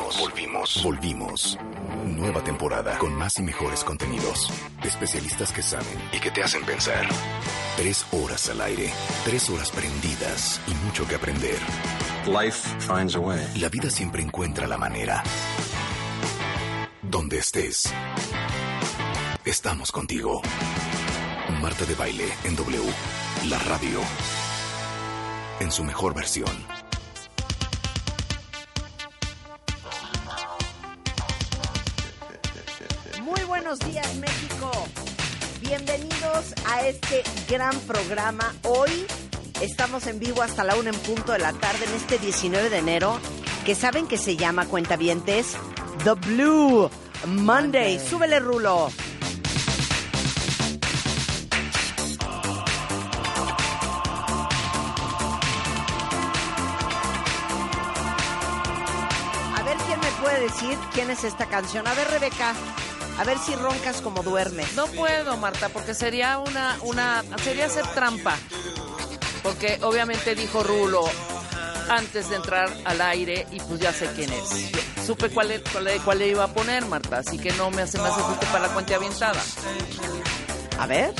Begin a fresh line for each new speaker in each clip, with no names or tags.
Volvimos. Nueva temporada con más y mejores contenidos. Especialistas que saben y que te hacen pensar. 3 horas al aire, 3 horas prendidas y mucho que aprender.
Life finds a way.
La vida siempre encuentra la manera. Donde estés, estamos contigo. Marta de Baile en W, la radio, en su mejor versión.
Muy buenos días, México. Bienvenidos a este gran programa. Hoy estamos en vivo hasta la 1 en punto de la tarde en este 19 de enero, que saben que se llama, cuentavientes, The Blue Monday. Súbele, Rulo. A ver quién me puede decir quién es esta canción. A ver, Rebeca. A ver si roncas como duermes.
No puedo, Marta, porque sería sería hacer trampa. Porque obviamente dijo Rulo antes de entrar al aire y pues ya sé quién es. Supe cuál le iba a poner, Marta, así que no me hace justo para la cuenta avientada.
A ver.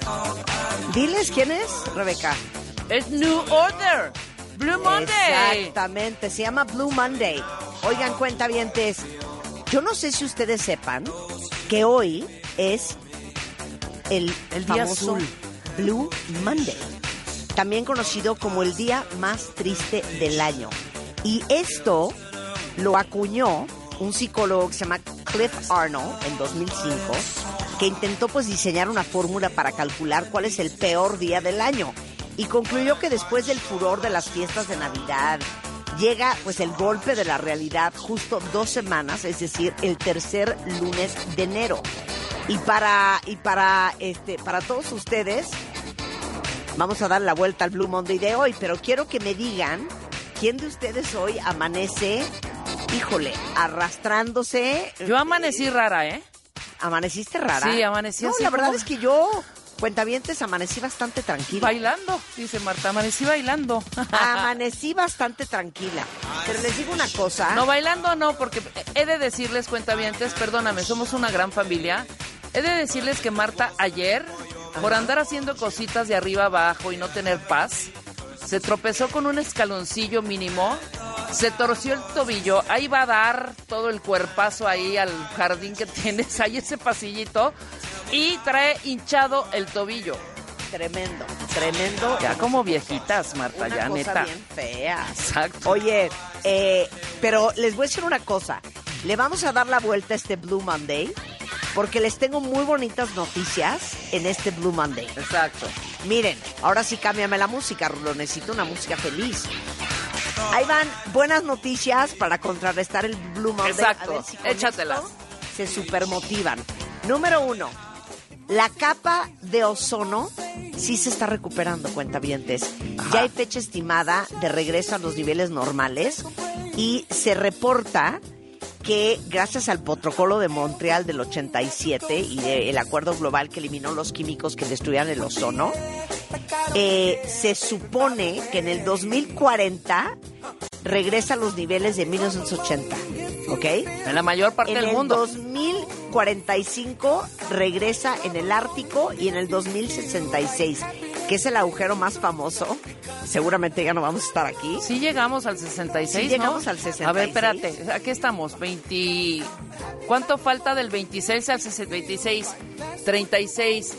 Diles quién es, Rebeca.
Es New Order, Blue Monday.
Exactamente, se llama Blue Monday. Oigan, cuentavientes, yo no sé si ustedes sepan que hoy es el
día
famoso
azul.
Blue Monday, también conocido como el día más triste del año. Y esto lo acuñó un psicólogo que se llama Cliff Arnold en 2005, que intentó pues diseñar una fórmula para calcular cuál es el peor día del año. Y concluyó que después del furor de las fiestas de Navidad llega pues el golpe de la realidad justo 2 semanas, es decir, el tercer lunes de enero. Y para todos ustedes vamos a dar la vuelta al Blue Monday de hoy, pero quiero que me digan quién de ustedes hoy amanece, híjole, arrastrándose.
Yo amanecí rara, ¿eh?
¿Amaneciste rara?
Sí, amanecí
no,
así
la verdad
como...
es que yo, cuentavientes, amanecí bastante tranquila.
Bailando, dice Marta, amanecí bailando.
Amanecí bastante tranquila. Pero les digo una cosa.
No, bailando no, porque he de decirles, cuentavientes, perdóname, somos una gran familia. He de decirles que Marta ayer, por andar haciendo cositas de arriba abajo y no tener paz, se tropezó con un escaloncillo mínimo, se torció el tobillo, ahí va a dar todo el cuerpazo ahí al jardín que tienes, ahí ese pasillito, y trae hinchado el tobillo.
Tremendo, tremendo.
Ya como viejitas, Marta,
una
ya
cosa
neta.
bien fea.
Exacto.
Oye, pero les voy a decir una cosa. Le vamos a dar la vuelta a este Blue Monday porque les tengo muy bonitas noticias en este Blue Monday.
Exacto.
Miren, ahora sí cámbiame la música, Rulo. Necesito una música feliz. Ahí van buenas noticias para contrarrestar el Blue Monday.
Exacto,
A ver si con
échatelas.
esto se supermotivan. Número 1. La capa de ozono sí se está recuperando, cuentavientes.
Ajá.
Ya hay fecha estimada de regreso a los niveles normales y se reporta que gracias al protocolo de Montreal del 87 y del acuerdo global que eliminó los químicos que destruían el ozono, se supone que en el 2040 regresa a los niveles de 1980, ¿ok?
En la mayor parte del mundo.
En el 2045 regresa en el Ártico y en el 2066, que es el agujero más famoso. Seguramente ya no vamos a estar aquí.
Sí llegamos al 66,
Sí llegamos
¿no?
al 66.
A ver, espérate, aquí estamos, 20... ¿Cuánto falta del 26 al 26? 36,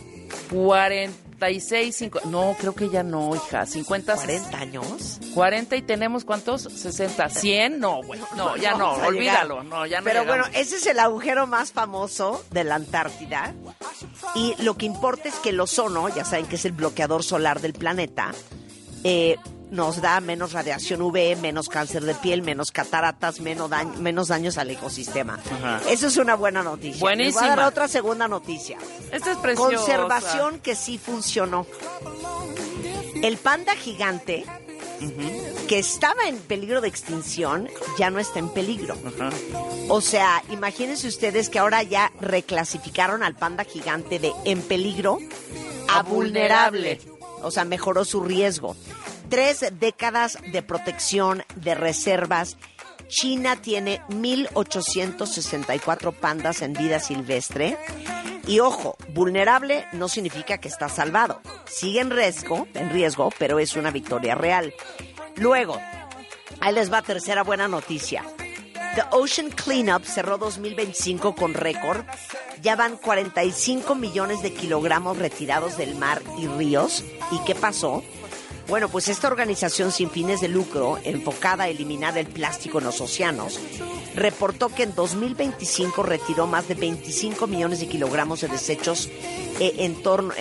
46, 5... No, creo que ya no, hija, 50...
¿40 años?
40 y tenemos, ¿cuántos? 60, 100, no, bueno, no, ya no,
vamos a
olvídalo,
llegar.
no, ya no
Pero
llegamos.
bueno, ese es el agujero más famoso de la Antártida y lo que importa es que el ozono, ya saben que es el bloqueador solar del planeta, nos da menos radiación UV, menos cáncer de piel, menos cataratas, menos daños al ecosistema.
Ajá.
Eso es una buena noticia.
Buenísima.
Les voy a dar otra segunda noticia.
Esta es preciosa.
Conservación que sí funcionó. El panda gigante, que estaba en peligro de extinción, ya no está en peligro.
Ajá.
O sea, imagínense ustedes que ahora ya reclasificaron al panda gigante de en peligro a vulnerable. O sea, mejoró su riesgo. 3 décadas de protección, de reservas, China tiene 1,864 pandas en vida silvestre. Y ojo, vulnerable no significa que está salvado. Sigue en riesgo, pero es una victoria real. Luego, ahí les va tercera buena noticia. The Ocean Cleanup cerró 2025 con récord. Ya van 45 millones de kilogramos retirados del mar y ríos. ¿Y qué pasó? Bueno, pues esta organización sin fines de lucro, enfocada a eliminar el plástico en los océanos, reportó que en 2025 retiró más de 25 millones de kilogramos de desechos en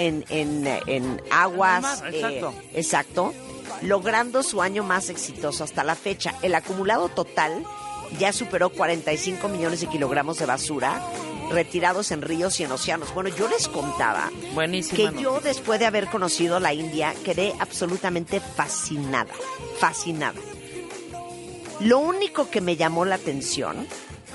aguas. Exacto. Logrando su año más exitoso hasta la fecha. El acumulado total ya superó 45 millones de kilogramos de basura retirados en ríos y en océanos. Bueno, yo les contaba que yo, después de haber conocido la India, quedé absolutamente fascinada. Lo único que me llamó la atención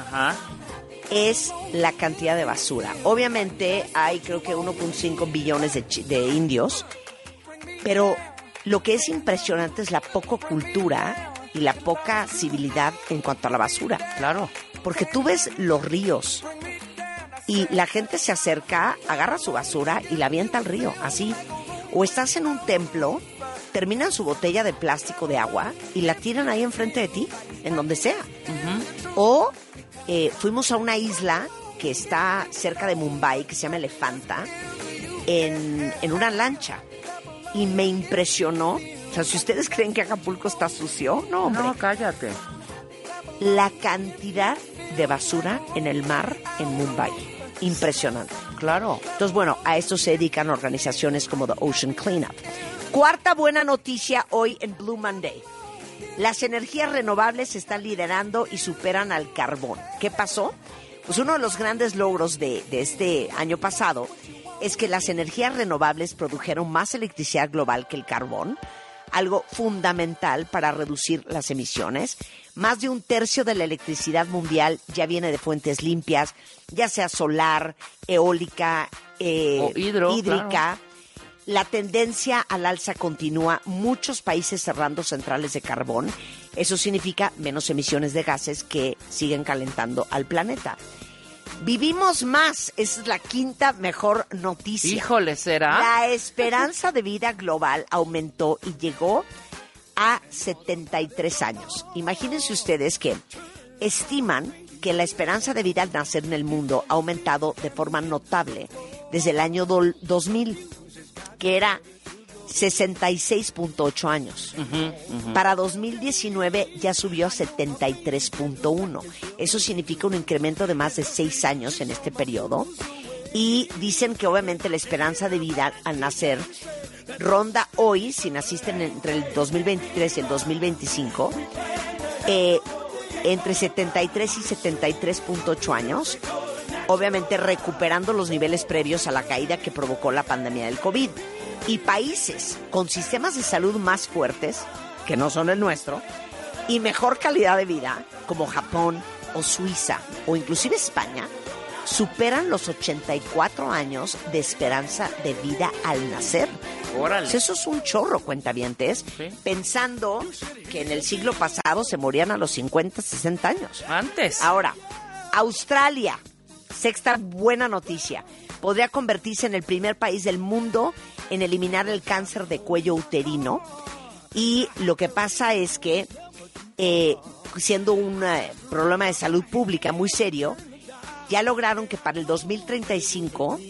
es la cantidad de basura. Obviamente hay creo que 1.5 billones de indios, pero lo que es impresionante es la poca cultura y la poca civilidad en cuanto a la basura.
Claro.
Porque tú ves los ríos y la gente se acerca, agarra su basura y la avienta al río, así. O estás en un templo, terminan su botella de plástico de agua y la tiran ahí enfrente de ti, en donde sea. O fuimos a una isla que está cerca de Mumbai, que se llama Elefanta, en una lancha. Y me impresionó. O sea, si ustedes creen que Acapulco está sucio, no, hombre.
No, cállate.
La cantidad de basura en el mar en Mumbai. Impresionante.
Claro.
Entonces, bueno, a esto se dedican organizaciones como The Ocean Cleanup. Cuarta buena noticia hoy en Blue Monday. Las energías renovables se están liderando y superan al carbón. ¿Qué pasó? Pues uno de los grandes logros de este año pasado es que las energías renovables produjeron más electricidad global que el carbón, algo fundamental para reducir las emisiones. Más de un tercio de la electricidad mundial ya viene de fuentes limpias, ya sea solar, eólica,
o
hídrica.
Claro.
La tendencia al alza continúa, muchos países cerrando centrales de carbón. Eso significa menos emisiones de gases que siguen calentando al planeta. Vivimos más, esa es la quinta mejor noticia.
Híjole, ¿será?
La esperanza de vida global aumentó y llegó a 73 años. Imagínense ustedes que estiman que la esperanza de vida al nacer en el mundo ha aumentado de forma notable desde el año 2000, que era 66.8 años. Para 2019 ya subió a 73.1. Eso significa un incremento de más de 6 años en este periodo. Y dicen que obviamente la esperanza de vida al nacer ronda hoy, si naciste entre el 2023 y el 2025, entre 73 y 73.8 años, obviamente recuperando los niveles previos a la caída que provocó la pandemia del COVID. Y países con sistemas de salud más fuertes, que no son el nuestro, y mejor calidad de vida, como Japón o Suiza o inclusive España, superan los 84 años de esperanza de vida al nacer.
¡Órale!
Pues eso es un chorro, cuentavientes, ¿sí? Pensando que en el siglo pasado se morían a los 50, 60 años.
Antes.
Ahora, Australia, sexta buena noticia, podría convertirse en el primer país del mundo en eliminar el cáncer de cuello uterino. Y lo que pasa es que, siendo un problema de salud pública muy serio, ya lograron que para el 2035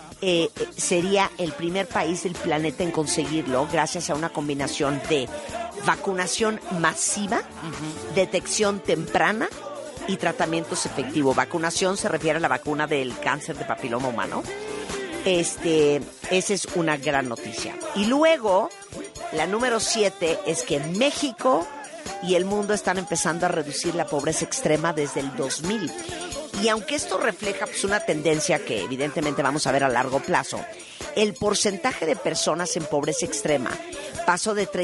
sería el primer país del planeta en conseguirlo, gracias a una combinación de vacunación masiva, detección temprana y tratamientos efectivos. Vacunación se refiere a la vacuna del cáncer de papiloma humano. Esa es una gran noticia. Y luego, la número 7 es que México y el mundo están empezando a reducir la pobreza extrema desde el 2000. Y aunque esto refleja pues, una tendencia que evidentemente vamos a ver a largo plazo, el porcentaje de personas en pobreza extrema pasó de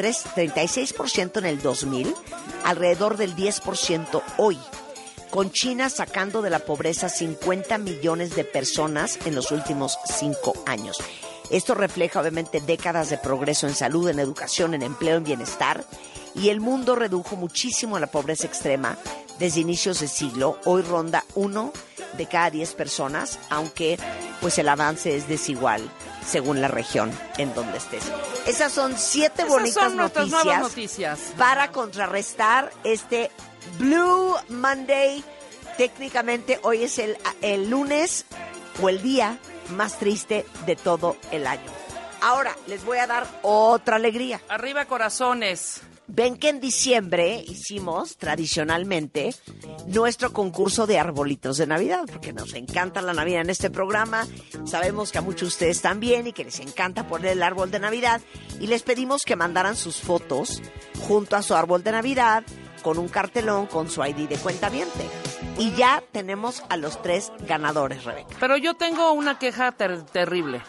36% en el 2000, alrededor del 10% hoy, con China sacando de la pobreza 50 millones de personas en los últimos 5 años. Esto refleja obviamente décadas de progreso en salud, en educación, en empleo, en bienestar, y el mundo redujo muchísimo la pobreza extrema desde inicios de siglo. Hoy ronda 1 de cada 10 personas, aunque pues el avance es desigual según la región en donde estés. Esas son 7 bonitas noticias para contrarrestar este Blue Monday. Técnicamente hoy es el lunes o el día más triste de todo el año. Ahora les voy a dar otra alegría.
Arriba corazones.
Ven que en diciembre hicimos tradicionalmente nuestro concurso de arbolitos de Navidad, porque nos encanta la Navidad en este programa. Sabemos que a muchos de ustedes también y que les encanta poner el árbol de Navidad. Y les pedimos que mandaran sus fotos junto a su árbol de Navidad con un cartelón con su ID de cuentaviente. Y ya tenemos a los 3 ganadores, Rebeca.
Pero yo tengo una queja terrible.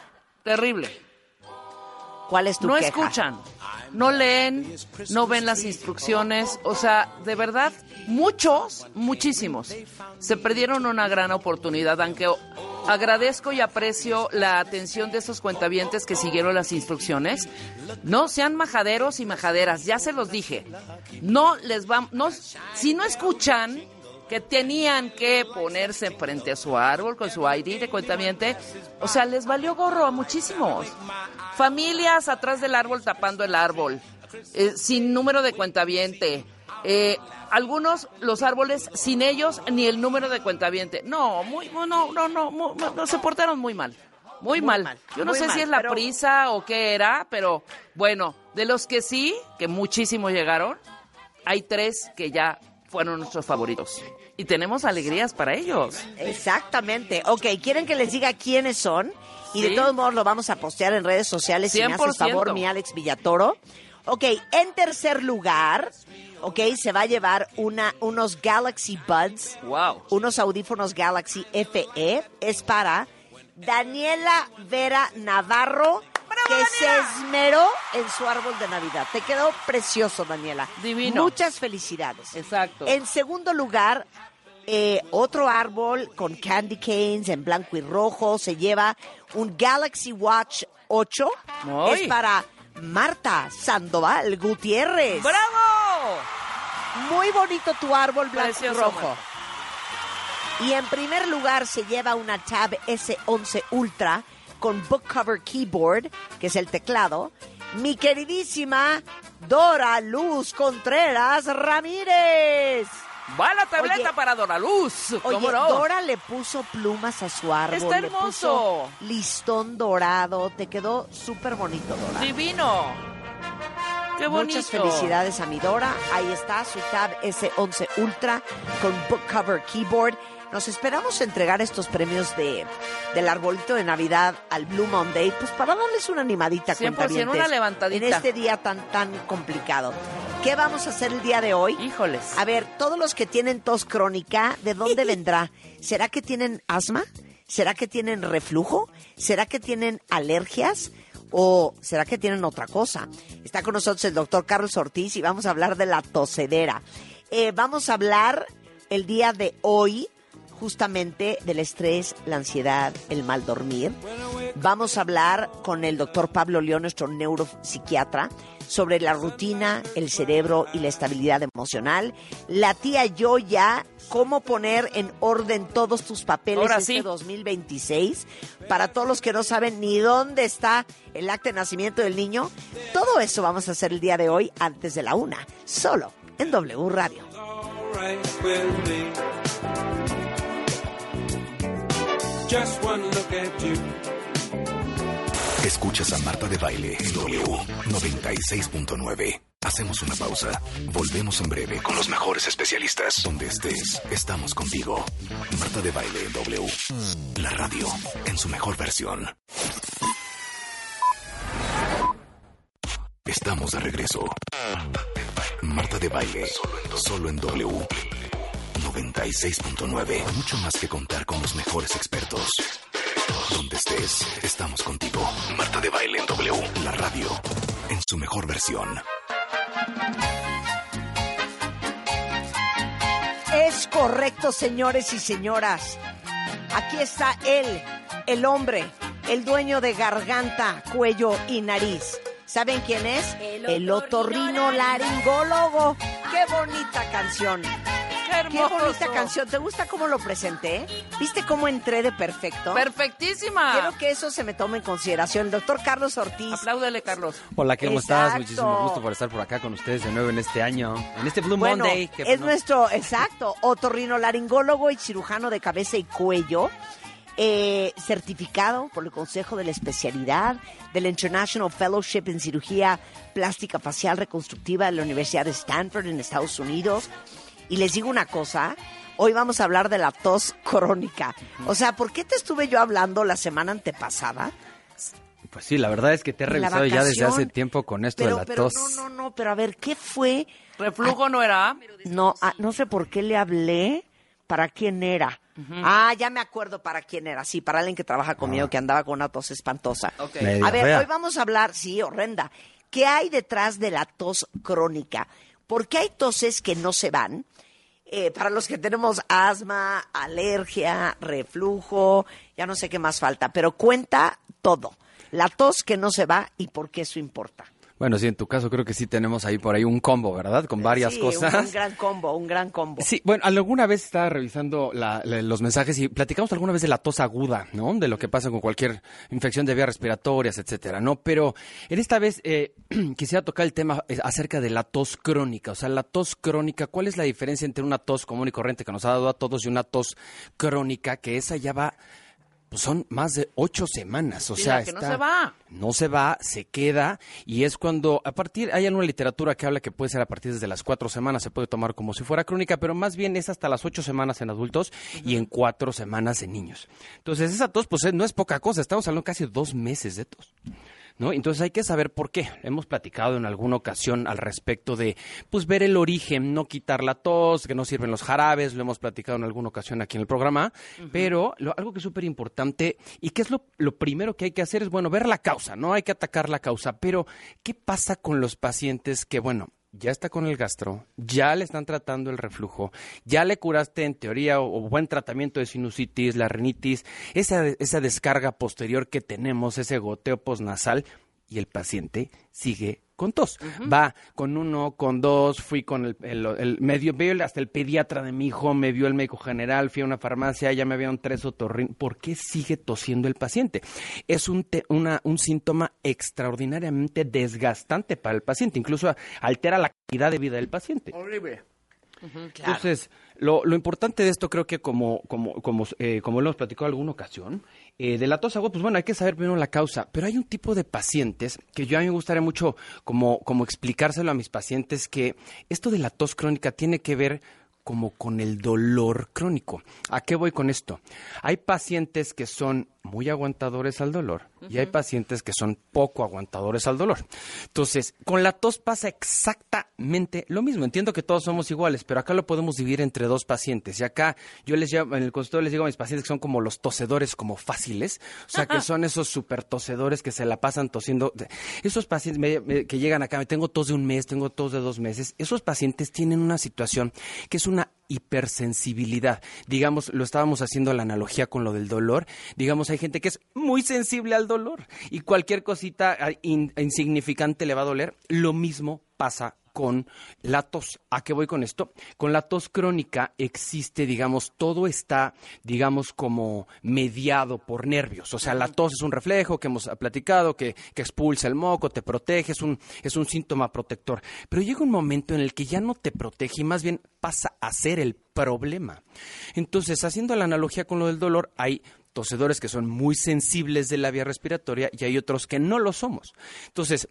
¿Cuál es tu
queja? No escuchan, no leen, no ven las instrucciones. O sea, de verdad, muchísimos se perdieron una gran oportunidad, aunque agradezco y aprecio la atención de esos cuentavientes que siguieron las instrucciones. No sean majaderos y majaderas, ya se los dije. Si no escuchan que tenían que ponerse frente a su árbol con su ID de cuentaviente, o sea, les valió gorro a muchísimos. Familias atrás del árbol tapando el árbol, sin número de cuentaviente. Algunos, los árboles sin ellos ni el número de cuentaviente. No, se portaron muy mal. Muy mal. Yo no sé si es la prisa o qué era, pero bueno, de los que sí, que muchísimos llegaron, hay 3 que ya fueron nuestros favoritos. Y tenemos alegrías para ellos.
Exactamente. Ok, ¿quieren que les diga quiénes son? Y de todos modos lo vamos a postear en redes sociales. 100%. Si me haces favor, mi Alex Villatoro. Ok, en tercer lugar, se va a llevar unos Galaxy Buds.
Wow.
Unos audífonos Galaxy FE. Es para Daniela Vera Navarro, que
Daniela
se esmeró en su árbol de Navidad. Te quedó precioso, Daniela.
Divino.
Muchas felicidades.
Exacto.
En segundo lugar, otro árbol con candy canes en blanco y rojo. Se lleva un Galaxy Watch 8.
¡Ay!
Es para Marta Sandoval Gutiérrez.
¡Bravo!
Muy bonito tu árbol blanco
Precioso,
y rojo.
Marta.
Y en primer lugar se lleva una Tab S11 Ultra con book cover keyboard, que es el teclado, mi queridísima Dora Luz Contreras Ramírez.
Va la tableta para Dora Luz.
Oye,
¿Cómo no?
Dora le puso plumas a su árbol.
Está hermoso.
Le puso listón dorado. Te quedó súper bonito, Dora.
Divino. Qué bonito.
Muchas felicidades a mi Dora. Ahí está su Tab S11 Ultra con book cover keyboard. Nos esperamos entregar estos premios del arbolito de Navidad al Blue Monday, pues para darles una animadita,
100%, una levantadita.
En este día tan complicado. ¿Qué vamos a hacer el día de hoy?
Híjoles.
A ver, todos los que tienen tos crónica, ¿de dónde vendrá? ¿Será que tienen asma? ¿Será que tienen reflujo? ¿Será que tienen alergias? ¿O será que tienen otra cosa? Está con nosotros el doctor Carlos Ortiz y vamos a hablar de la tosedera. Vamos a hablar el día de hoy justamente del estrés, la ansiedad, el mal dormir. Vamos a hablar con el doctor Pablo León, nuestro neuropsiquiatra, sobre la rutina, el cerebro y la estabilidad emocional. La tía Yoya, cómo poner en orden todos tus papeles
ahora
este
sí.
2026. Para todos los que no saben ni dónde está el acta de nacimiento del niño, todo eso vamos a hacer el día de hoy antes de la 1, solo en W Radio.
Just one look at you.
Escuchas a Marta de Baile en W 96.9. Hacemos una pausa. Volvemos en breve con los mejores especialistas. Donde estés, estamos contigo. Marta de Baile en W. La radio en su mejor versión. Estamos de regreso. Marta de Baile, solo en W 96.9. Mucho más que contar con los mejores expertos. Donde estés, estamos contigo. Marta de Baile en W, la radio en su mejor versión.
Es correcto, señores y señoras. Aquí está él, el hombre, el dueño de garganta, cuello y nariz. ¿Saben quién es? El otorrinolaringólogo. ¡Qué bonita canción!
¡Qué hermoso!
¡Qué bonita canción! ¿Te gusta cómo lo presenté? ¿Viste cómo entré de perfecto?
¡Perfectísima!
Quiero que eso se me tome en consideración. El doctor Carlos Ortiz.
Apláudele, Carlos.
Hola, ¿cómo
Exacto.
estás? Muchísimo gusto por estar por acá con ustedes de nuevo en este año, en este Blue
Bueno,
Monday.
es nuestro, exacto, otorrinolaringólogo y cirujano de cabeza y cuello, certificado por el Consejo de la Especialidad del International Fellowship en Cirugía Plástica Facial Reconstructiva de la Universidad de Stanford en Estados Unidos. Y les digo una cosa, hoy vamos a hablar de la tos crónica. O sea, ¿por qué te estuve yo hablando la semana antepasada?
Pues sí, la verdad es que te he
En la
revisado ya desde
vacación.
hace tiempo con esto de la tos.
No, pero a ver, ¿qué fue?
¿Reflujo no era?
No, no sé por qué le hablé, para quién era. Ya me acuerdo para quién era. Sí, para alguien que trabaja conmigo, que andaba con una tos espantosa.
Ok.
Medio
A ver,
fea.
hoy vamos a hablar, sí, horrenda. ¿Qué hay detrás de la tos crónica? ¿Por qué hay toses que no se van? Para los que tenemos asma, alergia, reflujo, ya no sé qué más falta, pero cuenta todo. La tos que no se va y por qué eso importa.
Bueno, sí, en tu caso creo que sí tenemos ahí por ahí un combo, ¿verdad? Con varias
Sí,
cosas.
Un gran combo.
Sí, bueno, alguna vez estaba revisando los mensajes y platicamos alguna vez de la tos aguda, ¿no? De lo que pasa con cualquier infección de vías respiratorias, etcétera, ¿no? Pero en esta vez quisiera tocar el tema acerca de la tos crónica. O sea, la tos crónica, ¿cuál es la diferencia entre una tos común y corriente que nos ha dado a todos y una tos crónica? Que esa ya va... Pues son más de 8 semanas, o
Sí,
sea,
la que no se va.
No se va, se queda, y es cuando, hay una literatura que habla que puede ser a partir desde las 4 semanas, se puede tomar como si fuera crónica, pero más bien es hasta las 8 semanas en adultos y en 4 semanas en niños. Entonces, esa tos, pues no es poca cosa, estamos hablando casi 2 meses de tos, ¿no? Entonces hay que saber por qué. Hemos platicado en alguna ocasión al respecto de, pues, ver el origen, no quitar la tos, que no sirven los jarabes, lo hemos platicado en alguna ocasión aquí en el programa, pero algo que es súper importante y que es lo primero que hay que hacer es, bueno, ver la causa, ¿no? Hay que atacar la causa, pero ¿qué pasa con los pacientes que, bueno, ya está con el gastro, ya le están tratando el reflujo, ya le curaste en teoría o buen tratamiento de sinusitis, la rinitis, esa descarga posterior que tenemos, ese goteo postnasal, y el paciente sigue con tos? Va con 1, con 2, fui con el medio, veo hasta el pediatra de mi hijo, me vio el médico general, fui a una farmacia, ya me habían 3 otorrinos. ¿Por qué sigue tosiendo el paciente? Es un síntoma extraordinariamente desgastante para el paciente, incluso altera la calidad de vida del paciente.
Horrible.
Entonces, lo importante de esto creo que como lo hemos platicado en alguna ocasión, de la tos aguda, pues bueno, hay que saber primero la causa, pero hay un tipo de pacientes que a mí me gustaría mucho como explicárselo a mis pacientes, que esto de la tos crónica tiene que ver como con el dolor crónico. ¿A qué voy con esto? Hay pacientes que son muy aguantadores al dolor y hay pacientes que son poco aguantadores al dolor. Entonces, con la tos pasa exactamente lo mismo. Entiendo que todos somos iguales, pero acá lo podemos dividir entre 2 pacientes. Y acá yo en el consultorio les digo a mis pacientes que son como los tosedores como fáciles, o sea, que son esos super tosedores que se la pasan tosiendo. Esos pacientes que llegan acá, tengo tos de 1 mes, tengo tos de 2 meses, esos pacientes tienen una situación que es una hipersensibilidad. Digamos, lo estábamos haciendo la analogía con lo del dolor. Digamos, hay gente que es muy sensible al dolor y cualquier cosita insignificante le va a doler. Lo mismo pasa con la tos. ¿A qué voy con esto? Con la tos crónica existe, digamos, todo está, digamos, como mediado por nervios. O sea, la tos es un reflejo que hemos platicado, que expulsa el moco, te protege, es un síntoma protector. Pero llega un momento en el que ya no te protege y más bien pasa a ser el problema. Entonces, haciendo la analogía con lo del dolor, hay tosedores que son muy sensibles de la vía respiratoria y hay otros que no lo somos. Entonces,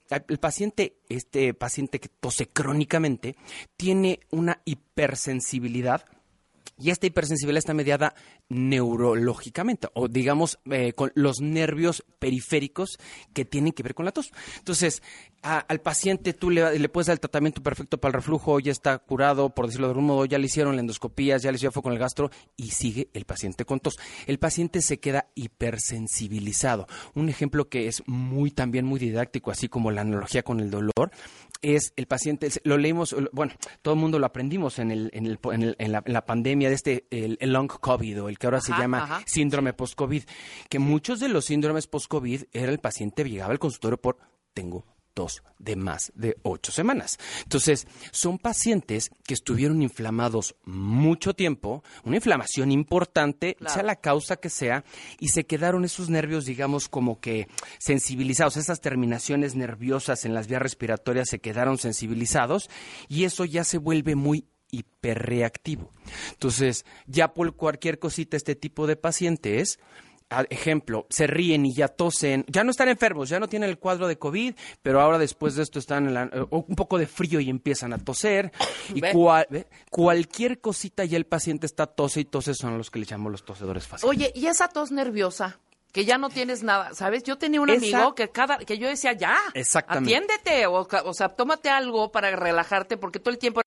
este paciente que tose crónicamente tiene una hipersensibilidad y esta hipersensibilidad está mediada neurológicamente o digamos con los nervios periféricos que tienen que ver con la tos. Entonces, al paciente tú le puedes dar el tratamiento perfecto para el reflujo, ya está curado, por decirlo de algún modo, ya le hicieron la endoscopía, ya le hicieron fue con el gastro y sigue el paciente con tos. El paciente se queda hipersensibilizado. Un ejemplo que es también muy didáctico, así como la analogía con el dolor, es el paciente, lo leímos, bueno, todo el mundo lo aprendimos en la pandemia de el long COVID o el que ahora se llama síndrome post-COVID, que muchos de los síndromes post-COVID era el paciente llegaba al consultorio por tengo tos de más de 8 semanas. Entonces, son pacientes que estuvieron inflamados mucho tiempo, una inflamación importante, sea la causa que sea, y se quedaron esos nervios, digamos, como que sensibilizados, esas terminaciones nerviosas en las vías respiratorias se quedaron sensibilizados, y eso ya se vuelve muy hiperreactivo. Entonces, ya por cualquier cosita, este tipo de pacientes, ejemplo, se ríen y ya tosen, ya no están enfermos, ya no tienen el cuadro de COVID, pero ahora después de esto están un poco de frío y empiezan a toser. Y cualquier cosita ya el paciente está tose y tose, son los que le llamamos los tosedores fáciles.
Oye, ¿y esa tos nerviosa? Que ya no tienes nada, ¿sabes? Yo tenía un amigo que yo decía, ya, atiéndete, o sea, tómate algo para relajarte, porque todo el tiempo...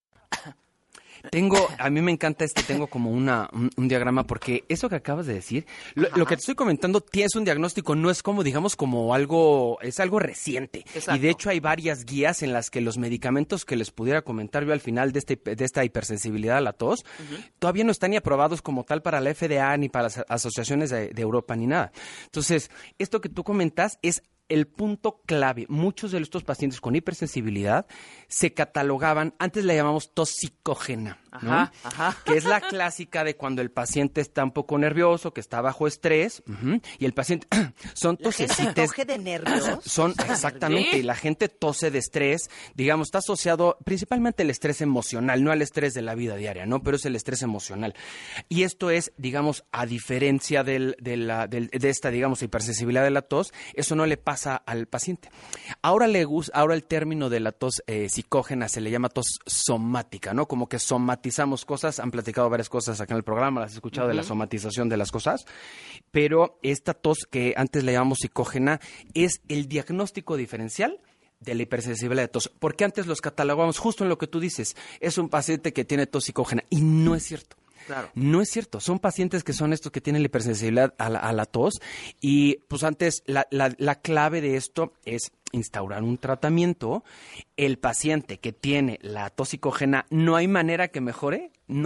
A mí me encanta tengo como un diagrama, porque eso que acabas de decir, lo que te estoy comentando, tienes un diagnóstico, no es como, digamos, como algo, es algo reciente.
Exacto.
Y de hecho hay varias guías en las que los medicamentos que les pudiera comentar yo al final de esta hipersensibilidad a la tos, todavía no están ni aprobados como tal para la FDA, ni para las asociaciones de Europa, ni nada. Entonces, esto que tú comentas es el punto clave. Muchos de estos pacientes con hipersensibilidad se catalogaban, antes le llamamos tos psicógena, ¿no? Que es la clásica de cuando el paciente está un poco nervioso, que está bajo estrés, y el paciente son tosecitas.
¿Toje de nervios?
Son, exactamente, y la gente tose de estrés, digamos, está asociado principalmente al estrés emocional, no al estrés de la vida diaria, ¿no? Pero es el estrés emocional. Y esto es, digamos, a diferencia de esta, digamos, hipersensibilidad de la tos, eso no le pasa al paciente. Ahora el término de la tos psicógena se le llama tos somática, ¿no? Como que somatizamos cosas. Han platicado varias cosas acá en el programa, las has escuchado de la somatización de las cosas, pero esta tos que antes le llamamos psicógena es el diagnóstico diferencial de la hipersensibilidad de tos, porque antes los catalogamos justo en lo que tú dices, es un paciente que tiene tos psicógena, y no es cierto.
Claro.
No es cierto, son pacientes que son estos que tienen la hipersensibilidad a la tos, y pues antes la clave de esto es instaurar un tratamiento. El paciente que tiene la tos psicógena, no hay manera que mejore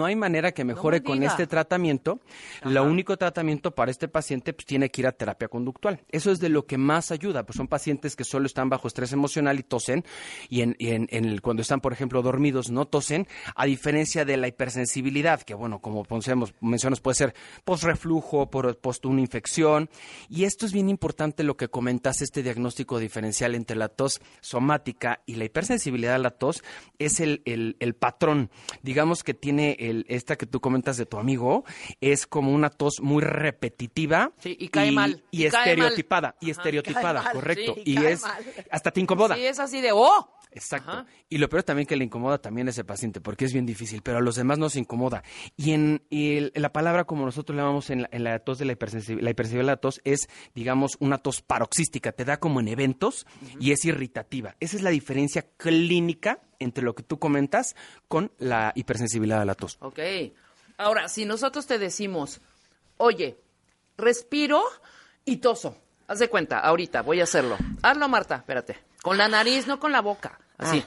con este tratamiento. Lo único tratamiento para este paciente pues tiene que ir a terapia conductual. Eso es de lo que más ayuda, pues son pacientes que solo están bajo estrés emocional y tosen, y cuando están, por ejemplo, dormidos no tosen, a diferencia de la hipersensibilidad, que bueno, como mencionas, puede ser post-reflujo, post una infección, y esto es bien importante lo que comentas, este diagnóstico diferencial entre la tos somática y la hipersensibilidad a la tos, es el patrón, digamos, que tiene esta que tú comentas de tu amigo, es como una tos muy repetitiva,
sí, y cae mal.
Y estereotipada, correcto.
Sí,
y es
mal.
hasta te incomoda.
Sí, es así de ¡oh!
Exacto.
Ajá.
Y lo peor también que le incomoda también a ese paciente, porque es bien difícil, pero a los demás no se incomoda. Y la palabra, como nosotros le llamamos en la tos de la hipersensibilidad de la tos, es, digamos, una tos paroxística, te da como en eventos y es irritativa. Esa es la diferencia clínica entre lo que tú comentas con la hipersensibilidad a la tos.
Ok. Ahora, si nosotros te decimos, oye, respiro y toso. Haz de cuenta, ahorita voy a hacerlo. Hazlo, Marta, espérate. Con la nariz, no con la boca. Así.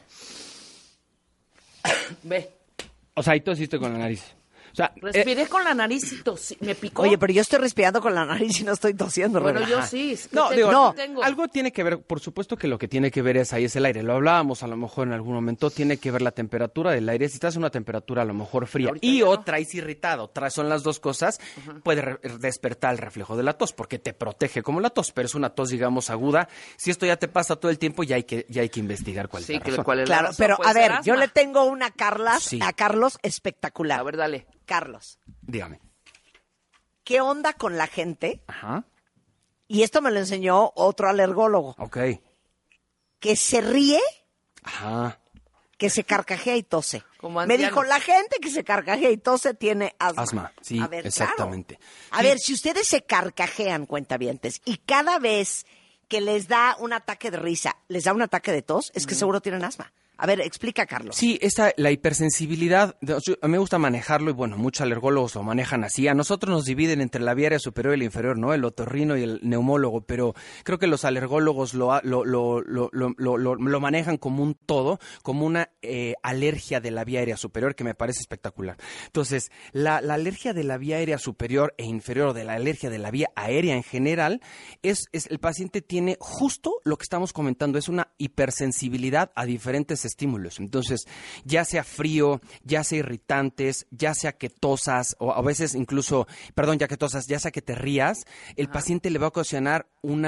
Ve.
O sea, ahí tosiste con la nariz. O sea,
respiré con la nariz y tosí. Me picó.
Oye, pero yo estoy respirando con la nariz y no estoy tosiendo,
bueno,
Rebeca.
yo sí.
No,
tengo.
Algo tiene que ver, por supuesto que lo que tiene que ver es el aire. Lo hablábamos a lo mejor en algún momento, tiene que ver la temperatura del aire. Si estás en una temperatura a lo mejor fría o traes irritado, son las dos cosas, puede despertar el reflejo de la tos, porque te protege como la tos, pero es una tos, digamos, aguda. Si esto ya te pasa todo el tiempo, ya hay que investigar cuál es la razón.
¿Cuál es
Claro,
la razón?
pero
Puede
a
ser
ver,
asma.
yo le tengo una a Carlos espectacular.
A ver, dale.
Carlos,
Dígame.
¿qué onda con la gente?
Ajá.
Y esto me lo enseñó otro alergólogo.
Ok.
Que se ríe,
Ajá.
que se carcajea y tose.
Como
Me
ancianos.
dijo, la gente que se carcajea y tose tiene asma.
Asma, sí,
A ver,
exactamente.
Claro. A ver, si ustedes se carcajean, cuentavientes, y cada vez que les da un ataque de risa, les da un ataque de tos, es que seguro tienen asma. A ver, explica, Carlos.
Sí, la hipersensibilidad, a mí me gusta manejarlo y bueno, muchos alergólogos lo manejan así. A nosotros nos dividen entre la vía aérea superior y la inferior, ¿no? El otorrino y el neumólogo, pero creo que los alergólogos lo manejan como un todo, como una alergia de la vía aérea superior, que me parece espectacular. Entonces, la alergia de la vía aérea superior e inferior, de la alergia de la vía aérea en general, el paciente tiene justo lo que estamos comentando, es una hipersensibilidad a diferentes estímulos. Entonces, ya sea frío, ya sea irritantes, ya sea que tosas, o a veces incluso, ya sea que te rías, el paciente le va a ocasionar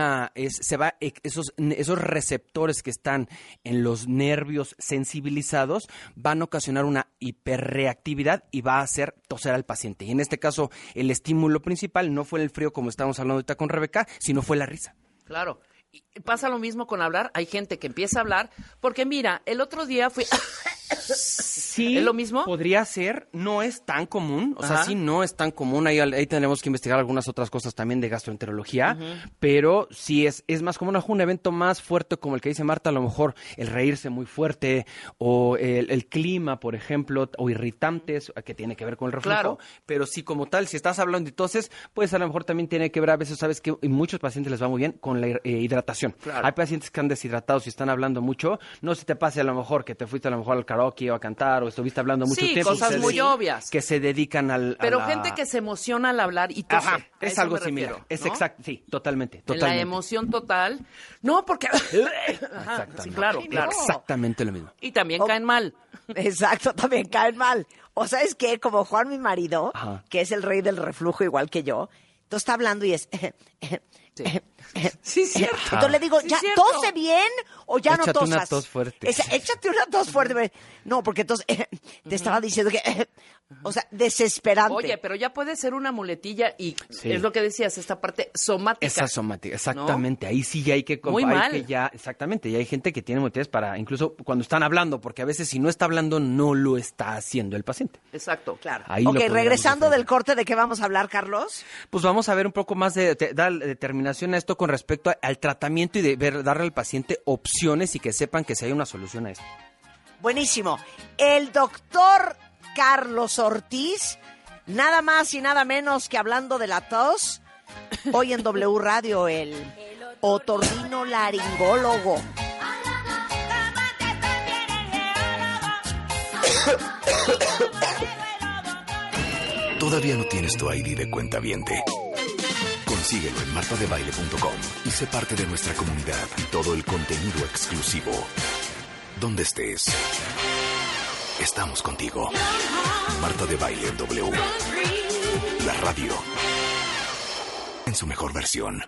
esos receptores que están en los nervios sensibilizados van a ocasionar una hiperreactividad y va a hacer toser al paciente. Y en este caso, el estímulo principal no fue el frío, como estábamos hablando ahorita con Rebeca, sino fue la risa.
Claro. Y pasa lo mismo con hablar. Hay gente que empieza a hablar porque, mira, el otro día fui...
Sí,
¿es lo mismo?
Podría ser, no es tan común, o sea,
Ajá.
sí no es tan común, ahí tenemos que investigar algunas otras cosas también de gastroenterología, pero sí es más común, un evento más fuerte como el que dice Marta, a lo mejor el reírse muy fuerte, o el clima, por ejemplo, o irritantes, que tiene que ver con el reflujo,
Claro.
pero sí como tal, si estás hablando de toses, pues a lo mejor también tiene que ver, a veces sabes que muchos pacientes les va muy bien con la hidratación.
Claro.
Hay pacientes que han deshidratados y están hablando mucho, no se te pase a lo mejor que te fuiste a lo mejor al karaoke o a cantar o estuviste hablando mucho
Sí,
tiempo.
cosas
Ustedes
muy obvias.
que se dedican
Pero gente que se emociona al hablar y tose.
Ajá,
A
es
eso
algo
me
similar.
refiero,
Es
¿no?
exacto, sí, totalmente.
En la emoción total. No, porque... Ajá,
Exactamente.
sí, claro.
Exactamente lo mismo.
Y también caen mal.
Exacto, también caen mal. O sea, es que como Juan, mi marido,
Ajá.
que es el rey del reflujo igual que yo, entonces está hablando y es...
Sí. Sí, es cierto.
Entonces le digo,
Sí,
¿ya
cierto.
tose bien o ya
Échate
no tosas?
una tos fuerte.
Échate una tos fuerte. No, porque entonces te estaba diciendo que... o sea, desesperante.
Oye, pero ya puede ser una muletilla y
Sí.
es lo que decías, esta parte somática.
Esa somática, exactamente. Ahí sí ya hay que...
Muy
hay
mal.
que ya, exactamente, y hay gente que tiene motivos para, incluso cuando están hablando, porque a veces si no está hablando, no lo está haciendo el paciente.
Exacto.
Claro.
Ahí lo
Ok,
podríamos
regresando
diferenciar.
del corte, ¿de qué vamos a hablar, Carlos?
Pues vamos a ver un poco más dar determinación a esto con respecto al tratamiento y darle al paciente opciones y que sepan que si hay una solución a esto.
Buenísimo. El doctor Carlos Ortiz, nada más y nada menos que hablando de la tos, hoy en W Radio, el otorrinolaringólogo.
¿Todavía no tienes tu ID de cuentaviente? Consíguelo en martadebaile.com y sé parte de nuestra comunidad y todo el contenido exclusivo. Donde estés, estamos contigo. Marta de Baile en W. La radio. En su mejor versión.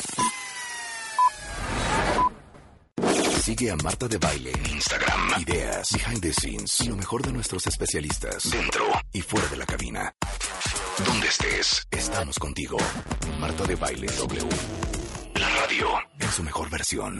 Sigue a Marta de Baile en Instagram. Ideas, behind the scenes y lo mejor de nuestros especialistas dentro y fuera de la cabina. Donde estés, estamos contigo. Marta de Baile W. La radio en su mejor versión.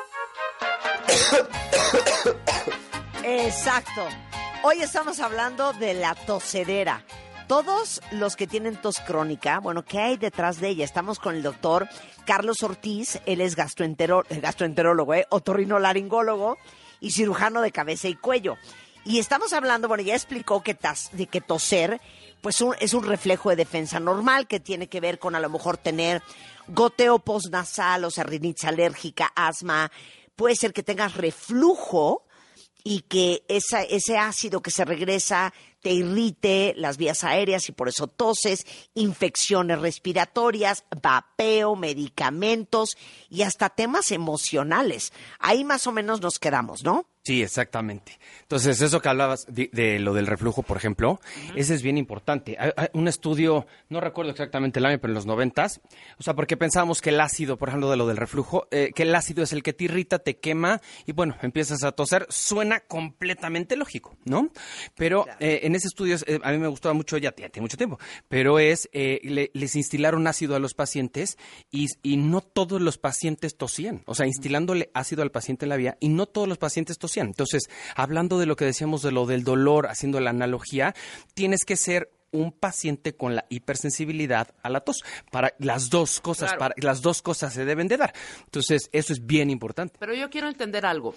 Exacto. Hoy estamos hablando de la tosedera. Todos los que tienen tos crónica, bueno, ¿qué hay detrás de ella? Estamos con el doctor Carlos Ortiz, él es gastroenterólogo, otorrinolaringólogo y cirujano de cabeza y cuello. Y estamos hablando, bueno, ya explicó que toser pues es un reflejo de defensa normal que tiene que ver con a lo mejor tener goteo postnasal, o sea, rinitis alérgica, asma. Puede ser que tengas reflujo y que ese ácido que se regresa te irrite las vías aéreas y por eso toses, infecciones respiratorias, vapeo, medicamentos y hasta temas emocionales. Ahí más o menos nos quedamos, ¿no?
Sí, exactamente. Entonces, eso que hablabas de lo del reflujo, por ejemplo, ese es bien importante. Hay un estudio, no recuerdo exactamente el año, pero en los 90s, o sea, porque pensábamos que el ácido, por ejemplo, de lo del reflujo, que el ácido es el que te irrita, te quema y, bueno, empiezas a toser. Suena completamente lógico, ¿no? Pero en ese estudio, a mí me gustaba mucho, ya tiene mucho tiempo, pero les instilaron ácido a los pacientes y no todos los pacientes tosían. O sea, instilándole ácido al paciente en la vía y no todos los pacientes tosían. Entonces, hablando de lo que decíamos de lo del dolor, haciendo la analogía, tienes que ser un paciente con la hipersensibilidad a la tos. Para las dos cosas,
Claro.
las dos cosas se deben de dar. Entonces, eso es bien importante.
Pero yo quiero entender algo.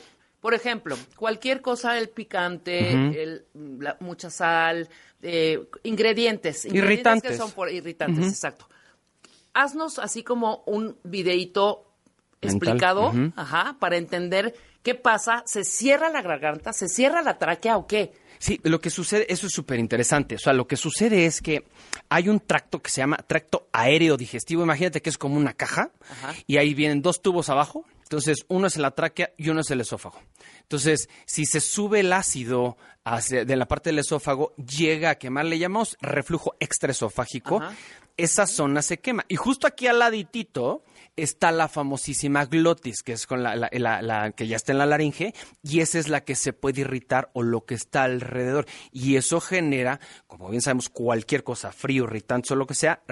Por ejemplo, cualquier cosa, el picante, mucha sal, ingredientes
Irritantes.
que son irritantes, exacto. Haznos así como un videíto explicado, para entender qué pasa. ¿Se cierra la garganta? ¿Se cierra la tráquea o qué?
Sí, lo que sucede, eso es súper interesante. O sea, lo que sucede es que hay un tracto que se llama tracto aéreo digestivo. Imagínate que es como una caja y ahí vienen 2 tubos abajo. Entonces, uno es la tráquea y uno es el esófago. Entonces, si se sube el ácido de la parte del esófago, llega a quemar, le llamamos reflujo extraesofágico. Esa zona se quema. Y justo aquí al laditito está la famosísima glotis, que es con la que ya está en la laringe, y esa es la que se puede irritar o lo que está alrededor. Y eso genera, como bien sabemos, cualquier cosa, frío, irritante o lo que sea,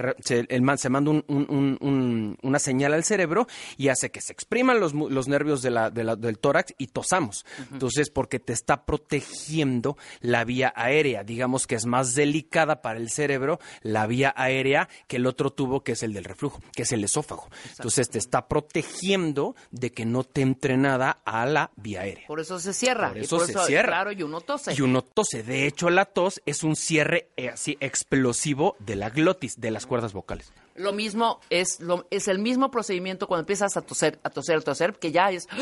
se manda una señal al cerebro y hace que se expriman los nervios del tórax y tosamos. Entonces, porque te está protegiendo la vía aérea, digamos que es más delicada para el cerebro la vía aérea que el otro tubo que es el del reflujo, que es el esófago. Entonces te está protegiendo de que no te entre nada a la vía aérea.
Por eso se cierra.
Por eso se cierra.
Claro, y uno tose.
Y uno tose. De hecho, la tos es un cierre así explosivo de la glotis, de las cuerdas vocales.
Lo mismo es el mismo procedimiento cuando empiezas a toser, que ya es...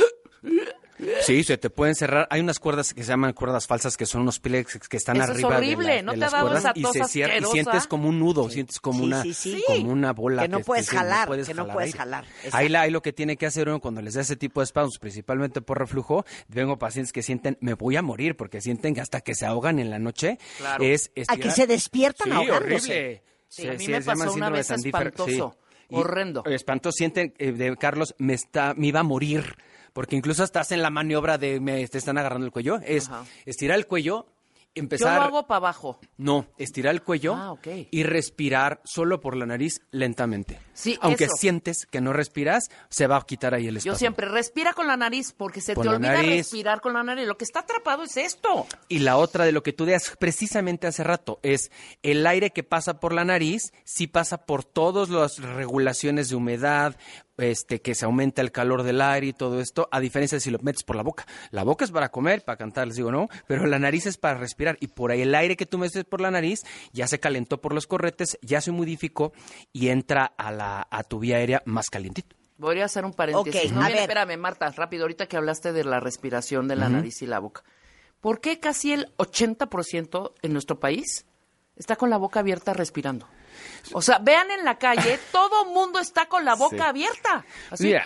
Sí, se te pueden cerrar. Hay unas cuerdas que se llaman cuerdas falsas, que son unos pliegues que están
Eso
arriba
es horrible.
de
¿No te
las
ha dado
cuerdas
esa
y
tos
se cierra y
asquerosa?
sientes como un nudo, sientes como como una bola
Que no puedes jalar,
aire.
jalar.
Ahí lo que tiene que hacer uno cuando les da ese tipo de espasmos, principalmente por reflujo, vengo pacientes que sienten, me voy a morir, porque sienten que hasta que se ahogan en la noche.
Claro.
Aquí se despiertan ahogándose.
Horrible.
Sí, a mí me pasó una vez espantoso. Horrendo.
Espantoso, sienten, Carlos, me iba a morir. Porque incluso hasta hacen la maniobra de te están agarrando el cuello. Es estirar el cuello, empezar...
Yo lo hago para abajo.
No, estirar el cuello y respirar solo por la nariz lentamente.
Sí,
aunque
eso.
sientes que no respiras, se va a quitar ahí el espasmo.
Yo siempre respira con la nariz porque se
Con
te
la
olvida
nariz.
respirar con la nariz. Lo que está atrapado es esto.
Y la otra de lo que tú decías precisamente hace rato es el aire que pasa por la nariz, sí pasa por todas las regulaciones de humedad, que se aumenta el calor del aire y todo esto, a diferencia de si lo metes por la boca. La boca es para comer, para cantar, les digo, no, pero la nariz es para respirar. Y por ahí el aire que tú metes por la nariz ya se calentó por los corretes, ya se humidificó y entra a tu vía aérea más calientito.
Voy a hacer un paréntesis.
Ok,
No,
a
bien,
ver.
espérame, Marta, rápido, ahorita que hablaste de la respiración de la nariz y la boca. ¿Por qué casi el 80% en nuestro país está con la boca abierta respirando? O sea, vean en la calle, todo mundo está con la boca abierta. Así.
Mira,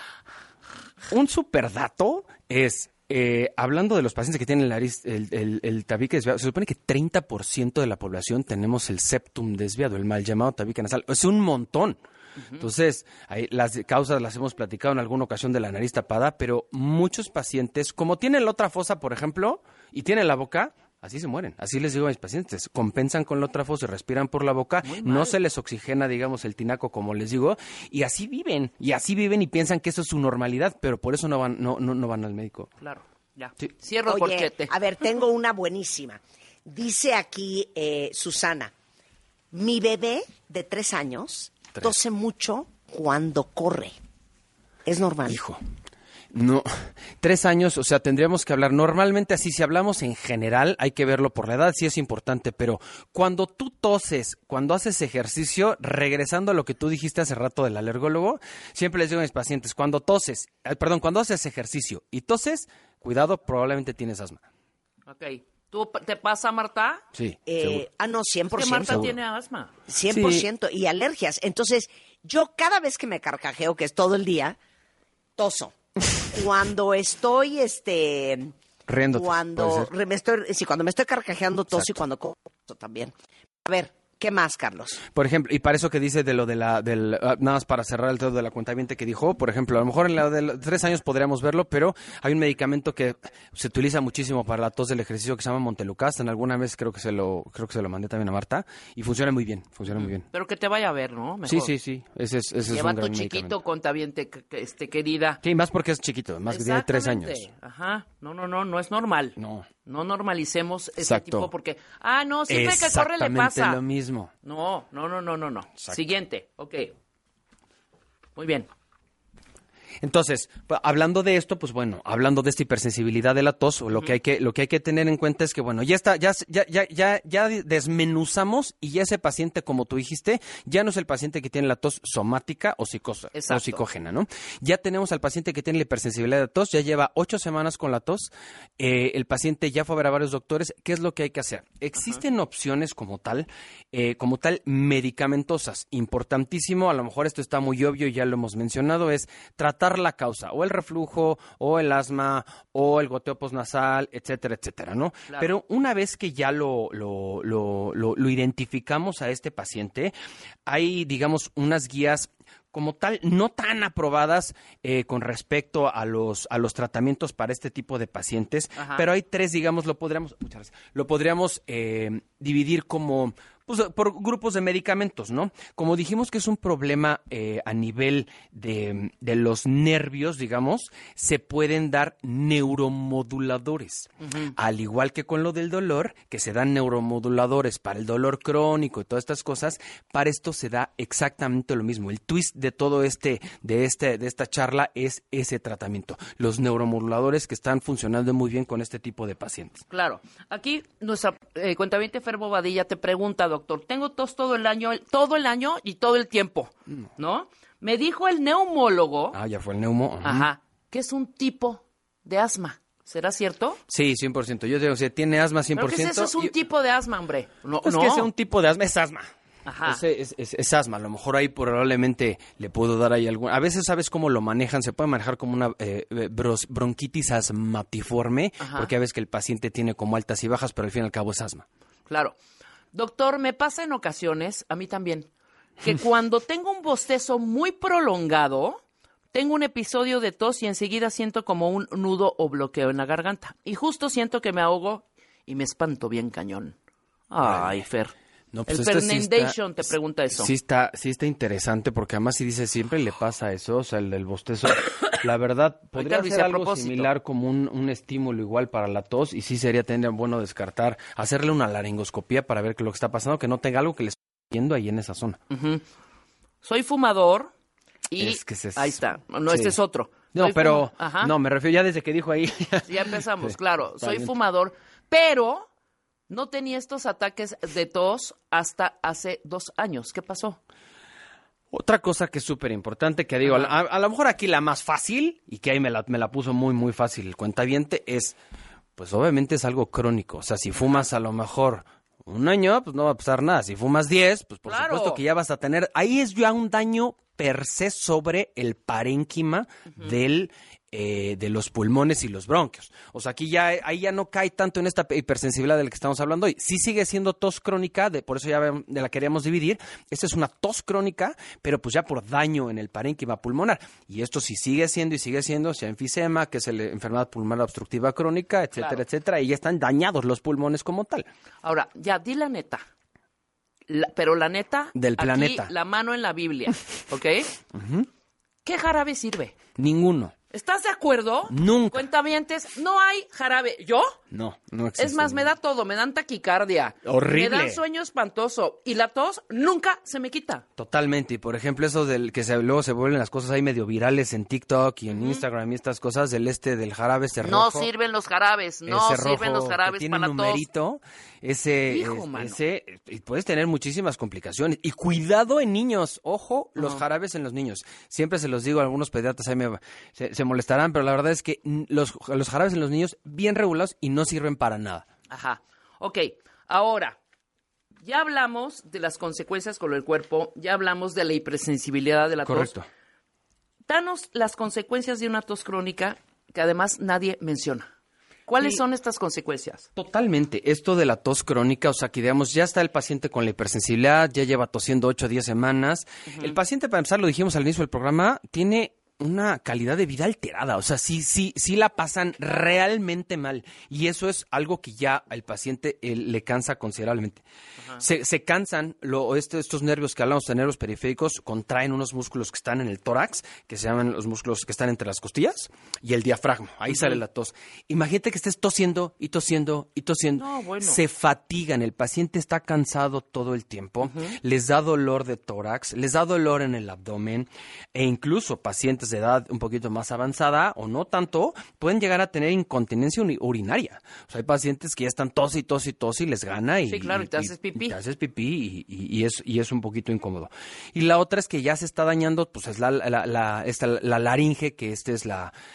un super dato es, hablando de los pacientes que tienen el tabique desviado, se supone que 30% de la población tenemos el septum desviado, el mal llamado tabique nasal. Es un montón. Entonces, las causas las hemos platicado en alguna ocasión de la nariz tapada, pero muchos pacientes, como tienen la otra fosa, por ejemplo, y tienen la boca, así se mueren. Así les digo a mis pacientes. Compensan con la otra fosa y respiran por la boca. No se les oxigena, digamos, el tinaco, como les digo. Y así viven. Y piensan que eso es su normalidad, pero por eso no van al médico.
Claro, ya.
Sí.
Cierro el
Oye,
porquete.
a ver, tengo una buenísima. Dice aquí Susana, mi bebé de 3 años tose mucho cuando corre. ¿Es normal?
Hijo. No, 3 años, o sea, tendríamos que hablar normalmente así, si hablamos en general, hay que verlo por la edad, sí es importante, pero cuando tú toses, cuando haces ejercicio, regresando a lo que tú dijiste hace rato del alergólogo, siempre les digo a mis pacientes, cuando haces ejercicio y toses, cuidado, probablemente tienes asma.
Ok. ¿Tú te pasa, Marta?
Sí, seguro.
No, 100%.
Es que Marta
seguro.
tiene asma.
100% y alergias. Entonces, yo cada vez que me carcajeo, que es todo el día, toso. Cuando estoy,
Riéndote,
cuando
puede
cuando me estoy carcajeando, toso, y
Exacto.
cuando cojo también. A ver, ¿qué más, Carlos?
Por ejemplo, y para eso que dice de lo de nada más para cerrar el todo de la cuentaviente que dijo, por ejemplo, a lo mejor en la de los 3 años podríamos verlo, pero hay un medicamento que se utiliza muchísimo para la tos del ejercicio que se llama Montelukast. En alguna vez creo que se lo mandé también a Marta y funciona muy bien, muy bien.
Pero que te vaya a ver, ¿no? Mejor.
Sí. Ese es un
Lleva
gran
tu chiquito
medicamento.
contabiente, querida.
Sí, más porque es chiquito, más que tiene 3 años.
Exactamente. Ajá. No es normal.
No.
No normalicemos ese
Exacto.
tipo porque, no, siempre que corre le pasa.
Exactamente lo mismo.
No. Siguiente, ok. Muy bien.
Entonces, hablando de esto, pues bueno, hablando de esta hipersensibilidad de la tos, lo que hay que tener en cuenta es que, bueno, ya desmenuzamos y ya ese paciente, como tú dijiste, ya no es el paciente que tiene la tos somática o psicógena, ¿no? Ya tenemos al paciente que tiene la hipersensibilidad de tos, ya lleva 8 semanas con la tos, el paciente ya fue a ver a varios doctores. ¿Qué es lo que hay que hacer? Existen opciones como tal medicamentosas. Importantísimo, a lo mejor esto está muy obvio y ya lo hemos mencionado, es tratar la causa, o el reflujo, o el asma, o el goteo postnasal, etcétera, etcétera, ¿no?
Claro.
Pero una vez que ya lo identificamos a este paciente, hay, digamos, unas guías como tal, no tan aprobadas con respecto a los tratamientos para este tipo de pacientes,
Ajá.
pero hay 3, digamos, lo podríamos dividir como, pues, por grupos de medicamentos, ¿no? Como dijimos que es un problema a nivel de los nervios, digamos, se pueden dar neuromoduladores. Al igual que con lo del dolor, que se dan neuromoduladores para el dolor crónico y todas estas cosas, para esto se da exactamente lo mismo. El twist de todo de esta charla es ese tratamiento. Los neuromoduladores que están funcionando muy bien con este tipo de pacientes.
Claro. Aquí nuestra cuentaviente Fer Bobadilla te pregunta, doctor, tengo tos todo el año y todo el tiempo, ¿no? Me dijo el neumólogo,
Ya fue el neumo.
ajá, que es un tipo de asma. ¿Será cierto?
Sí, 100%. Yo digo, si tiene asma 100%.
¿Pero qué es eso? Es un tipo de asma, hombre. No,
Pues
no.
que sea un tipo de asma, es asma.
Ajá.
Es asma. A lo mejor ahí probablemente le puedo dar ahí algún... A veces, ¿sabes cómo lo manejan? Se puede manejar como una bronquitis asmatiforme,
Ajá.
porque a veces que el paciente tiene como altas y bajas, pero al fin y al cabo es asma.
Claro. Doctor, me pasa en ocasiones, a mí también, que cuando tengo un bostezo muy prolongado, tengo un episodio de tos y enseguida siento como un nudo o bloqueo en la garganta. Y justo siento que me ahogo y me espanto bien cañón. Ay, Fer.
No, pues
El
este sí
Fernandation te pregunta eso.
Sí está interesante, porque además si dice siempre le pasa eso, o sea, el del bostezo. La verdad, podría
lo hice
ser
a
algo
propósito.
similar como un estímulo igual para la tos, y sí sería tener bueno descartar, hacerle una laringoscopía para ver qué es lo que está pasando, que no tenga algo que le esté yendo ahí en esa zona.
Soy fumador y...
Es que ese es-
Ahí está. No,
sí.
este es otro.
No,
Soy
pero,
Ajá.
no, me refiero ya desde que dijo ahí.
Ya empezamos,
Sí,
claro. Soy
totalmente.
fumador, pero no tenía estos ataques de tos hasta hace 2 años. ¿Qué pasó?
Otra cosa que es súper importante, que digo, a lo mejor aquí la más fácil, y que ahí me la puso muy, muy fácil el cuentaviente, es, pues obviamente es algo crónico. O sea, si fumas a lo mejor 1 año, pues no va a pasar nada. Si fumas 10, pues por
Claro.
supuesto que ya vas a tener... Ahí es ya un daño per se sobre el parénquima de los pulmones y los bronquios. O sea, aquí ahí ya no cae tanto en esta hipersensibilidad de la que estamos hablando hoy. Sí sigue siendo tos crónica, por eso ya de la queríamos dividir. Esta es una tos crónica, pero pues ya por daño en el parénquima pulmonar. Y esto sí sigue siendo, sea enfisema, que es la enfermedad pulmonar obstructiva crónica, etcétera,
Claro.
etcétera, y ya están dañados los pulmones como tal.
Ahora, ya, di la neta. Pero la neta...
Del
aquí,
planeta.
la mano en la Biblia, ¿ok? ¿Qué jarabe sirve?
Ninguno.
¿Estás de acuerdo?
Nunca.
Cuentavientes, no hay jarabe. ¿Yo?
No existe.
Es más, me da todo, me dan taquicardia.
Horrible.
Me dan sueño espantoso. Y la tos nunca se me quita.
Totalmente, y por ejemplo eso del que luego se vuelven las cosas ahí medio virales en TikTok y en Instagram y estas cosas del jarabe ese
No
rojo.
sirven los jarabes, no
Ese
sirven
rojo
los jarabes
que tiene
para la
un
tos.
numerito,
Hijo, mano.
y puedes tener muchísimas complicaciones. Y cuidado en niños, ojo, los jarabes en los niños. Siempre se los digo a algunos pediatras, ahí se molestarán, pero la verdad es que los jarabes en los niños bien regulados y no sirven para nada.
Ajá. Ok, ahora, ya hablamos de las consecuencias con el cuerpo, ya hablamos de la hipersensibilidad de la
Correcto.
tos. Danos las consecuencias de una tos crónica que además nadie menciona. ¿Cuáles
Sí.
son estas consecuencias?
Totalmente. Esto de la tos crónica, o sea, que digamos, ya está el paciente con la hipersensibilidad, ya lleva tosiendo 8 o 10 semanas. El paciente, para empezar, lo dijimos al inicio del programa, tiene una calidad de vida alterada. O sea, sí la pasan realmente mal. Y eso es algo que ya al paciente le cansa considerablemente. Se cansan, estos nervios que hablamos de nervios periféricos, contraen unos músculos que están en el tórax, que se llaman los músculos que están entre las costillas, y el diafragma. Ahí sale la tos. Imagínate que estés tosiendo y tosiendo y tosiendo.
No, bueno.
Se fatigan, el paciente está cansado todo el tiempo, les da dolor de tórax, les da dolor en el abdomen, e incluso pacientes pacientes de edad un poquito más avanzada o no tanto, pueden llegar a tener incontinencia urinaria. O sea, hay pacientes que ya están tos y les gana y...
Sí, claro, y te haces pipí.
Y te haces pipí y es un poquito incómodo. Y la otra es que ya se está dañando, pues es la laringe, que es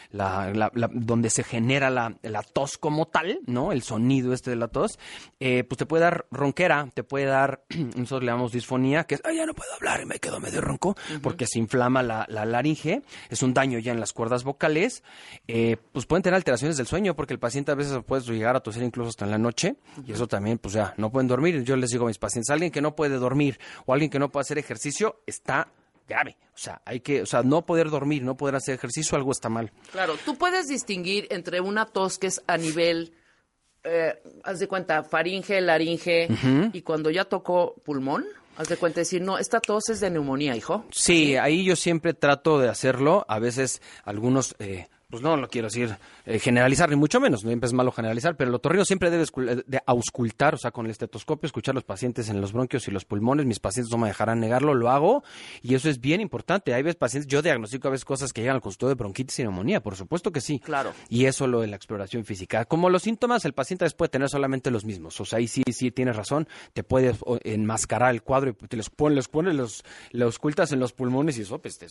donde se genera la tos como tal, ¿no? El sonido de la tos. Pues te puede dar ronquera, te puede dar, nosotros le llamamos disfonía, que es, ya no puedo hablar y me quedo medio ronco, porque se inflama la laringe, es un daño ya en las cuerdas vocales. Pues pueden tener alteraciones del sueño, porque el paciente a veces puede llegar a toser incluso hasta en la noche, y eso también, pues ya, no pueden dormir. Yo les digo a mis pacientes, alguien que no puede dormir o alguien que no puede hacer ejercicio está grave. O sea, no poder dormir, no poder hacer ejercicio, algo está mal.
Claro, tú puedes distinguir entre una tos que es a nivel, haz de cuenta, faringe, laringe, y cuando ya tocó pulmón, haz de cuenta decir, no, esta tos es de neumonía, hijo.
Sí, ahí yo siempre trato de hacerlo. A veces algunos... pues no lo quiero decir generalizar, ni mucho menos, no es malo generalizar, pero el otorrino siempre debe de auscultar, o sea, con el estetoscopio, escuchar a los pacientes en los bronquios y los pulmones. Mis pacientes no me dejarán negarlo, lo hago, y eso es bien importante. Hay veces pacientes, yo diagnostico a veces cosas que llegan al consultorio de bronquitis y neumonía, por supuesto que sí.
Claro.
Y eso lo de la exploración física. Como los síntomas, el paciente puede tener solamente los mismos, o sea, ahí sí tienes razón, te puedes enmascarar el cuadro y te los auscultas en los pulmones y eso, pues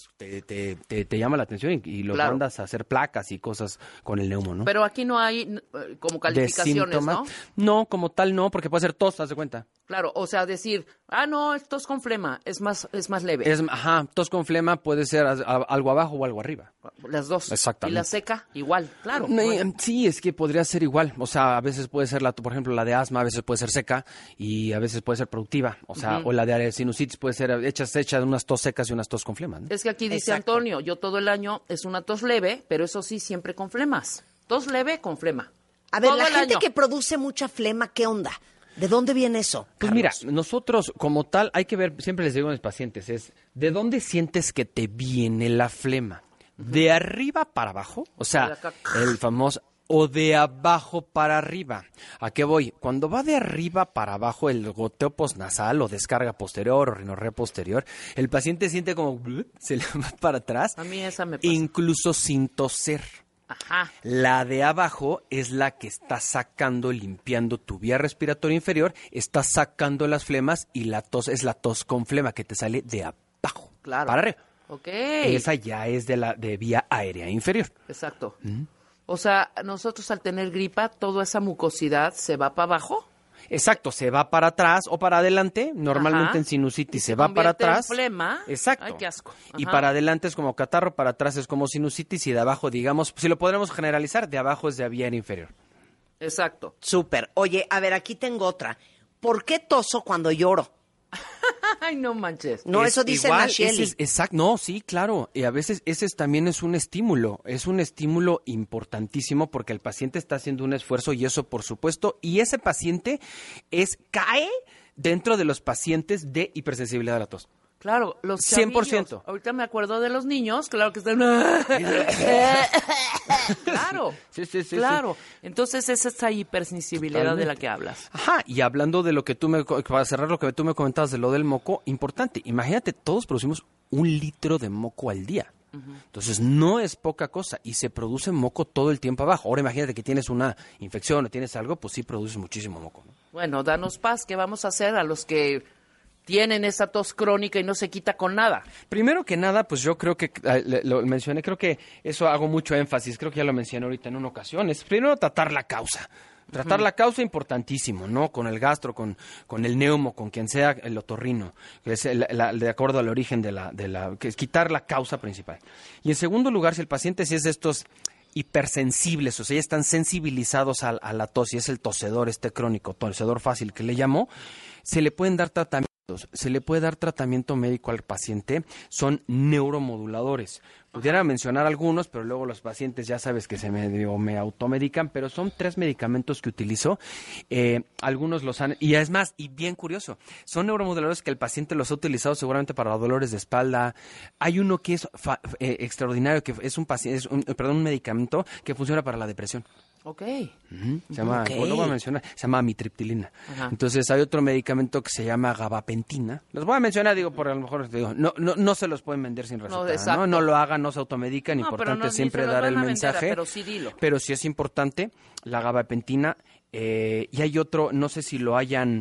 te llama la atención y lo mandas a hacer placas y cosas con el neumo, ¿no?
Pero aquí no hay como calificaciones, ¿no?
No, como tal no, porque puede ser tos, haz de cuenta.
Claro, o sea, decir, no, es tos con flema, es más leve.
Tos con flema puede ser algo abajo o algo arriba.
Las dos.
Exactamente.
Y la seca, igual, claro.
Sí, es que podría ser igual. O sea, a veces puede ser, por ejemplo, la de asma, a veces puede ser seca y a veces puede ser productiva. O sea, o la de sinusitis puede ser hechas unas tos secas y unas tos con flema, ¿no?
Es que aquí dice Antonio, yo todo el año es una tos leve, pero eso sí, siempre con flemas. Tos leve con flema.
A ver,
todo
la
el
gente
año.
que produce mucha flema, ¿qué onda? ¿De dónde viene eso?
Pues mira, nosotros como tal, hay que ver, siempre les digo a mis pacientes, es ¿de dónde sientes que te viene la flema? ¿De arriba para abajo? O sea, el famoso... o de abajo para arriba. ¿A qué voy? Cuando va de arriba para abajo el goteo postnasal o descarga posterior o rinorrea posterior, el paciente siente como se le va para atrás.
A mí esa me pasa.
Incluso sin toser.
Ajá.
La de abajo es la que está sacando, limpiando tu vía respiratoria inferior, está sacando las flemas, y la tos es la tos con flema que te sale de abajo
Claro.
para arriba.
Ok.
Esa ya es de vía aérea inferior.
Exacto. O sea, nosotros al tener gripa, toda esa mucosidad se va para abajo.
Exacto, se va para atrás o para adelante. Normalmente en sinusitis se va para atrás.
En flema.
Exacto.
Ay, qué asco.
Y para adelante es como catarro, para atrás es como sinusitis, y de abajo, digamos, si lo podremos generalizar, de abajo es de vía aérea inferior.
Exacto.
Súper. Oye, a ver, aquí tengo otra. ¿Por qué toso cuando lloro?
Ay, no manches.
No, eso dice Nacheli.
Exacto, no, sí, claro. Y a veces también es un estímulo importantísimo, porque el paciente está haciendo un esfuerzo, y eso por supuesto, y ese paciente cae dentro de los pacientes de hipersensibilidad a la tos.
Claro, los
100%.
chavillos. Ahorita me acuerdo de los niños, claro que están... Claro,
Sí.
claro. Entonces esa es esa hipersensibilidad
Totalmente.
de la que hablas.
Ajá, y hablando de lo que para cerrar lo que tú me comentabas de lo del moco, importante, imagínate, todos producimos 1 litro de moco al día. Entonces no es poca cosa, y se produce moco todo el tiempo abajo. Ahora imagínate que tienes una infección o tienes algo, pues sí produces muchísimo moco, ¿no?
Bueno, danos paz, ¿qué vamos a hacer a los que tienen esa tos crónica y no se quita con nada?
Primero que nada, pues yo creo que, lo mencioné, creo que eso hago mucho énfasis, creo que ya lo mencioné ahorita en una ocasión, es primero tratar la causa. Tratar la causa, importantísimo, ¿no? Con el gastro, con el neumo, con quien sea el otorrino, que es de acuerdo al origen que es quitar la causa principal. Y en segundo lugar, si el paciente es de estos hipersensibles, o sea, ya están sensibilizados a la tos, y es el tosedor crónico, tosedor fácil que le llamo, se le pueden dar tratamientos. Se le puede dar tratamiento médico al paciente, son neuromoduladores. Pudiera mencionar algunos, pero luego los pacientes ya sabes que me automedican, pero son 3 medicamentos que utilizo. Algunos los han... Y es más, y bien curioso, son neuromoduladores que el paciente los ha utilizado seguramente para dolores de espalda. Hay uno que es extraordinario, que es un medicamento que funciona para la depresión.
Ok.
Se llama,
Ok.
lo voy a mencionar, se llama amitriptilina.
Ajá.
Entonces hay otro medicamento que se llama gabapentina, gabapentina. Los voy a mencionar, digo, por a lo mejor digo, no se los pueden vender sin receta,
exacto.
¿no? No lo hagan, no se automedican, importante
ni
siempre
se los
dar el
van a vender,
mensaje.
pero sí dilo.
Pero sí es importante la gabapentina. Y hay otro, no sé si lo hayan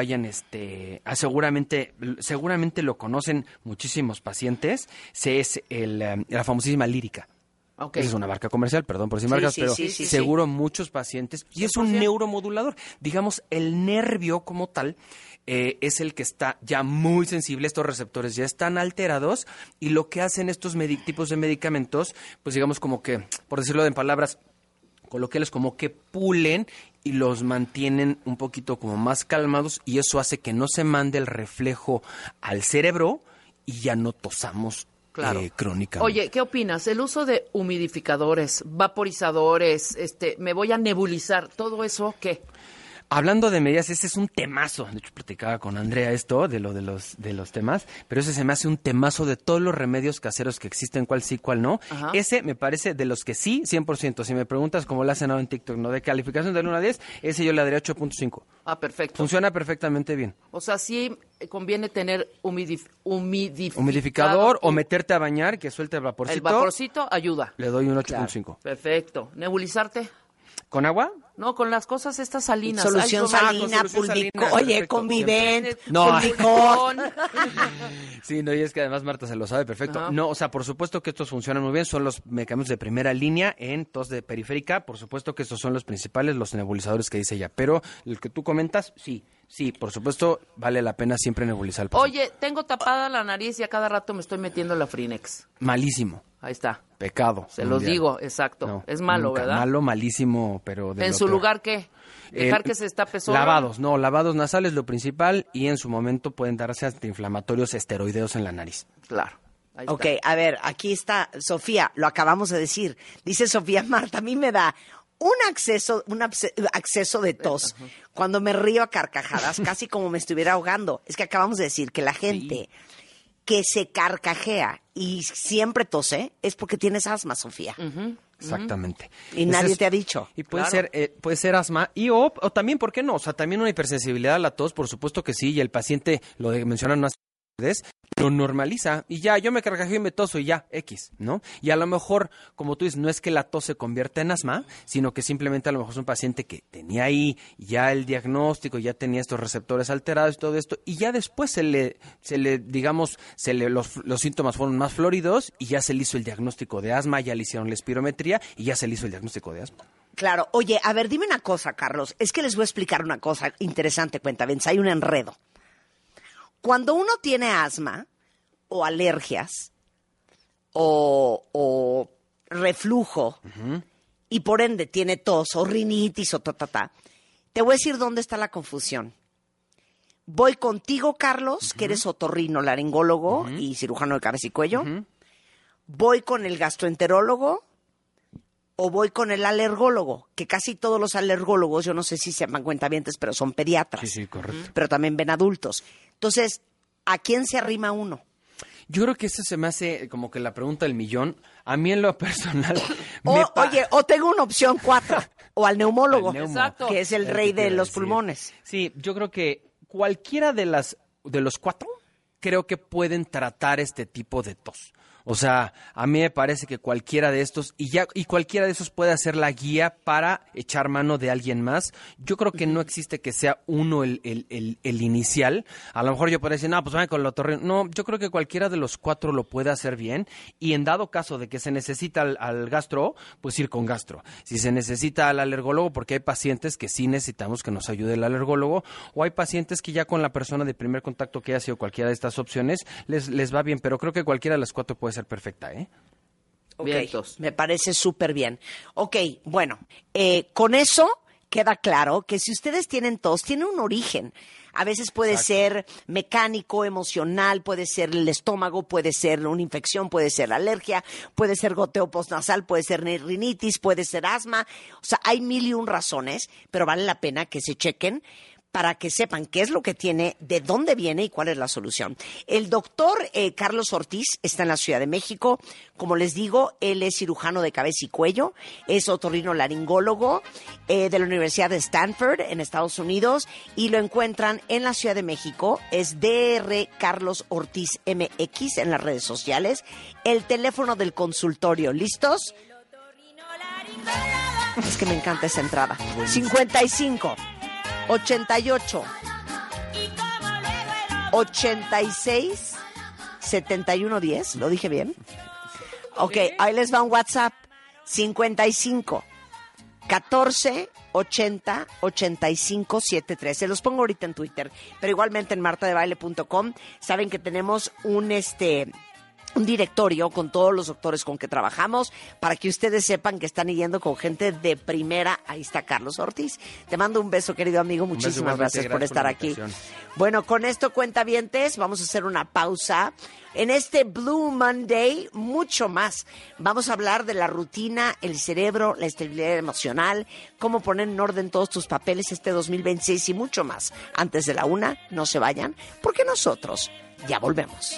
seguramente lo conocen muchísimos pacientes, es la famosísima Lírica.
Ok.
Esa es una marca comercial, perdón por decir marcas, pero
sí.
seguro muchos pacientes, y es un
100%.
neuromodulador. Digamos, el nervio como tal es el que está ya muy sensible, estos receptores ya están alterados, y lo que hacen estos tipos de medicamentos, pues digamos como que, por decirlo en palabras coloquiales, como que pulen y los mantienen un poquito como más calmados, y eso hace que no se mande el reflejo al cerebro y ya no tosamos crónicamente.
Oye, ¿qué opinas? El uso de humidificadores, vaporizadores, me voy a nebulizar, ¿todo eso qué?
Hablando de medidas, ese es un temazo. De hecho, platicaba con Andrea esto, de los temas, pero ese se me hace un temazo de todos los remedios caseros que existen, cuál sí, cuál no.
Ajá.
Ese me parece de los que sí, 100%. Si me preguntas cómo lo hacen ahora en TikTok, ¿no? De calificación del 1 a 10, ese yo le daría 8.5.
Ah, perfecto.
Funciona perfectamente bien.
O sea, sí conviene tener
Humidificador o meterte a bañar, que suelte el vaporcito.
El vaporcito ayuda.
Le doy un 8.5.
Perfecto. ¿Nebulizarte?
¿Con agua?
No, con las cosas estas salinas.
Solución
Ay,
salina,
solución salina,
Pulvico. Oye,
perfecto.
Convivent,
No.
Pulvicón.
Sí, no, y es que además Marta se lo sabe perfecto.
Ajá.
No, o sea, por supuesto que estos funcionan muy bien, son los medicamentos de primera línea en tos de periférica, por supuesto que estos son los principales, los nebulizadores que dice ella, pero el que tú comentas, sí, por supuesto, vale la pena siempre nebulizar al paciente.
Oye, tengo tapada la nariz y a cada rato me estoy metiendo la Frinex.
Malísimo,
Ahí está.
pecado.
Se los
mundial.
digo, exacto.
No,
es malo,
nunca.
¿verdad?
Malo, malísimo, pero de
¿En
lo
su
peor.
lugar qué? ¿Dejar que se destape solo?
Lavados nasales lo principal, y en su momento pueden darse antiinflamatorios esteroideos en la nariz.
Claro. Ahí
Ok,
está.
a ver, aquí está Sofía, lo acabamos de decir. Dice Sofía, Marta, a mí me da un acceso de tos cuando me río a carcajadas, casi como me estuviera ahogando. Es que acabamos de decir que la gente que se carcajea y siempre tose es porque tienes asma, Sofía.
Exactamente.
Y nadie te ha dicho.
Y puede
Claro.
puede ser asma o también, ¿por qué no? O sea, también una hipersensibilidad a la tos, por supuesto que sí, y el paciente, lo mencionan más veces, lo normaliza y ya, yo me carcajeo y me toso y ya, X, ¿no? Y a lo mejor, como tú dices, no es que la tos se convierta en asma, sino que simplemente a lo mejor es un paciente que tenía ahí ya el diagnóstico, ya tenía estos receptores alterados y todo esto, y ya después los síntomas fueron más floridos y ya se le hizo el diagnóstico de asma, ya le hicieron la espirometría y ya se le hizo el diagnóstico de asma.
Claro. Oye, a ver, dime una cosa, Carlos. Es que les voy a explicar una cosa interesante, cuentavientes. Hay un enredo. Cuando uno tiene asma o alergias o reflujo y por ende tiene tos o rinitis o te voy a decir dónde está la confusión. Voy contigo, Carlos, que eres otorrinolaringólogo y cirujano de cabeza y cuello. Voy con el gastroenterólogo o voy con el alergólogo, que casi todos los alergólogos, yo no sé si se llaman cuentavientes, pero son pediatras.
Sí, correcto.
Pero también ven adultos. Entonces, ¿a quién se arrima uno?
Yo creo que eso se me hace como que la pregunta del millón. A mí en lo personal...
Oye, o tengo una opción 4, o al neumólogo,
Al neumo.
Exacto.
que es el
Es
rey
lo que
de
iba a
los
decir.
pulmones.
Sí, yo creo que cualquiera de los 4 creo que pueden tratar este tipo de tos. O sea, a mí me parece que cualquiera de estos, y cualquiera de esos puede hacer la guía para echar mano de alguien más. Yo creo que no existe que sea uno el inicial. A lo mejor yo podría decir, no, pues vayan con el otorrino. No, yo creo que cualquiera de los 4 lo puede hacer bien. Y en dado caso de que se necesita al gastro, pues ir con gastro. Si se necesita al alergólogo, porque hay pacientes que sí necesitamos que nos ayude el alergólogo, o hay pacientes que ya con la persona de primer contacto que haya sido cualquiera de estas opciones, les va bien. Pero creo que cualquiera de las 4 puede ser perfecta, ¿eh?
Ok,
Vientos.
me parece súper bien. Ok, bueno, con eso queda claro que si ustedes tienen tos, tiene un origen. A veces puede ser mecánico, emocional, puede ser el estómago, puede ser una infección, puede ser alergia, puede ser goteo postnasal, puede ser rinitis, puede ser asma. O sea, hay 1001 razones, pero vale la pena que se chequen para que sepan qué es lo que tiene, de dónde viene y cuál es la solución. El doctor Carlos Ortiz está en la Ciudad de México. Como les digo, él es cirujano de cabeza y cuello, es otorrinolaringólogo de la Universidad de Stanford en Estados Unidos y lo encuentran en la Ciudad de México. Es Dr. Carlos Ortiz MX en las redes sociales. El teléfono del consultorio, ¿listos? Es que me encanta esa entrada. 55 88 86 71 10. ¿Lo dije bien? Ok, ahí les va un WhatsApp. 55 14 80 85 73. Se los pongo ahorita en Twitter, pero igualmente en martadebaile.com. Saben que tenemos un directorio con todos los doctores con que trabajamos para que ustedes sepan que están yendo con gente de primera. Ahí está Carlos Ortiz. Te mando un beso, querido amigo. Muchísimas gracias por estar aquí. Bueno, con esto, cuentavientes, vamos a hacer una pausa. En este Blue Monday, mucho más. Vamos a hablar de la rutina, el cerebro, la estabilidad emocional, cómo poner en orden todos tus papeles este 2026 y mucho más. Antes de la 1, no se vayan, porque nosotros ya volvemos.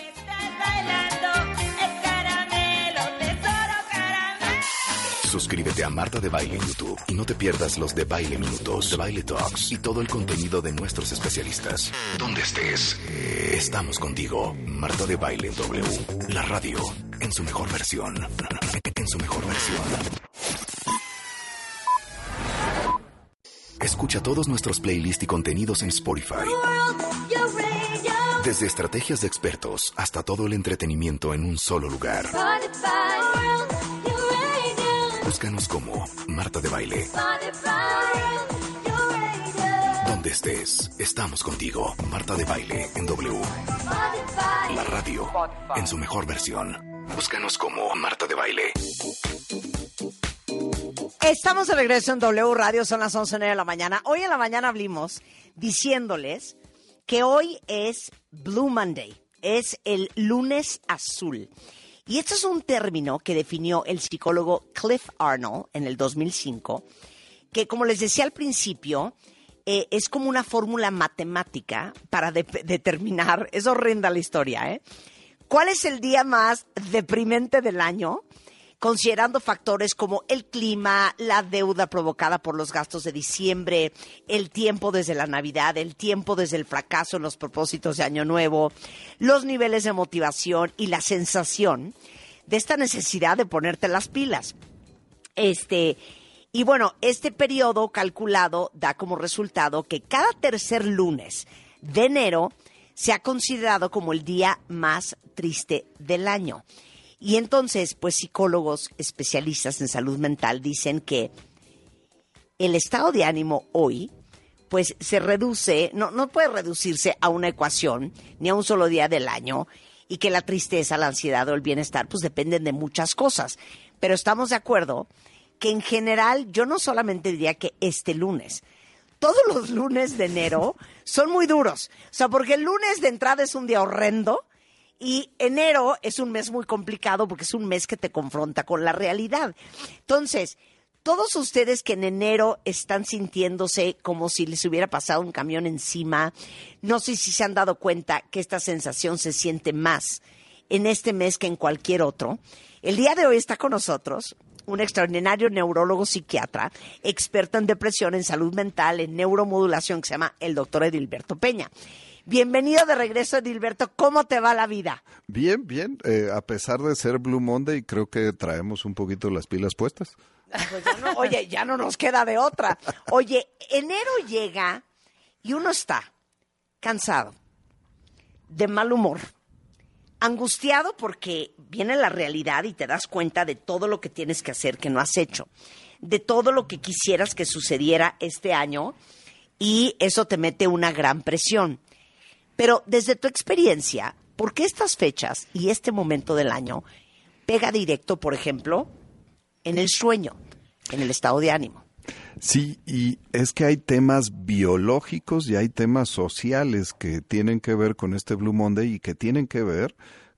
Suscríbete a Marta de Baile en YouTube y no te pierdas los de Baile Minutos, de Baile Talks y todo el contenido de nuestros especialistas. Donde estés, estamos contigo. Marta de Baile en W, la radio en su mejor versión. En su mejor versión. Escucha todos nuestros playlists y contenidos en Spotify. Desde estrategias de expertos hasta todo el entretenimiento en un solo lugar. Búscanos como Marta de Baile. Donde estés, estamos contigo. Marta de Baile en W. La radio en su mejor versión. Búscanos como Marta de Baile.
Estamos de regreso en W Radio, son las 11:09 de la mañana. Hoy en la mañana hablamos diciéndoles que hoy es Blue Monday, es el lunes azul. Y este es un término que definió el psicólogo Cliff Arnold en el 2005, que como les decía al principio, es como una fórmula matemática para determinar, es horrenda la historia, ¿cuál es el día más deprimente del año? Considerando factores como el clima, la deuda provocada por los gastos de diciembre, el tiempo desde la Navidad, el tiempo desde el fracaso en los propósitos de Año Nuevo, los niveles de motivación y la sensación de esta necesidad de ponerte las pilas. Y bueno, este periodo calculado da como resultado que cada tercer lunes de enero se ha considerado como el día más triste del año. Y entonces, pues psicólogos especialistas en salud mental dicen que el estado de ánimo hoy, pues se reduce, no puede reducirse a una ecuación, ni a un solo día del año, y que la tristeza, la ansiedad o el bienestar, pues dependen de muchas cosas. Pero estamos de acuerdo que en general, yo no solamente diría que este lunes, todos los lunes de enero son muy duros. O sea, porque el lunes de entrada es un día horrendo, y enero es un mes muy complicado porque es un mes que te confronta con la realidad. Entonces, todos ustedes que en enero están sintiéndose como si les hubiera pasado un camión encima, no sé si se han dado cuenta que esta sensación se siente más en este mes que en cualquier otro. El día de hoy está con nosotros un extraordinario neurólogo psiquiatra, experto en depresión, en salud mental, en neuromodulación, que se llama el doctor Edilberto Peña. Bienvenido de regreso, Edilberto. ¿Cómo te va la vida?
Bien, bien. A pesar de ser Blue Monday, creo que traemos un poquito las pilas puestas.
Pues ya no nos queda de otra. Oye, enero llega y uno está cansado, de mal humor, angustiado porque viene la realidad y te das cuenta de todo lo que tienes que hacer que no has hecho, de todo lo que quisieras que sucediera este año, y eso te mete una gran presión. Pero desde tu experiencia, ¿por qué estas fechas y este momento del año pega directo, por ejemplo, en el sueño, en el estado de ánimo?
Sí, y es que hay temas biológicos y hay temas sociales que tienen que ver con este Blue Monday y que tienen que ver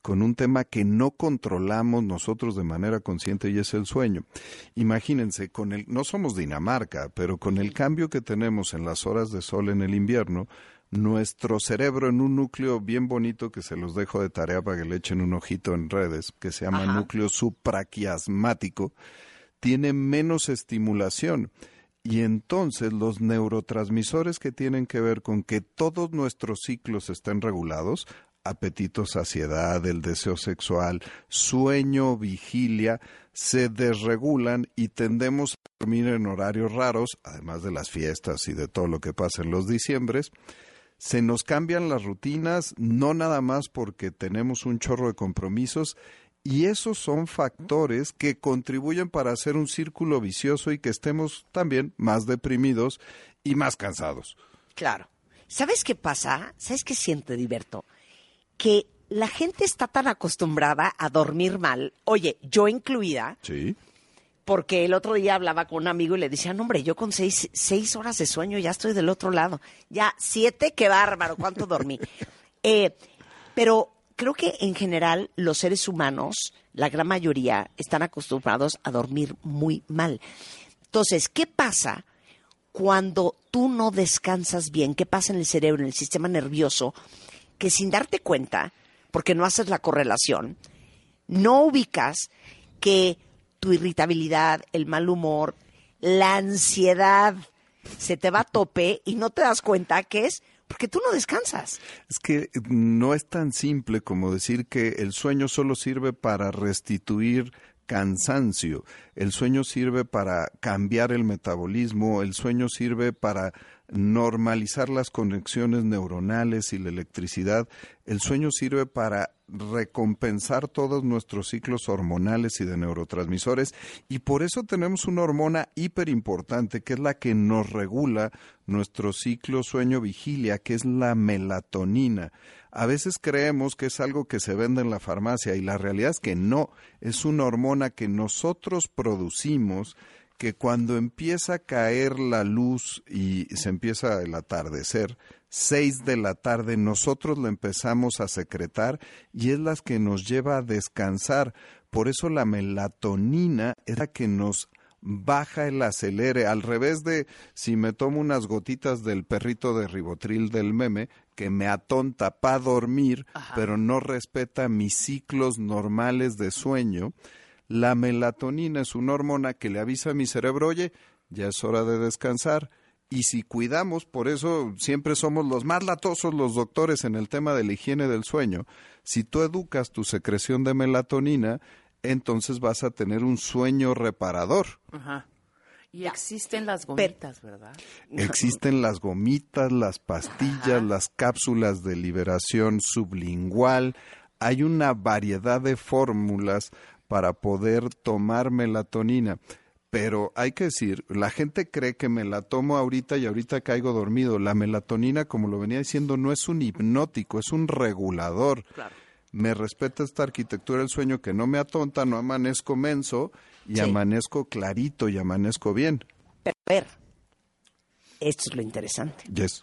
con un tema que no controlamos nosotros de manera consciente y es el sueño. Imagínense, no somos Dinamarca, pero con el cambio que tenemos en las horas de sol en el invierno, nuestro cerebro en un núcleo bien bonito que se los dejo de tarea para que le echen un ojito en redes, que se llama núcleo supraquiasmático, tiene menos estimulación. Y entonces los neurotransmisores que tienen que ver con que todos nuestros ciclos estén regulados, apetito, saciedad, el deseo sexual, sueño, vigilia, se desregulan y tendemos a dormir en horarios raros, además de las fiestas y de todo lo que pasa en los diciembres. Se nos cambian las rutinas, no nada más porque tenemos un chorro de compromisos, y esos son factores que contribuyen para hacer un círculo vicioso y que estemos también más deprimidos y más cansados.
Claro. ¿Sabes qué pasa? ¿Sabes qué siento, Heriberto? Que la gente está tan acostumbrada a dormir mal, oye, yo incluida,
Sí.
porque el otro día hablaba con un amigo y le decía, no, hombre, yo con 6 horas de sueño ya estoy del otro lado. Ya 7, qué bárbaro, ¿cuánto dormí? Pero creo que en general los seres humanos, la gran mayoría, están acostumbrados a dormir muy mal. Entonces, ¿qué pasa cuando tú no descansas bien? ¿Qué pasa en el cerebro, en el sistema nervioso? Que sin darte cuenta, porque no haces la correlación, no ubicas que tu irritabilidad, el mal humor, la ansiedad se te va a tope y no te das cuenta que es porque tú no descansas.
Es que no es tan simple como decir que el sueño solo sirve para restituir cansancio. El sueño sirve para cambiar el metabolismo, el sueño sirve para normalizar las conexiones neuronales y la electricidad. El sueño sirve para recompensar todos nuestros ciclos hormonales y de neurotransmisores, y por eso tenemos una hormona hiper importante que es la que nos regula nuestro ciclo sueño-vigilia, que es la melatonina. A veces creemos que es algo que se vende en la farmacia y la realidad es que no, es una hormona que nosotros producimos, que cuando empieza a caer la luz y se empieza el atardecer, 6 de la tarde, nosotros la empezamos a secretar y es la que nos lleva a descansar. Por eso la melatonina es la que nos baja el acelere, al revés de si me tomo unas gotitas del perrito de Ribotril del meme, que me atonta para dormir, pero no respeta mis ciclos normales de sueño. La melatonina es una hormona que le avisa a mi cerebro, oye, ya es hora de descansar. Y si cuidamos, por eso siempre somos los más latosos los doctores en el tema de la higiene del sueño. Si tú educas tu secreción de melatonina, entonces vas a tener un sueño reparador.
Ajá. Y existen las gomitas, ¿verdad?
Existen las gomitas, las pastillas, las cápsulas de liberación sublingual. Hay una variedad de fórmulas para poder tomar melatonina. Pero hay que decir, la gente cree que me la tomo ahorita y ahorita caigo dormido. La melatonina, como lo venía diciendo, no es un hipnótico, es un regulador.
Claro.
Me respeta esta arquitectura del sueño que no me atonta, no amanezco menso y amanezco clarito y amanezco bien.
Pero a ver, esto es lo interesante.
Yes.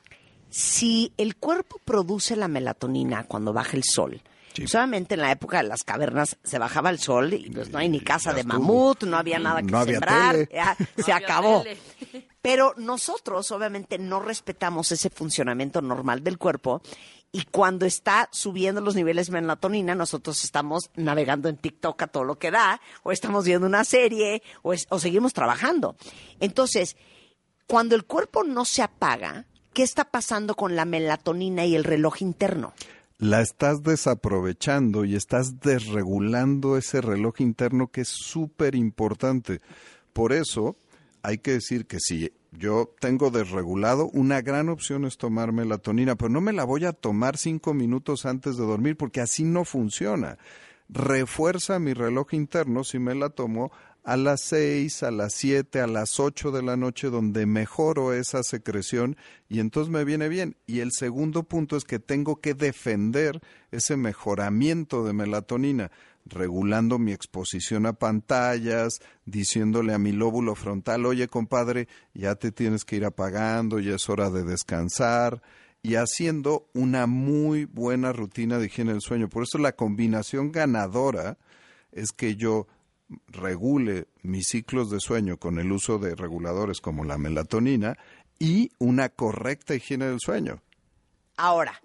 Si el cuerpo produce la melatonina cuando baja el sol, solamente en la época de las cavernas se bajaba el sol y pues no hay ni casa de mamut, no había nada que sembrar, ya, se acabó. Pero nosotros obviamente no respetamos ese funcionamiento normal del cuerpo y cuando está subiendo los niveles de melatonina nosotros estamos navegando en TikTok a todo lo que da, o estamos viendo una serie o seguimos trabajando. Entonces, cuando el cuerpo no se apaga, ¿qué está pasando con la melatonina y el reloj interno?
La estás desaprovechando y estás desregulando ese reloj interno que es súper importante. Por eso hay que decir que si yo tengo desregulado, una gran opción es tomar melatonina, pero no me la voy a tomar 5 minutos antes de dormir porque así no funciona. Refuerza mi reloj interno si me la tomo a las 6, a las 7, a las 8 de la noche, donde mejoro esa secreción y entonces me viene bien. Y el segundo punto es que tengo que defender ese mejoramiento de melatonina, regulando mi exposición a pantallas, diciéndole a mi lóbulo frontal, oye compadre, ya te tienes que ir apagando, ya es hora de descansar. y haciendo una muy buena rutina de higiene del sueño. Por eso la combinación ganadora es que yo regule mis ciclos de sueño con el uso de reguladores como la melatonina y una correcta higiene del sueño.
Ahora,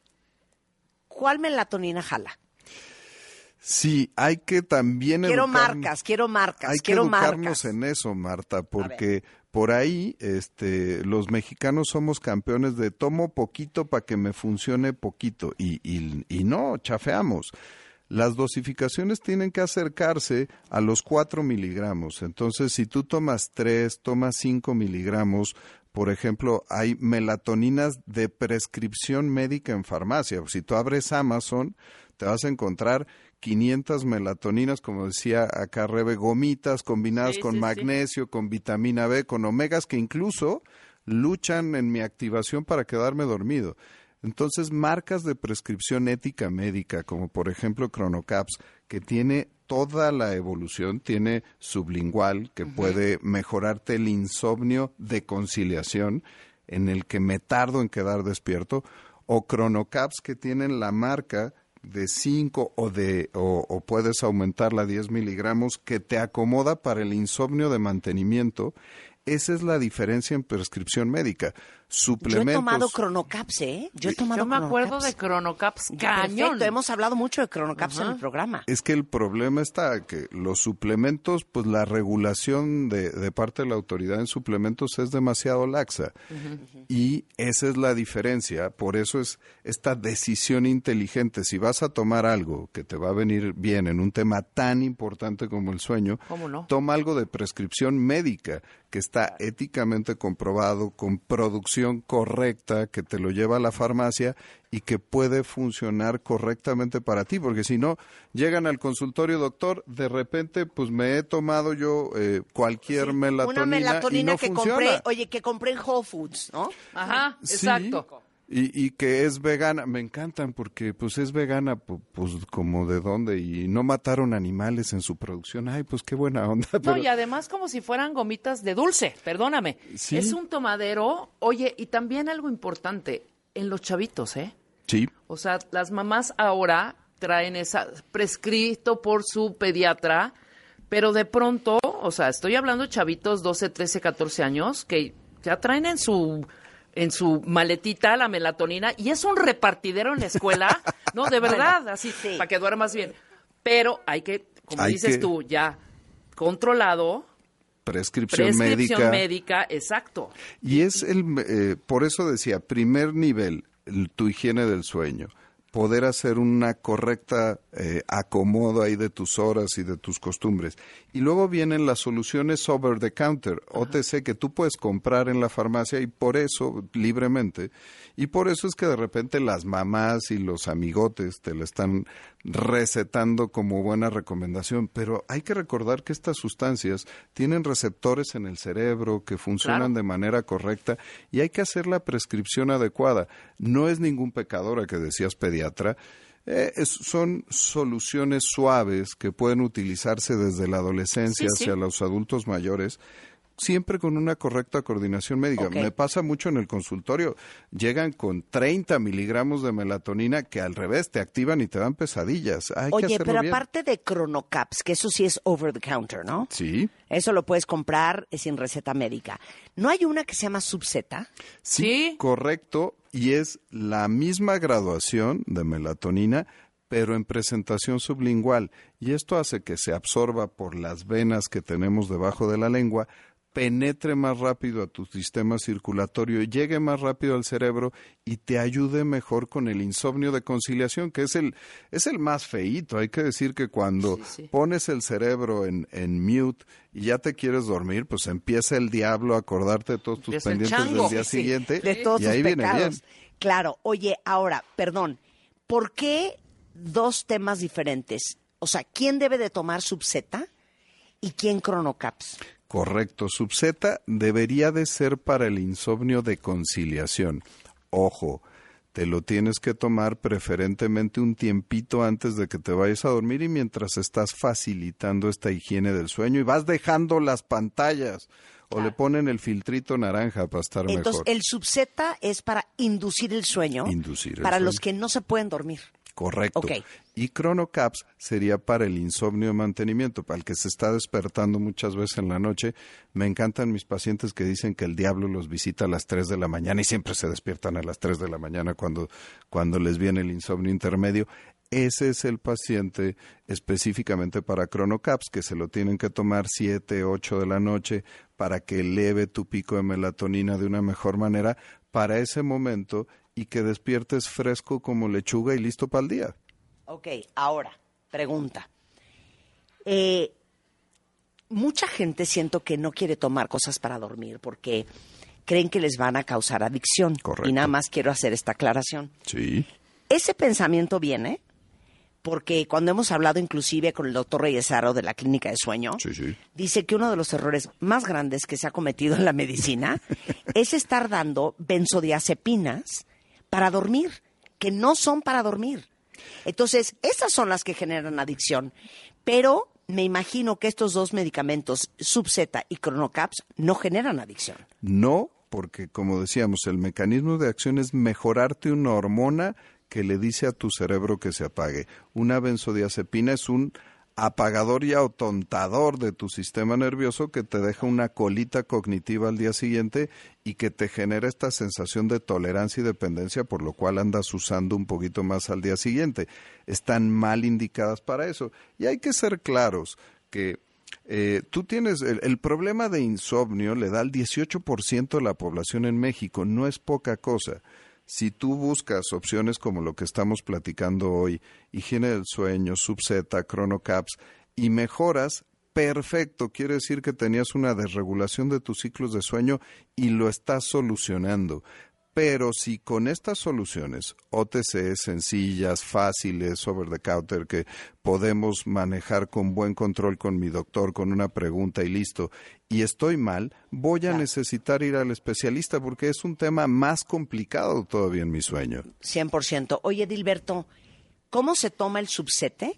¿cuál melatonina jala?
Sí, hay que también
Quiero marcas.
Hay que educarnos en eso, Marta, porque por ahí los mexicanos somos campeones de tomo poquito para que me funcione poquito y no, chafeamos. Las dosificaciones tienen que acercarse a los 4 miligramos. Entonces, si tú tomas 3, tomas 5 miligramos, por ejemplo, hay melatoninas de prescripción médica en farmacia. Si tú abres Amazon, te vas a encontrar 500 melatoninas, como decía acá Rebe, gomitas combinadas con magnesio, con vitamina B, con omegas, que incluso luchan en mi activación para quedarme dormido. Entonces, marcas de prescripción ética médica, como por ejemplo Cronocaps, que tiene toda la evolución, tiene sublingual, que puede mejorarte el insomnio de conciliación, en el que me tardo en quedar despierto, o Cronocaps, que tienen la marca de 5 o puedes aumentarla a 10 miligramos, que te acomoda para el insomnio de mantenimiento. Esa es la diferencia en prescripción médica. Suplementos.
Yo he tomado Cronocaps, ¿eh? Yo
me acuerdo de Cronocaps, cañón.
Perfecto, hemos hablado mucho de Cronocaps en el programa.
Es que el problema está que los suplementos, pues la regulación de parte de la autoridad en suplementos es demasiado laxa. Y esa es la diferencia. Por eso es esta decisión inteligente. Si vas a tomar algo que te va a venir bien en un tema tan importante como el sueño,
¿cómo no?
Toma algo de prescripción médica que está éticamente comprobado, con producción correcta, que te lo lleva a la farmacia y que puede funcionar correctamente para ti, porque si no, llegan al consultorio, doctor, de repente, pues me he tomado yo cualquier melatonina,
una melatonina
y no
que
funciona.
compré en Whole Foods, ¿no?
Ajá,
Sí.
exacto.
Y que es vegana, me encantan porque pues es vegana, pues como de dónde, y no mataron animales en su producción, ay, pues qué buena onda.
No, y además como si fueran gomitas de dulce, perdóname.
Sí.
Es un tomadero, oye, y también algo importante, en los chavitos, ¿eh?
Sí.
O sea, las mamás ahora traen esa, prescrito por su pediatra, pero de pronto, o sea, estoy hablando de chavitos 12, 13, 14 años, que ya traen en su maletita la melatonina y es un repartidero en la escuela, no, de verdad, así, para que duermas bien. Pero hay que, como dices tú, ya controlado,
prescripción
médica, exacto.
Y es por eso decía, primer nivel, tu higiene del sueño. Poder hacer una correcta acomodo ahí de tus horas y de tus costumbres. Y luego vienen las soluciones over the counter, OTC, que tú puedes comprar en la farmacia y por eso, libremente, y por eso es que de repente las mamás y los amigotes te la están recetando como buena recomendación. Pero hay que recordar que estas sustancias tienen receptores en el cerebro que funcionan de manera correcta y hay que hacer la prescripción adecuada. No es ningún pecador, a que decías pediatra. Son soluciones suaves que pueden utilizarse desde la adolescencia hacia los adultos mayores, siempre con una correcta coordinación médica. Me pasa mucho en el consultorio, llegan con 30 miligramos de melatonina que al revés te activan y te dan pesadillas. Hay que hacerlo
pero
bien.
aparte de Cronocaps, que eso sí es over the counter, ¿no?
Sí.
Eso lo puedes comprar sin receta médica. ¿No hay una que se llama Subzeta?
Sí, correcto, y es la misma graduación de melatonina, pero en presentación sublingual. Y esto hace que se absorba por las venas que tenemos debajo de la lengua, penetre más rápido a tu sistema circulatorio, llegue más rápido al cerebro y te ayude mejor con el insomnio de conciliación, que es el más feíto. Hay que decir que cuando pones el cerebro en mute y ya te quieres dormir, pues empieza el diablo a acordarte de todos tus pendientes del día siguiente,
de todos
y ahí
tus
viene
pecados.
bien.
Claro, oye, ahora, perdón, ¿por qué dos temas diferentes? O sea, ¿quién debe de tomar Subzeta y quién Cronocaps?
Correcto, Subzeta debería de ser para el insomnio de conciliación. Ojo, te lo tienes que tomar preferentemente un tiempito antes de que te vayas a dormir y mientras estás facilitando esta higiene del sueño y vas dejando las pantallas. o le ponen el filtrito naranja para estar
Entonces,
mejor.
el Subzeta es para inducir el sueño.
Inducir el
para
sueño.
los que no se pueden dormir.
Correcto.
Ok.
Y ChronoCaps sería para el insomnio de mantenimiento, para el que se está despertando muchas veces en la noche. Me encantan mis pacientes que dicen que el diablo los visita a las 3 de la mañana y siempre se despiertan a las 3 de la mañana cuando les viene el insomnio intermedio. Ese es el paciente específicamente para ChronoCaps, que se lo tienen que tomar 7, 8 de la noche para que eleve tu pico de melatonina de una mejor manera para ese momento y que despiertes fresco como lechuga y listo para el día.
Ok, ahora, pregunta. Mucha gente siento que no quiere tomar cosas para dormir porque creen que les van a causar adicción.
Correcto.
Y nada más quiero hacer esta aclaración.
Sí.
Ese pensamiento viene porque cuando hemos hablado inclusive con el doctor Reyesaro de la Clínica de Sueño,
Sí.
dice que uno de los errores más grandes que se ha cometido en la medicina es estar dando benzodiazepinas para dormir, que no son para dormir. Entonces, esas son las que generan adicción. Pero me imagino que estos dos medicamentos, Subzeta y ChronoCaps, no generan adicción.
No, porque como decíamos, el mecanismo de acción es mejorarte una hormona que le dice a tu cerebro que se apague. Una benzodiazepina es un apagador y atontador de tu sistema nervioso que te deja una colita cognitiva al día siguiente y que te genera esta sensación de tolerancia y dependencia, por lo cual andas usando un poquito más al día siguiente. Están mal indicadas para eso. Y hay que ser claros que tú tienes el problema de insomnio, le da al 18% de la población en México, no es poca cosa. Si tú buscas opciones como lo que estamos platicando hoy, higiene del sueño, Subzeta, ChronoCaps, y mejoras, perfecto, quiere decir que tenías una desregulación de tus ciclos de sueño y lo estás solucionando. Pero si con estas soluciones, OTC sencillas, fáciles, over the counter, que podemos manejar con buen control con mi doctor, con una pregunta y listo, y estoy mal, voy a necesitar ir al especialista porque es un tema más complicado todavía en mi sueño.
100%. Oye, Dilberto, ¿cómo se toma el Subzeta?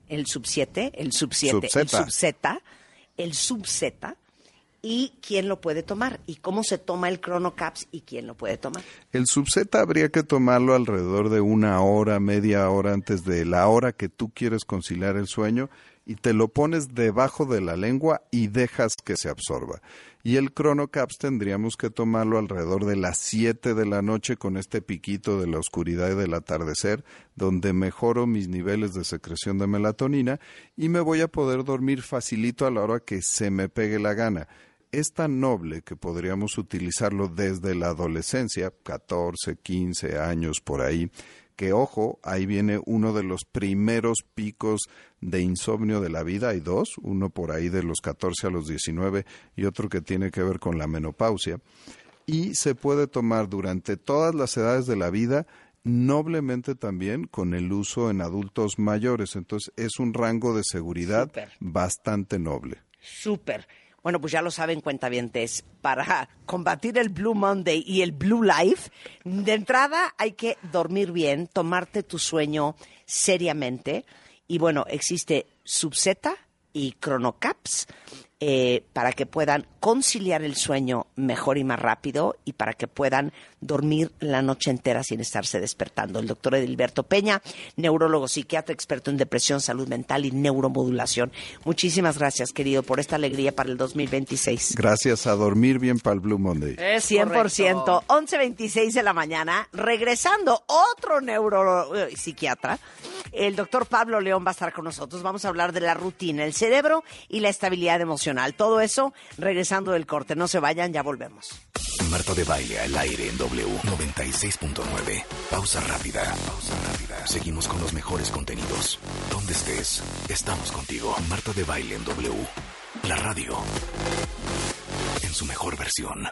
¿Y quién lo puede tomar? ¿Y cómo se toma el ChronoCaps y quién lo puede tomar?
El Subzeta habría que tomarlo alrededor de 1 hora, media hora antes de la hora que tú quieres conciliar el sueño y te lo pones debajo de la lengua y dejas que se absorba. Y el ChronoCaps tendríamos que tomarlo alrededor de las 7 de la noche con este piquito de la oscuridad y del atardecer, donde mejoro mis niveles de secreción de melatonina y me voy a poder dormir facilito a la hora que se me pegue la gana. Es tan noble que podríamos utilizarlo desde la adolescencia, 14, 15 años por ahí, que ojo, ahí viene uno de los primeros picos de insomnio de la vida, hay dos, uno por ahí de los 14 a los 19 y otro que tiene que ver con la menopausia, y se puede tomar durante todas las edades de la vida, noblemente también con el uso en adultos mayores, entonces es un rango de seguridad bastante noble.
Súper. Bueno, pues ya lo saben, cuentavientes, para combatir el Blue Monday y el Blue Life, de entrada hay que dormir bien, tomarte tu sueño seriamente. Y bueno, existe Subzeta y ChronoCaps para que puedan conciliar el sueño mejor y más rápido y para que puedan dormir la noche entera sin estarse despertando. El doctor Edilberto Peña, neurólogo, psiquiatra, experto en depresión, salud mental y neuromodulación. Muchísimas gracias, querido, por esta alegría para el 2026.
Gracias, a dormir bien para el Blue Monday.
Es
100%, 11:26 de la mañana, regresando otro neuropsiquiatra, el doctor Pablo León va a estar con nosotros. Vamos a hablar de la rutina, el cerebro y la estabilidad emocional. Todo eso regresando del corte. No se vayan, ya volvemos.
Marta de Baile al aire en W 96.9. Pausa rápida. Seguimos con los mejores contenidos. Donde estés, estamos contigo. Marta de Baile en W. La radio. En su mejor versión.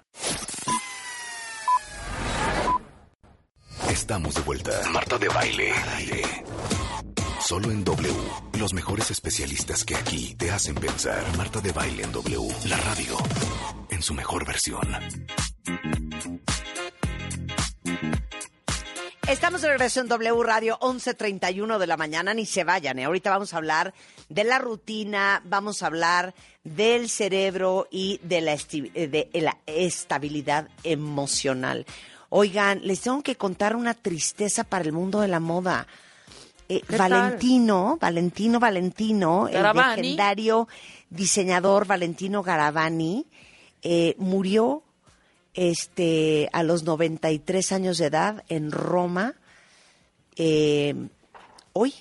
Estamos de vuelta. Marta de Baile al aire. Solo en W. Los mejores especialistas que aquí te hacen pensar. Marta de Baile en W. La radio. En su mejor versión.
Estamos de regreso en W Radio, 11:31 de la mañana, ni se vayan. Ahorita vamos a hablar de la rutina, vamos a hablar del cerebro y de la estabilidad emocional. Oigan, les tengo que contar una tristeza para el mundo de la moda. Valentino, el
Garavani.
legendario diseñador Valentino Garavani, murió a los 93 años de edad en Roma, hoy,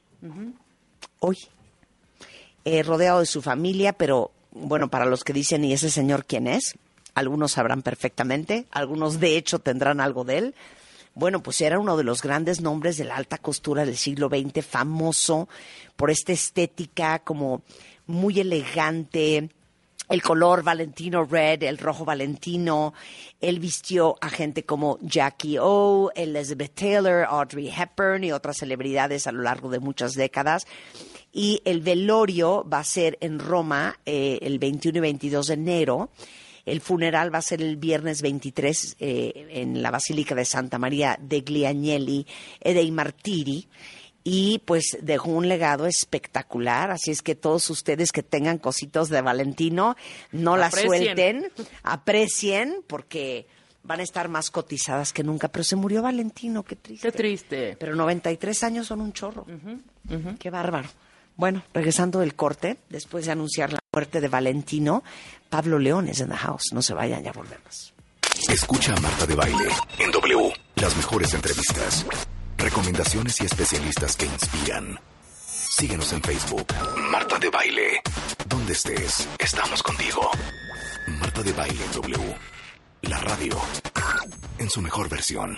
rodeado de su familia, pero bueno, para los que dicen, ¿y ese señor quién es? Algunos sabrán perfectamente, algunos de hecho tendrán algo de él. Bueno, pues era uno de los grandes nombres de la alta costura del siglo XX, famoso por esta estética como muy elegante, el color Valentino Red, el rojo Valentino. Él vistió a gente como Jackie O, Elizabeth Taylor, Audrey Hepburn y otras celebridades a lo largo de muchas décadas. Y el velorio va a ser en Roma el 21 y 22 de enero. El funeral va a ser el viernes 23 en la Basílica de Santa María degli Agnelli e dei Martiri. Y pues dejó un legado espectacular, así es que todos ustedes que tengan cositos de Valentino, no las suelten, aprecien, porque van a estar más cotizadas que nunca. Pero se murió Valentino, qué triste.
Qué triste.
Pero 93 años son un chorro. Qué bárbaro. Bueno, regresando del corte, después de anunciar la muerte de Valentino, Pablo León es en the house. No se vayan, ya volvemos.
Escucha a Marta de Baile en W. Las mejores entrevistas, recomendaciones y especialistas que inspiran. Síguenos en Facebook. Marta de Baile. Donde estés, estamos contigo. Marta de Baile en W. La radio en su mejor versión.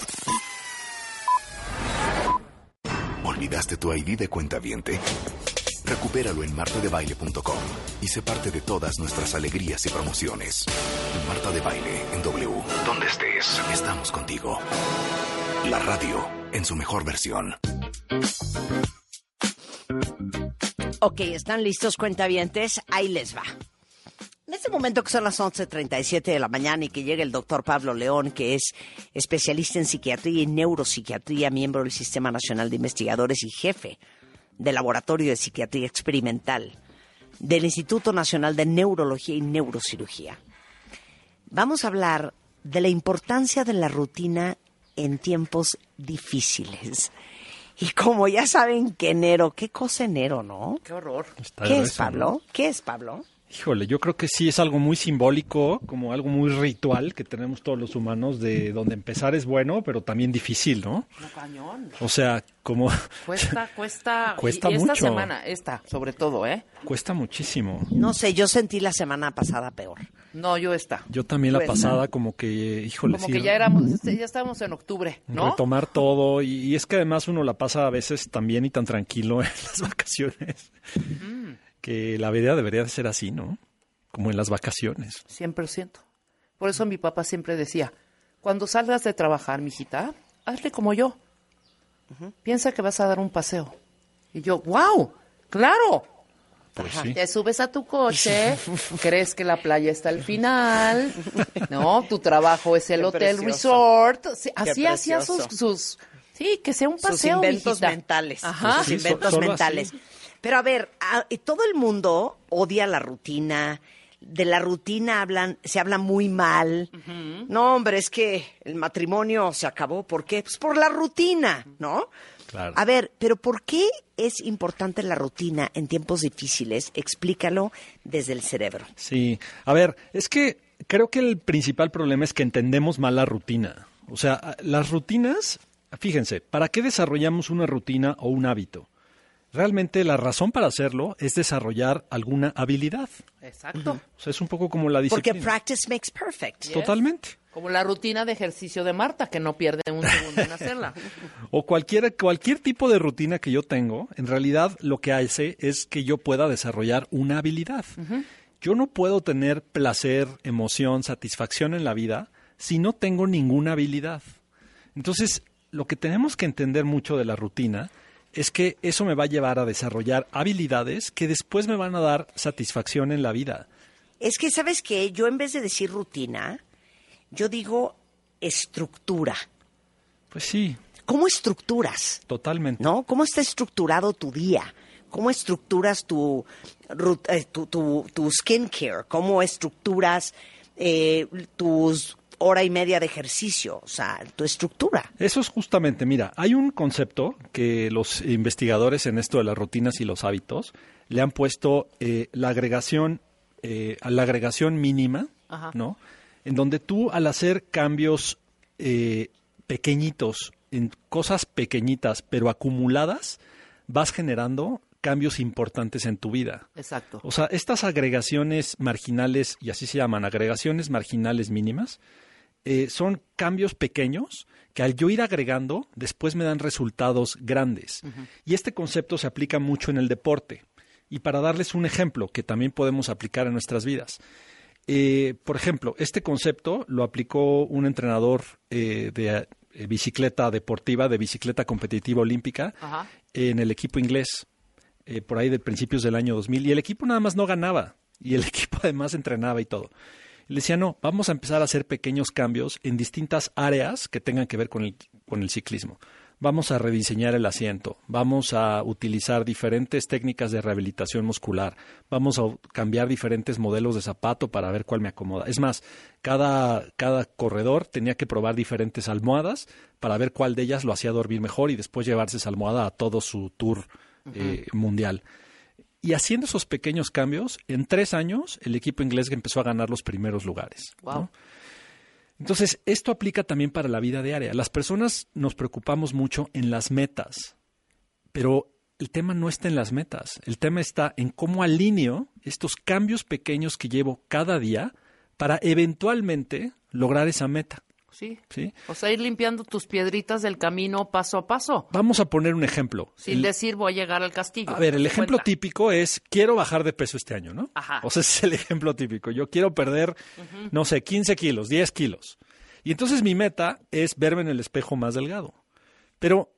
¿Olvidaste tu ID de cuentaviente? Recupéralo en martadebaile.com y sé parte de todas nuestras alegrías y promociones. Marta de Baile en W. Donde estés, estamos contigo. La radio en su mejor versión.
Ok, ¿están listos, cuentavientes? Ahí les va. En este momento que son las 11:37 de la mañana y que llega el doctor Pablo León, que es especialista en psiquiatría y neuropsiquiatría, miembro del Sistema Nacional de Investigadores y jefe del Laboratorio de Psiquiatría Experimental del Instituto Nacional de Neurología y Neurocirugía. Vamos a hablar de la importancia de la rutina en tiempos difíciles. Y como ya saben que enero, ¿qué cosa enero, no?
Qué horror.
¿Qué es, Pablo? ¿Qué es, Pablo?
Híjole, yo creo que sí es algo muy simbólico, como algo muy ritual que tenemos todos los humanos, de donde empezar es bueno, pero también difícil, ¿no?
No, cañón.
O sea, como...
Cuesta.
Cuesta
y esta
mucho.
semana, sobre todo, ¿eh?
Cuesta muchísimo.
No sé, yo sentí la semana pasada peor.
No, yo
Yo también la
Cuesta.
pasada como que, híjole,
Como
sí,
que ya estábamos en octubre, ¿no?
retomar todo. Y es que además uno la pasa a veces tan bien y tan tranquilo en las vacaciones, que la vida debería de ser así, ¿no? Como en las vacaciones.
100%. Por eso mi papá siempre decía, cuando salgas de trabajar, mijita, hazle como yo. Piensa que vas a dar un paseo. Y yo, ¡wow! ¡Claro!
Pues sí.
Te subes a tu coche, crees que la playa está al final, ¿no? Tu trabajo es el
Qué
hotel
precioso.
resort. Sí, así hacía sus... Sí, que sea un paseo,
sus inventos
mijita.
mentales.
Ajá.
Sus inventos
solo
mentales.
así.
Pero a ver, todo el mundo odia la rutina. De la rutina se habla muy mal. No, hombre, es que el matrimonio se acabó. ¿Por qué? Pues por la rutina, ¿no?
Claro.
A ver, pero ¿por qué es importante la rutina en tiempos difíciles? Explícalo desde el cerebro.
Sí, a ver, es que creo que el principal problema es que entendemos mal la rutina. O sea, las rutinas, fíjense, ¿para qué desarrollamos una rutina o un hábito? Realmente la razón para hacerlo es desarrollar alguna habilidad.
Exacto.
O sea, es un poco como la
Porque
disciplina.
practice makes perfect.
Totalmente.
Como la rutina de ejercicio de Marta, que no pierde un segundo en hacerla.
O cualquier tipo de rutina que yo tengo, en realidad lo que hace es que yo pueda desarrollar una habilidad. Yo no puedo tener placer, emoción, satisfacción en la vida si no tengo ninguna habilidad. Entonces, lo que tenemos que entender mucho de la rutina es que eso me va a llevar a desarrollar habilidades que después me van a dar satisfacción en la vida.
Es que, ¿sabes qué? Yo en vez de decir rutina, yo digo estructura.
Pues sí.
¿cómo estructuras?
Totalmente.
¿No? ¿Cómo está estructurado tu día? ¿Cómo estructuras tu skincare? ¿Cómo estructuras tus hora y media de ejercicio? O sea, tu estructura.
Eso es justamente, mira, hay un concepto que los investigadores en esto de las rutinas y los hábitos le han puesto la agregación mínima,
Ajá.
¿no? En donde tú, al hacer cambios pequeñitos, en cosas pequeñitas pero acumuladas, vas generando cambios importantes en tu vida.
Exacto.
O sea, estas agregaciones marginales, y así se llaman, agregaciones marginales mínimas, son cambios pequeños que al yo ir agregando, después me dan resultados grandes. Uh-huh. Y este concepto se aplica mucho en el deporte. Y para darles un ejemplo que también podemos aplicar en nuestras vidas. Por ejemplo, este concepto lo aplicó un entrenador de bicicleta deportiva, de bicicleta competitiva olímpica,
Ajá.
En el equipo inglés, por ahí de principios del año 2000. Y el equipo nada más no ganaba. Y el equipo además entrenaba y todo. Le decía, no, vamos a empezar a hacer pequeños cambios en distintas áreas que tengan que ver con el ciclismo. Vamos a rediseñar el asiento, vamos a utilizar diferentes técnicas de rehabilitación muscular, vamos a cambiar diferentes modelos de zapato para ver cuál me acomoda. Es más, cada corredor tenía que probar diferentes almohadas para ver cuál de ellas lo hacía dormir mejor y después llevarse esa almohada a todo su tour mundial. Y haciendo esos pequeños cambios, en 3 años el equipo inglés empezó a ganar los primeros lugares.
Wow.
¿No? Entonces, esto aplica también para la vida diaria. Las personas nos preocupamos mucho en las metas, pero el tema no está en las metas. El tema está en cómo alineo estos cambios pequeños que llevo cada día para eventualmente lograr esa meta.
Sí.
¿Sí?
O sea, ir limpiando tus piedritas del camino paso a paso.
Vamos a poner un ejemplo.
Sin decir voy a llegar al castillo.
A ver, el ejemplo
Cuenta.
típico es quiero bajar de peso este año, ¿no?
Ajá.
O sea, ese es el ejemplo típico. Yo quiero perder, no sé, 15 kilos, 10 kilos. Y entonces mi meta es verme en el espejo más delgado. Pero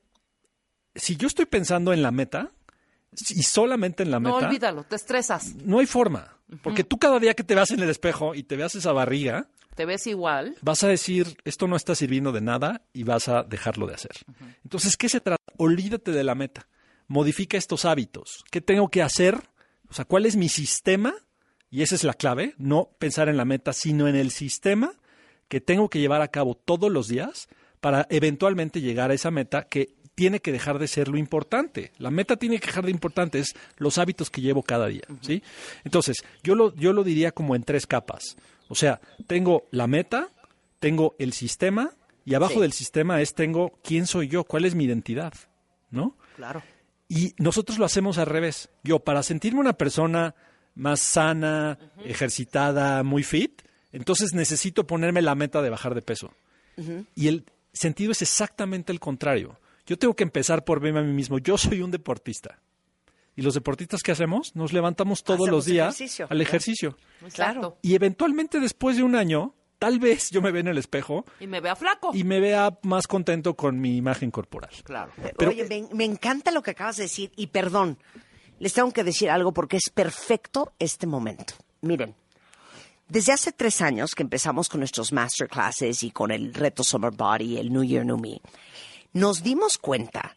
si yo estoy pensando en la meta y solamente en la
No,
meta,
olvídalo, te estresas.
no hay forma. Porque tú cada día que te veas en el espejo y te veas esa barriga,
Te ves igual.
vas a decir, esto no está sirviendo de nada y vas a dejarlo de hacer. Entonces, ¿qué se trata? Olvídate de la meta. Modifica estos hábitos. ¿Qué tengo que hacer? O sea, ¿cuál es mi sistema? Y esa es la clave. No pensar en la meta, sino en el sistema que tengo que llevar a cabo todos los días para eventualmente llegar a esa meta que tiene que dejar de ser lo importante. La meta tiene que dejar de importante, es los hábitos que llevo cada día, ¿sí? Entonces, yo lo diría como en 3 capas. O sea, tengo la meta, tengo el sistema y abajo del sistema tengo quién soy yo, cuál es mi identidad, ¿no?
Claro.
Y nosotros lo hacemos al revés. Yo, para sentirme una persona más sana, ejercitada, muy fit, entonces necesito ponerme la meta de bajar de peso. Y el sentido es exactamente el contrario. Yo tengo que empezar por verme a mí mismo. Yo soy un deportista. ¿Y los deportistas qué hacemos? Nos levantamos todos los días al ejercicio.
Claro.
Y eventualmente después de un año, tal vez yo me vea en el espejo
Y me vea flaco.
y me vea más contento con mi imagen corporal.
Claro.
Pero-
Oye, me encanta lo que acabas de decir y perdón, les tengo que decir algo porque es perfecto este momento. Miren, desde hace 3 años que empezamos con nuestros masterclasses y con el reto Summer Body, el New Year, New Me, nos dimos cuenta,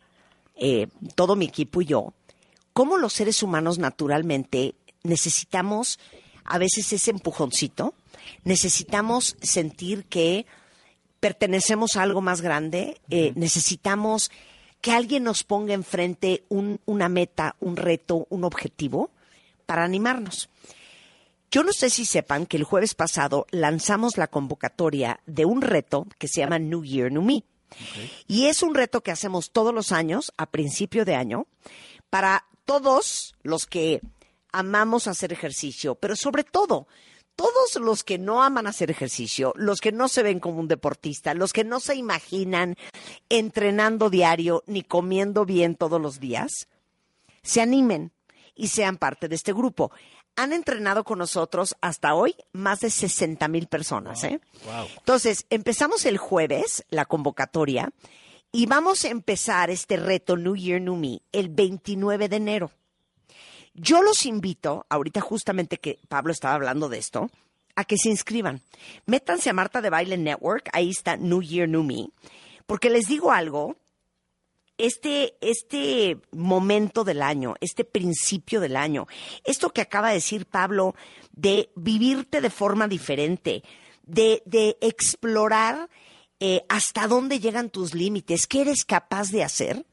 todo mi equipo y yo, cómo los seres humanos naturalmente necesitamos a veces ese empujoncito, necesitamos sentir que pertenecemos a algo más grande, necesitamos que alguien nos ponga enfrente una meta, un reto, un objetivo para animarnos. Yo no sé si sepan que el jueves pasado lanzamos la convocatoria de un reto que se llama New Year, New Me. Y es un reto que hacemos todos los años, a principio de año, para todos los que amamos hacer ejercicio, pero sobre todo, todos los que no aman hacer ejercicio, los que no se ven como un deportista, los que no se imaginan entrenando diario ni comiendo bien todos los días, se animen y sean parte de este grupo. Han entrenado con nosotros hasta hoy más de 60,000 personas.
Wow.
Entonces, empezamos el jueves la convocatoria y vamos a empezar este reto New Year, New Me el 29 de enero. Yo los invito, ahorita justamente que Pablo estaba hablando de esto, a que se inscriban. Métanse a Marta de Baile Network, ahí está New Year, New Me, porque les digo algo, este momento del año, este principio del año, esto que acaba de decir Pablo, de vivirte de forma diferente, de explorar hasta dónde llegan tus límites, qué eres capaz de hacer,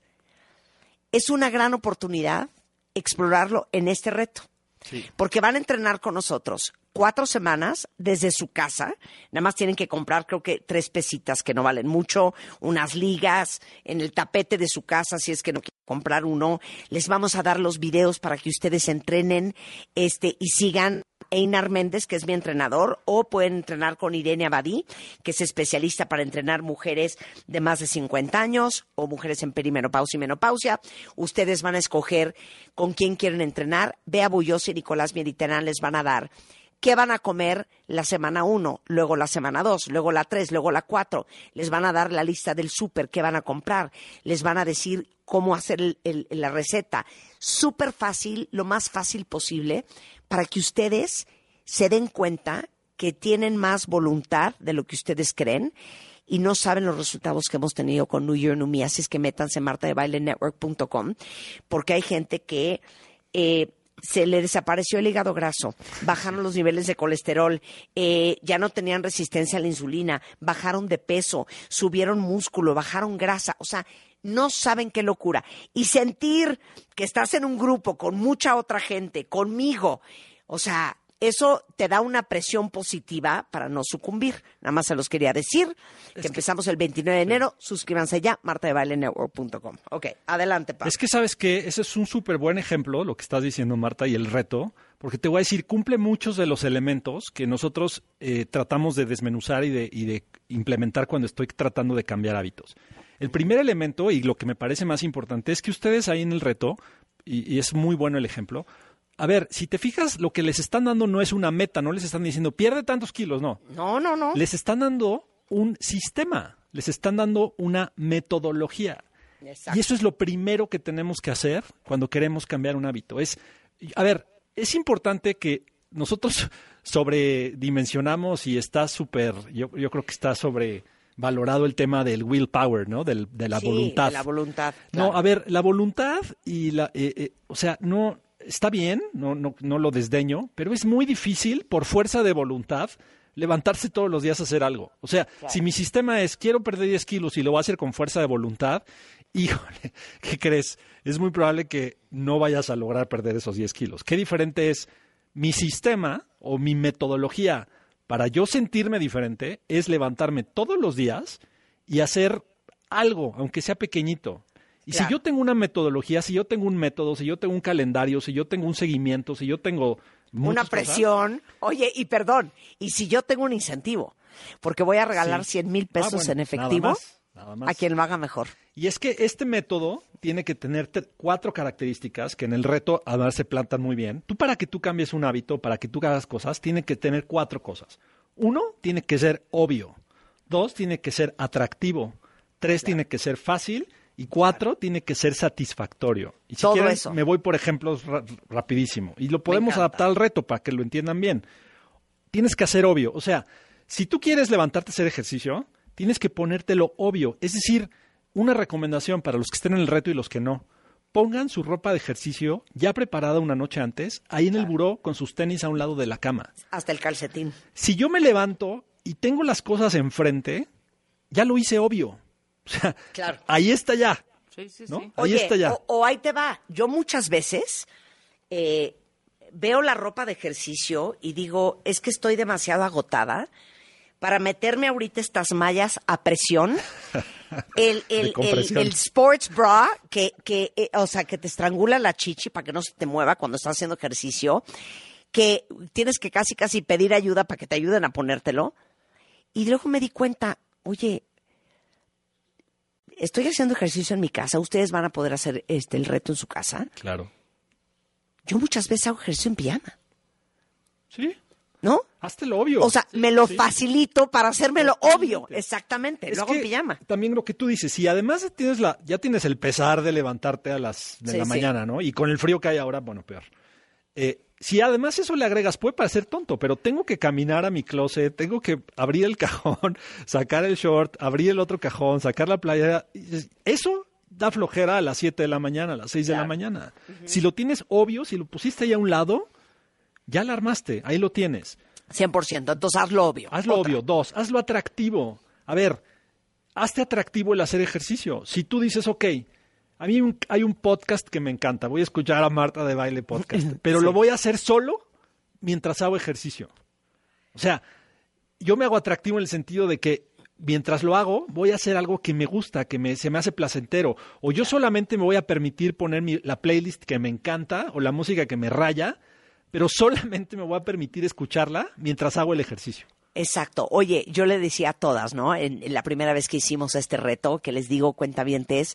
es una gran oportunidad explorarlo en este reto. Sí. Porque van a entrenar con nosotros 4 semanas desde su casa. Nada más tienen que comprar, creo que 3 pesitas que no valen mucho, unas ligas en el tapete de su casa si es que no quieren comprar uno. Les vamos a dar los videos para que ustedes entrenen y sigan Einar Méndez, que es mi entrenador, o pueden entrenar con Irene Abadí, que es especialista para entrenar mujeres de más de 50 años o mujeres en perimenopausia y menopausia. Ustedes van a escoger con quién quieren entrenar. Bea Bullosa y Nicolás Mieriterán les van a dar qué van a comer la semana 1, luego la semana 2, luego la 3, luego la 4. Les van a dar la lista del súper, qué van a comprar. Les van a decir cómo hacer la receta. Súper fácil, lo más fácil posible, para que ustedes se den cuenta que tienen más voluntad de lo que ustedes creen y no saben los resultados que hemos tenido con New Year, New Me. Así es que métanse en martadebailenetwork.com, porque hay gente que se le desapareció el hígado graso, bajaron los niveles de colesterol, ya no tenían resistencia a la insulina, bajaron de peso, subieron músculo, bajaron grasa, o sea, no saben qué locura. Y sentir que estás en un grupo con mucha otra gente, conmigo, o sea, eso te da una presión positiva para no sucumbir. Nada más se los quería decir, que empezamos el 29 de enero. Suscríbanse ya, martadebailenetwork.com. Ok, adelante, Pablo.
Es que, ¿sabes qué? Ese es un súper buen ejemplo, lo que estás diciendo, Marta, y el reto, porque te voy a decir, cumple muchos de los elementos que nosotros tratamos de desmenuzar y de implementar cuando estoy tratando de cambiar hábitos. El primer elemento, y lo que me parece más importante, es que ustedes ahí en el reto, y es muy bueno el ejemplo, a ver, si te fijas, lo que les están dando no es una meta, no les están diciendo, pierde tantos kilos, no.
No.
Les están dando un sistema, les están dando una metodología. Exacto. Y eso es lo primero que tenemos que hacer cuando queremos cambiar un hábito. Es importante que nosotros sobredimensionamos y está súper, yo creo que está sobrevalorado el tema del willpower, ¿no? De la voluntad.
De la voluntad. Claro.
No, a ver, la voluntad y no... Está bien, no lo desdeño, pero es muy difícil, por fuerza de voluntad, levantarse todos los días a hacer algo. O sea, claro. Si mi sistema es, quiero perder 10 kilos y lo voy a hacer con fuerza de voluntad, híjole, ¿qué crees? Es muy probable que no vayas a lograr perder esos 10 kilos. Qué diferente es mi sistema o mi metodología para yo sentirme diferente, es levantarme todos los días y hacer algo, aunque sea pequeñito. Y claro. Si yo tengo una metodología, si yo tengo un método, si yo tengo un calendario, si yo tengo un seguimiento, si yo tengo
una presión, oye, y perdón, y si yo tengo un incentivo, porque voy a regalar 100,000 pesos en efectivo nada más. A quien lo haga mejor.
Y es que este método tiene que tener 4 características que en el reto además se plantan muy bien. Para que tú cambies un hábito, para que tú hagas cosas, tiene que tener 4 cosas. 1, tiene que ser obvio. 2, tiene que ser atractivo. 3, tiene que ser fácil. Y 4, tiene que ser satisfactorio. Y si quieren, eso. Me voy por ejemplos rapidísimo. Y lo podemos adaptar al reto para que lo entiendan bien. Tienes que hacer obvio. O sea, si tú quieres levantarte a hacer ejercicio, tienes que ponértelo obvio. Es decir, una recomendación para los que estén en el reto y los que no. Pongan su ropa de ejercicio ya preparada una noche antes, ahí en el buró con sus tenis a un lado de la cama.
Hasta el calcetín.
Si yo me levanto y tengo las cosas enfrente, ya lo hice obvio. O sea, claro. Ahí está ya.
Sí.
¿No?
Oye,
ahí está ya.
O ahí te va. Yo muchas veces veo la ropa de ejercicio y digo, es que estoy demasiado agotada para meterme ahorita estas mallas a presión. El sports bra que te estrangula la chichi para que no se te mueva cuando estás haciendo ejercicio, que tienes que casi pedir ayuda para que te ayuden a ponértelo. Y luego me di cuenta, oye, estoy haciendo ejercicio en mi casa, ustedes van a poder hacer el reto en su casa.
Claro.
Yo muchas veces hago ejercicio en pijama.
Sí.
¿No?
Hazte lo obvio.
O sea, me lo facilito para hacerme lo obvio. Exactamente. Lo hago en pijama.
También lo que tú dices, si además ya tienes el pesar de levantarte a las de la mañana, ¿no? Y con el frío que hay ahora, bueno, peor. Si además eso le agregas, puede parecer tonto, pero tengo que caminar a mi closet, tengo que abrir el cajón, sacar el short, abrir el otro cajón, sacar la playera. Eso da flojera a las 7 de la mañana, a las 6 de la mañana. Si lo tienes obvio, si lo pusiste ahí a un lado, ya la armaste, ahí lo tienes.
100%, entonces hazlo obvio.
Hazlo obvio. 2, hazlo atractivo. A ver, hazte atractivo el hacer ejercicio. Si tú dices, ok, a mí hay un podcast que me encanta, voy a escuchar a Marta de Baile Podcast, pero lo voy a hacer solo mientras hago ejercicio. O sea, yo me hago atractivo en el sentido de que mientras lo hago, voy a hacer algo que me gusta, se me hace placentero. O yo solamente me voy a permitir poner la playlist que me encanta o la música que me raya, pero solamente me voy a permitir escucharla mientras hago el ejercicio.
Exacto. Oye, yo le decía a todas, ¿no? En la primera vez que hicimos este reto, que les digo, cuentavientes,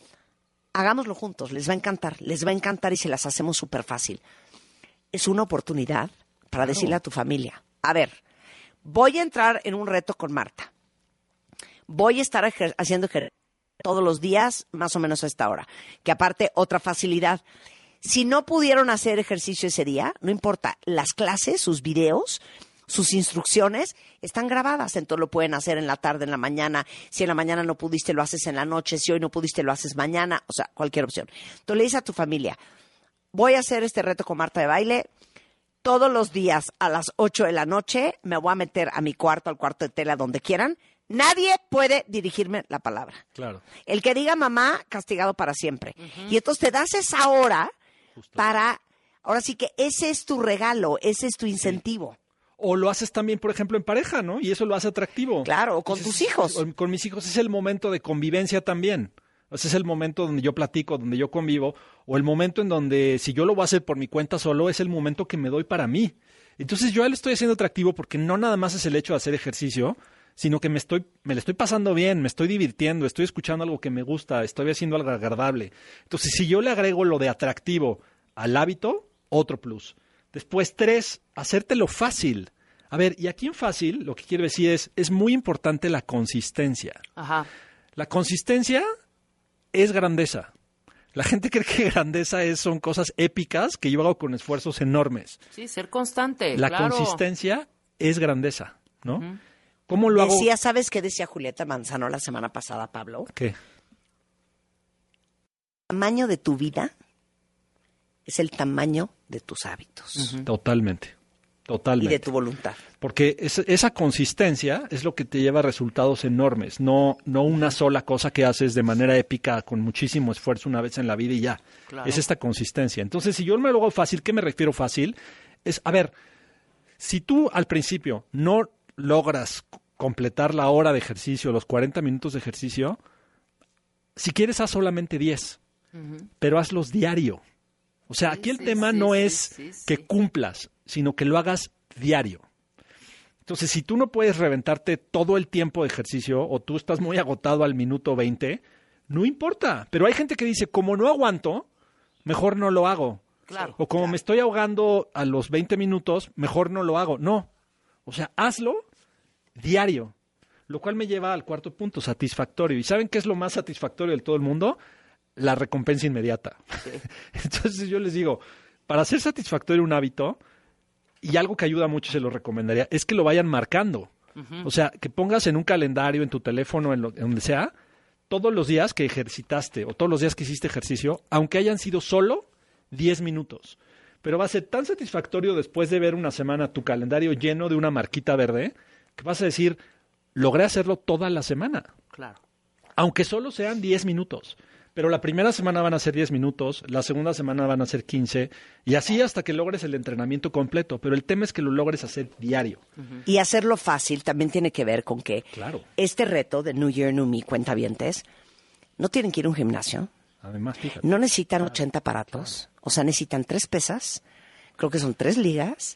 hagámoslo juntos, les va a encantar y se las hacemos súper fácil. Es una oportunidad para decirle a tu familia, a ver, voy a entrar en un reto con Marta. Voy a estar haciendo ejercicio todos los días, más o menos a esta hora. Que aparte, otra facilidad. Si no pudieron hacer ejercicio ese día, no importa, las clases, sus videos, sus instrucciones están grabadas, entonces lo pueden hacer en la tarde, en la mañana. Si en la mañana no pudiste, lo haces en la noche. Si hoy no pudiste, lo haces mañana. O sea, cualquier opción. Entonces le dices a tu familia, voy a hacer este reto con Marta de Baile. Todos los días a las 8 de la noche me voy a meter a mi cuarto, al cuarto de tela, donde quieran. Nadie puede dirigirme la palabra.
Claro.
El que diga mamá, castigado para siempre. Y entonces te das esa hora para... Ahora sí que ese es tu regalo, ese es tu incentivo.
O lo haces también, por ejemplo, en pareja, ¿no? Y eso lo hace atractivo.
Claro, o con tus hijos.
Con mis hijos es el momento de convivencia también. Ese es el momento donde yo platico, donde yo convivo, o el momento en donde, si yo lo voy a hacer por mi cuenta solo, es el momento que me doy para mí. Entonces yo ya le estoy haciendo atractivo porque no nada más es el hecho de hacer ejercicio, sino que me le estoy pasando bien, me estoy divirtiendo, estoy escuchando algo que me gusta, estoy haciendo algo agradable. Entonces, si yo le agrego lo de atractivo al hábito, otro plus. Después, 3, hacértelo fácil. A ver, y aquí en fácil, lo que quiero decir es muy importante la consistencia.
Ajá.
La consistencia es grandeza. La gente cree que grandeza son cosas épicas que yo hago con esfuerzos enormes.
Sí, ser constante,
La
claro.
consistencia es grandeza, ¿no? ¿Cómo lo hago?
¿Sabes qué decía Julieta Manzano la semana pasada, Pablo?
¿Qué?
El tamaño de tu vida es el tamaño de tus hábitos
Totalmente.
y de tu voluntad.
Porque esa consistencia es lo que te lleva a resultados enormes, no una sola cosa que haces de manera épica con muchísimo esfuerzo una vez en la vida y ya.
Claro.
Es esta consistencia. Entonces, si yo me lo hago fácil, ¿qué me refiero fácil? Es, a ver, si tú al principio no logras completar la hora de ejercicio, los 40 minutos de ejercicio, si quieres haz solamente 10, pero hazlos diario. O sea, aquí el tema no es que cumplas, sino que lo hagas diario. Entonces, si tú no puedes reventarte todo el tiempo de ejercicio o tú estás muy agotado al minuto 20, no importa. Pero hay gente que dice, como no aguanto, mejor no lo hago.
Claro.
O como me estoy ahogando a los 20 minutos, mejor no lo hago. No. O sea, hazlo diario. Lo cual me lleva al cuarto punto, satisfactorio. ¿Y saben qué es lo más satisfactorio de todo el mundo? La recompensa inmediata. Sí. Entonces yo les digo, para hacer satisfactorio un hábito, y algo que ayuda mucho, se lo recomendaría, es que lo vayan marcando. O sea, que pongas en un calendario, en tu teléfono, en donde sea, todos los días que ejercitaste o todos los días que hiciste ejercicio, aunque hayan sido solo 10 minutos. Pero va a ser tan satisfactorio después de ver una semana tu calendario lleno de una marquita verde, que vas a decir, logré hacerlo toda la semana.
Claro.
Aunque solo sean 10 minutos. Pero la primera semana van a ser 10 minutos, la segunda semana van a ser 15, y así hasta que logres el entrenamiento completo. Pero el tema es que lo logres hacer diario.
Y hacerlo fácil también tiene que ver con que este reto de New Year, New Me, cuentavientes, no tienen que ir a un gimnasio.
Además, fíjate.
No necesitan 80 aparatos. O sea, necesitan 3 pesas, creo que son 3 ligas,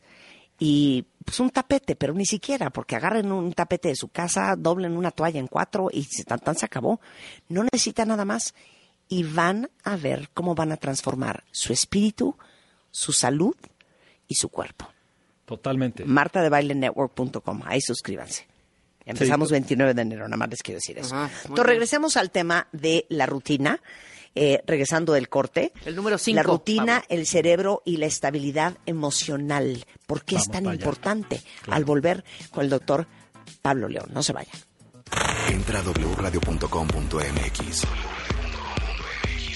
y pues un tapete, pero ni siquiera, porque agarren un tapete de su casa, doblen una toalla en 4 y se acabó. No necesitan nada más. Y van a ver cómo van a transformar su espíritu, su salud y su cuerpo.
Totalmente.
martadebailenetwork.com. Ahí suscríbanse. Empezamos 29 de enero, nada más les quiero decir eso. Entonces, regresemos al tema de la rutina, regresando del corte.
El número 5.
La rutina, Pablo. El cerebro y la estabilidad emocional. ¿Por qué es tan importante? Claro. Al volver con el doctor Pablo León. No se vayan.
Entra a wradio.com.mx.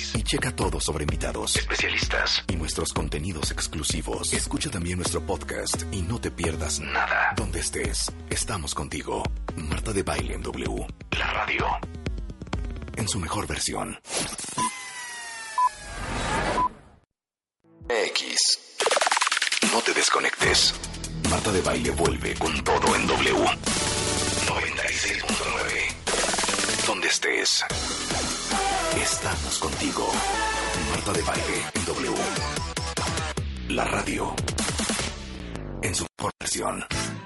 Y checa todo sobre invitados, especialistas y nuestros contenidos exclusivos. Escucha también nuestro podcast y no te pierdas nada. Donde estés, estamos contigo. Marta de Baile en W. La radio. En su mejor versión. X. No te desconectes. Marta de Baile vuelve con todo en W. 96.9. Donde estés, estamos contigo. Marta de Baile en W. La radio. En su mejor versión.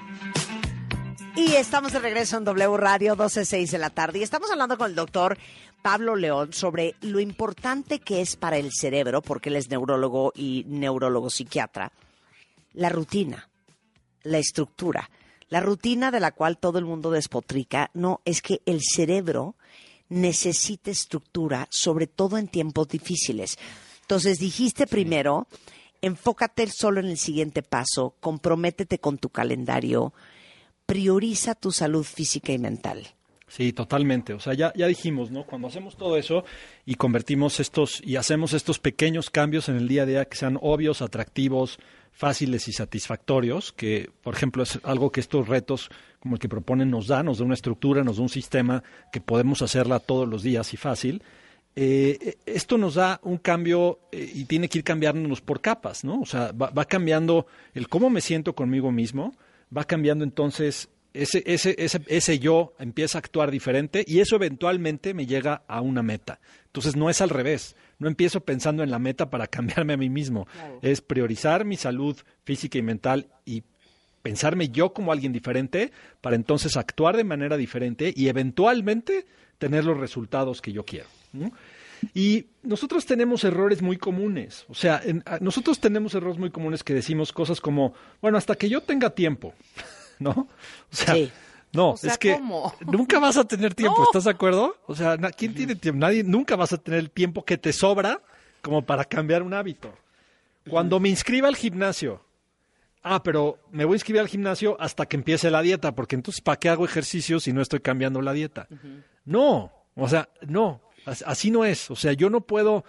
Y estamos de regreso en W Radio, 12:06 de la tarde. Y estamos hablando con el doctor Pablo León sobre lo importante que es para el cerebro, porque él es neurólogo y neurólogo psiquiatra, la rutina, la estructura. La rutina de la cual todo el mundo despotrica, no, es que el cerebro necesita estructura, sobre todo en tiempos difíciles. Entonces dijiste primero, enfócate solo en el siguiente paso, comprométete con tu calendario, prioriza tu salud física y mental.
Sí, totalmente. O sea, ya dijimos, ¿no? Cuando hacemos todo eso y hacemos estos pequeños cambios en el día a día que sean obvios, atractivos, fáciles y satisfactorios, que, por ejemplo, es algo que estos retos como el que proponen nos da una estructura, nos da un sistema que podemos hacerla todos los días y fácil. Esto nos da un cambio y tiene que ir cambiándonos por capas, ¿no? O sea, va cambiando el cómo me siento conmigo mismo, va cambiando entonces ese yo empieza a actuar diferente y eso eventualmente me llega a una meta. Entonces no es al revés, no empiezo pensando en la meta para cambiarme a mí mismo, claro. Es priorizar mi salud física y mental y pensarme yo como alguien diferente para entonces actuar de manera diferente y eventualmente tener los resultados que yo quiero, ¿no? Y nosotros tenemos errores muy comunes, o sea, nosotros tenemos errores muy comunes que decimos cosas como, bueno, hasta que yo tenga tiempo, ¿no? O sea, sí. No, o sea, es que ¿cómo? Nunca vas a tener tiempo, no. ¿Estás de acuerdo? O sea, ¿quién tiene tiempo? Nadie, nunca vas a tener el tiempo que te sobra como para cambiar un hábito. Cuando me inscriba al gimnasio, pero me voy a inscribir al gimnasio hasta que empiece la dieta, porque entonces ¿para qué hago ejercicio si no estoy cambiando la dieta? No, o sea, no. Así no es, o sea, yo no puedo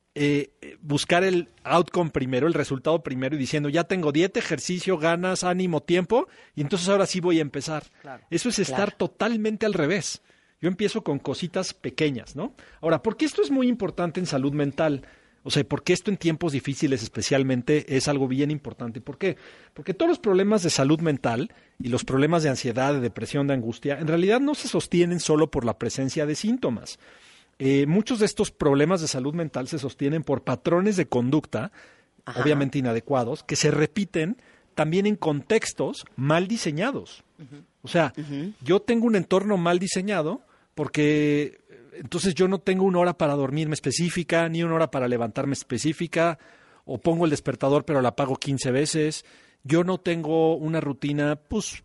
buscar el outcome primero, el resultado primero y diciendo ya tengo dieta, ejercicio, ganas, ánimo, tiempo y entonces ahora sí voy a empezar. Claro, eso es estar totalmente al revés. Yo empiezo con cositas pequeñas, ¿no? Ahora, ¿por qué esto es muy importante en salud mental? O sea, ¿por qué esto en tiempos difíciles especialmente es algo bien importante? ¿Por qué? Porque todos los problemas de salud mental y los problemas de ansiedad, de depresión, de angustia, en realidad no se sostienen solo por la presencia de síntomas. Muchos de estos problemas de salud mental se sostienen por patrones de conducta, ajá, obviamente inadecuados, que se repiten también en contextos mal diseñados. O sea, yo tengo un entorno mal diseñado porque entonces yo no tengo una hora para dormirme específica, ni una hora para levantarme específica, o pongo el despertador pero la apago 15 veces. Yo no tengo una rutina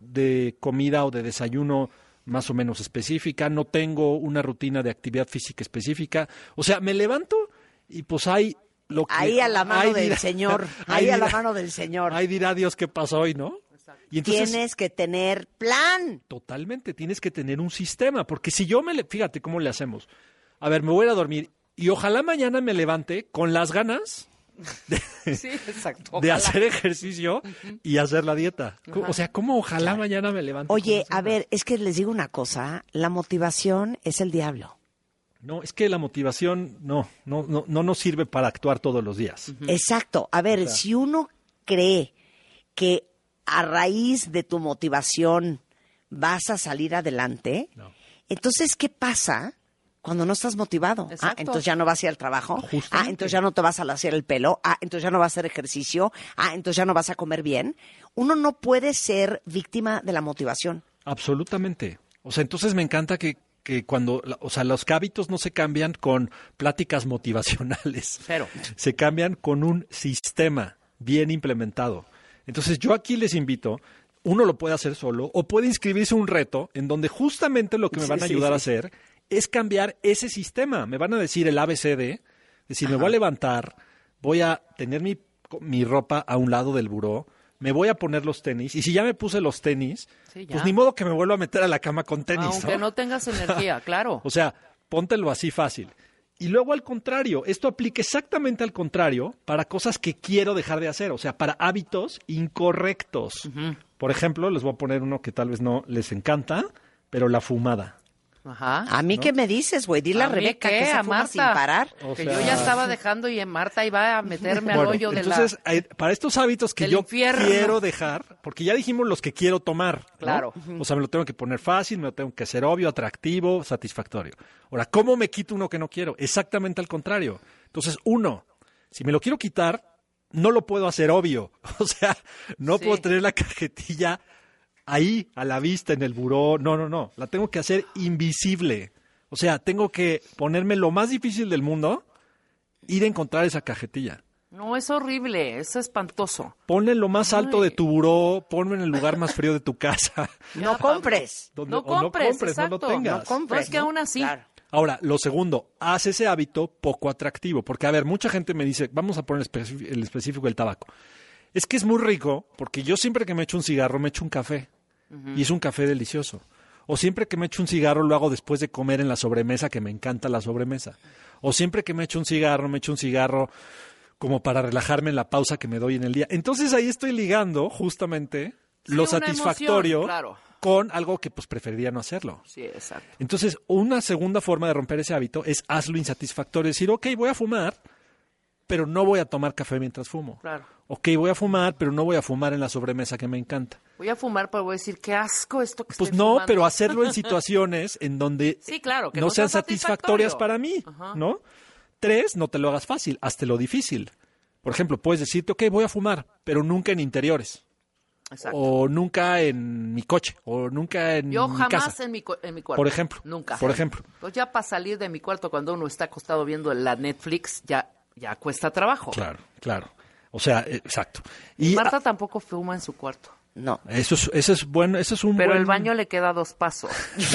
de comida o de desayuno más o menos específica, no tengo una rutina de actividad física específica. O sea, me levanto y pues hay lo que... Ahí
a la mano del Señor, ahí a la mano del Señor.
Ahí dirá Dios qué pasó hoy, ¿no?
Y entonces, tienes que tener plan.
Totalmente, tienes que tener un sistema, porque si yo fíjate cómo le hacemos. A ver, me voy a ir a dormir y ojalá mañana me levante con las ganas
sí, exacto.
de hacer ejercicio y hacer la dieta. Ajá. O sea, ¿cómo ojalá mañana me levante?
Oye, a ver, es que les digo una cosa, la motivación es el diablo.
No, es que la motivación no nos sirve para actuar todos los días.
Exacto. A ver, si uno cree que a raíz de tu motivación vas a salir adelante, entonces, ¿qué pasa cuando no estás motivado?
Exacto.
Entonces ya no vas a ir al trabajo.
Justamente.
Entonces ya no te vas a lasear el pelo. Entonces ya no vas a hacer ejercicio. Entonces ya no vas a comer bien. Uno no puede ser víctima de la motivación.
Absolutamente. O sea, entonces me encanta que cuando, o sea, los hábitos no se cambian con pláticas motivacionales.
Cero.
Se cambian con un sistema bien implementado. Entonces yo aquí les invito, uno lo puede hacer solo o puede inscribirse a un reto en donde justamente lo que me van a ayudar a hacer es cambiar ese sistema. Me van a decir el ABCD, es decir, me voy a levantar, voy a tener mi ropa a un lado del buró, me voy a poner los tenis, y si ya me puse los tenis, pues ni modo que me vuelva a meter a la cama con tenis.
Aunque no tengas energía, claro.
O sea, póntelo así fácil. Y luego al contrario, esto aplica exactamente al contrario para cosas que quiero dejar de hacer, o sea, para hábitos incorrectos. Por ejemplo, les voy a poner uno que tal vez no les encanta, pero la fumada.
Ajá.
¿A mí qué me dices, güey? Dile a Rebeca
qué?
que se
A
fuma
Marta.
sin parar.
O
Que
sea,
yo ya estaba dejando y Marta iba a meterme al
bueno,
hoyo de
entonces, para estos hábitos que
del
yo
infierno.
quiero dejar, porque ya dijimos los que quiero tomar, ¿no?
Claro.
O sea, me lo tengo que poner fácil, me lo tengo que hacer obvio, atractivo, satisfactorio. Ahora, ¿cómo me quito uno que no quiero? Exactamente al contrario. Entonces, uno, si me lo quiero quitar, no lo puedo hacer obvio. O sea, no
Sí.
puedo tener la cajetilla ahí, a la vista, en el buró. No. La tengo que hacer invisible. O sea, tengo que ponerme lo más difícil del mundo, ir a encontrar esa cajetilla.
No, es horrible, es espantoso.
Ponle lo más alto
Ay.
de tu buró, ponlo en el lugar más frío de tu casa.
No compres.
Donde-
No
o
compres,
no lo
exacto.
tengas.
No compres.
No, es que aún así.
Claro.
Ahora, lo segundo, haz ese hábito poco atractivo. Porque, a ver, mucha gente me dice, vamos a poner el específico del tabaco. Es que es muy rico, porque yo siempre que me echo un cigarro, me echo un café. Y es un café delicioso. O siempre que me echo un cigarro, lo hago después de comer en la sobremesa, que me encanta la sobremesa. O siempre que me echo un cigarro como para relajarme en la pausa que me doy en el día. Entonces ahí estoy ligando justamente
Sí,
lo
una
satisfactorio
emoción, claro.
con algo que pues preferiría no hacerlo.
Sí, exacto.
Entonces, una segunda forma de romper ese hábito es hazlo insatisfactorio. Decir, ok, voy a fumar, pero no voy a tomar café mientras fumo.
Claro.
Ok, voy a fumar, pero no voy a fumar en la sobremesa que me encanta.
Voy a fumar, pero voy a decir, qué asco esto que
Pues
estoy
no,
fumando.
pero hacerlo en situaciones en donde
Sí, claro, que
no
no
sean
sea
satisfactorias para mí,
Ajá.
¿no? 3, no te lo hagas fácil, hazte lo difícil. Por ejemplo, puedes decirte, ok, voy a fumar, pero nunca en interiores.
Exacto.
O nunca en mi coche, o nunca en
Yo
mi
jamás
casa.
en mi cuarto.
Por ejemplo.
Nunca.
Por ejemplo.
Pues ya para salir de mi cuarto cuando uno está acostado viendo la Netflix, ya cuesta trabajo.
Claro. O sea, exacto. Y
Marta tampoco fuma en su cuarto.
No.
eso es bueno, eso es un
Pero
buen...
el baño le queda 2 pasos.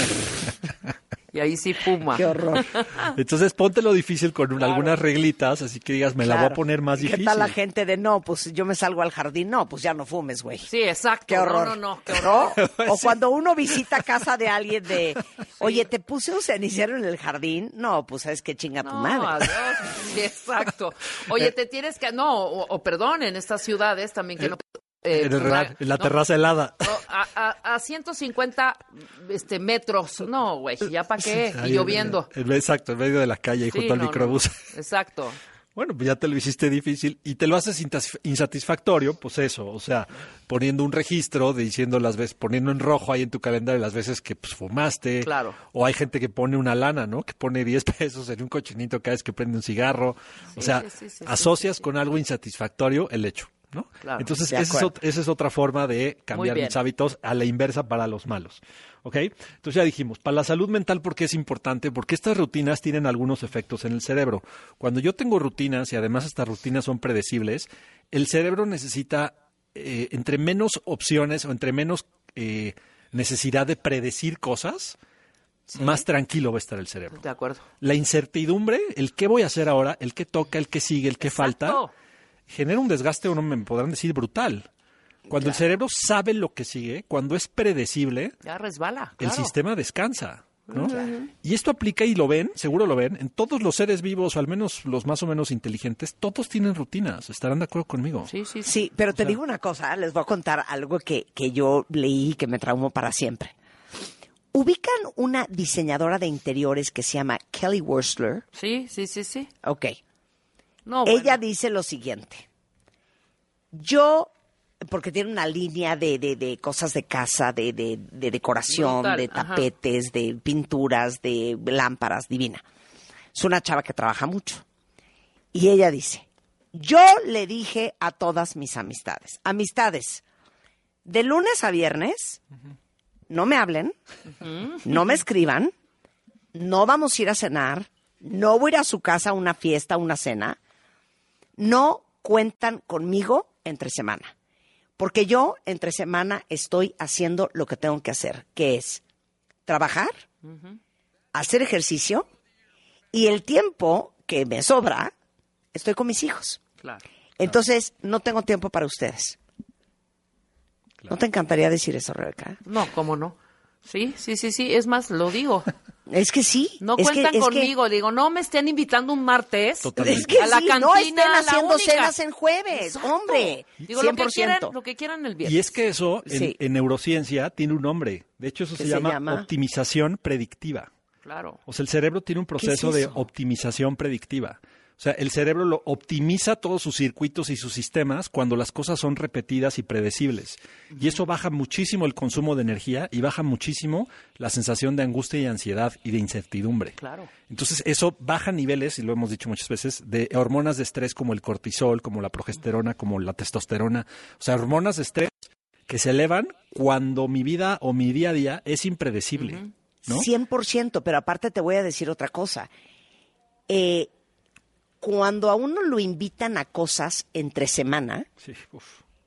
Y ahí sí fuma.
Qué horror.
Entonces póntelo difícil con algunas reglitas, así que digas, me la voy a
Claro.
poner más
¿Y
difícil.
¿Qué tal la gente de no? Pues yo me salgo al jardín. No, pues ya no fumes, güey.
Sí, exacto.
Qué horror.
No, qué horror.
O cuando uno visita casa de alguien de, oye, ¿te puse un cenicero en el jardín? No, pues sabes que chinga tu
No,
madre.
adiós. Sí, exacto. Oye, te tienes que... No, o perdón, en estas ciudades también que no...
En la
no,
terraza helada.
no, a 150 metros. No, güey, ¿ya para qué?
Ahí
Y lloviendo.
Exacto, en medio de la calle y
Sí,
junto al
no,
microbús.
no. Exacto.
Bueno, pues ya te lo hiciste difícil y te lo haces insatisfactorio, pues eso, o sea, poniendo un registro, diciendo las veces, poniendo en rojo ahí en tu calendario las veces que pues fumaste.
Claro.
O hay gente que pone una lana, ¿no? Que pone 10 pesos en un cochinito cada vez que prende un cigarro. O sea,
sí,
asocias con algo insatisfactorio el hecho, ¿no?
Claro,
Entonces,
de
esa
acuerdo.
es otra forma de cambiar
bien.
mis hábitos a la inversa para los malos. ¿Ok? Entonces ya dijimos, para la salud mental, ¿por qué es importante? Porque estas rutinas tienen algunos efectos en el cerebro. Cuando yo tengo rutinas, y además estas rutinas son predecibles, el cerebro necesita, entre menos opciones o entre menos necesidad de predecir cosas, más tranquilo va a estar el cerebro.
De acuerdo.
La incertidumbre, el qué voy a hacer ahora, el qué toca, el qué sigue, el qué falta,
Exacto.
genera un desgaste, o no me podrán decir, brutal. Cuando el cerebro sabe lo que sigue, cuando es predecible,
Ya resbala.
el
claro.
sistema descansa, ¿no? Y esto aplica, y lo ven, seguro lo ven, en todos los seres vivos, o al menos los más o menos inteligentes, todos tienen rutinas, estarán de acuerdo conmigo.
Sí.
Sí, pero te digo una cosa, les voy a contar algo que yo leí que me traumó para siempre. ¿Ubican una diseñadora de interiores que se llama Kelly Wearstler?
Sí.
Ok.
No, bueno.
Ella dice lo siguiente. Yo, porque tiene una línea de cosas de casa, de decoración,
Brutal,
de
ajá.
tapetes, de pinturas, de lámparas, divina. Es una chava que trabaja mucho. Y ella dice, yo le dije a todas mis amistades, de lunes a viernes, no me hablen, no me escriban, no vamos a ir a cenar, no voy a ir a su casa a una fiesta, a una cena, no cuentan conmigo entre semana. Porque yo entre semana estoy haciendo lo que tengo que hacer, que es trabajar, hacer ejercicio y el tiempo que me sobra estoy con mis hijos.
Claro.
Entonces no tengo tiempo para ustedes. ¿No te encantaría decir eso, Rebeca?
No, ¿cómo no? Sí. Es más, lo digo.
Es que sí.
No
es
cuentan
que,
conmigo. Digo, no me estén invitando un martes
Totalmente.
Es que
a la
sí,
cantina,
no estén
a la
haciendo
única.
cenas en jueves,
Exacto.
hombre.
Digo,
100%.
lo que quieran el viernes.
Y es que eso
Sí.
en neurociencia tiene un nombre. De hecho, eso
¿Qué
se
se
llama
llama?
optimización predictiva.
Claro.
O sea, el cerebro tiene un proceso
es
de
eso?
optimización predictiva. O sea, el cerebro lo optimiza todos sus circuitos y sus sistemas cuando las cosas son repetidas y predecibles. Y eso baja muchísimo el consumo de energía y baja muchísimo la sensación de angustia y ansiedad y de incertidumbre.
Claro.
Entonces, eso baja niveles, y lo hemos dicho muchas veces, de hormonas de estrés como el cortisol, como la progesterona, como la testosterona. O sea, hormonas de estrés que se elevan cuando mi vida o mi día a día es impredecible. ¿No?
100%, pero aparte te voy a decir otra cosa. Cuando a uno lo invitan a cosas entre semana,
Sí, uf.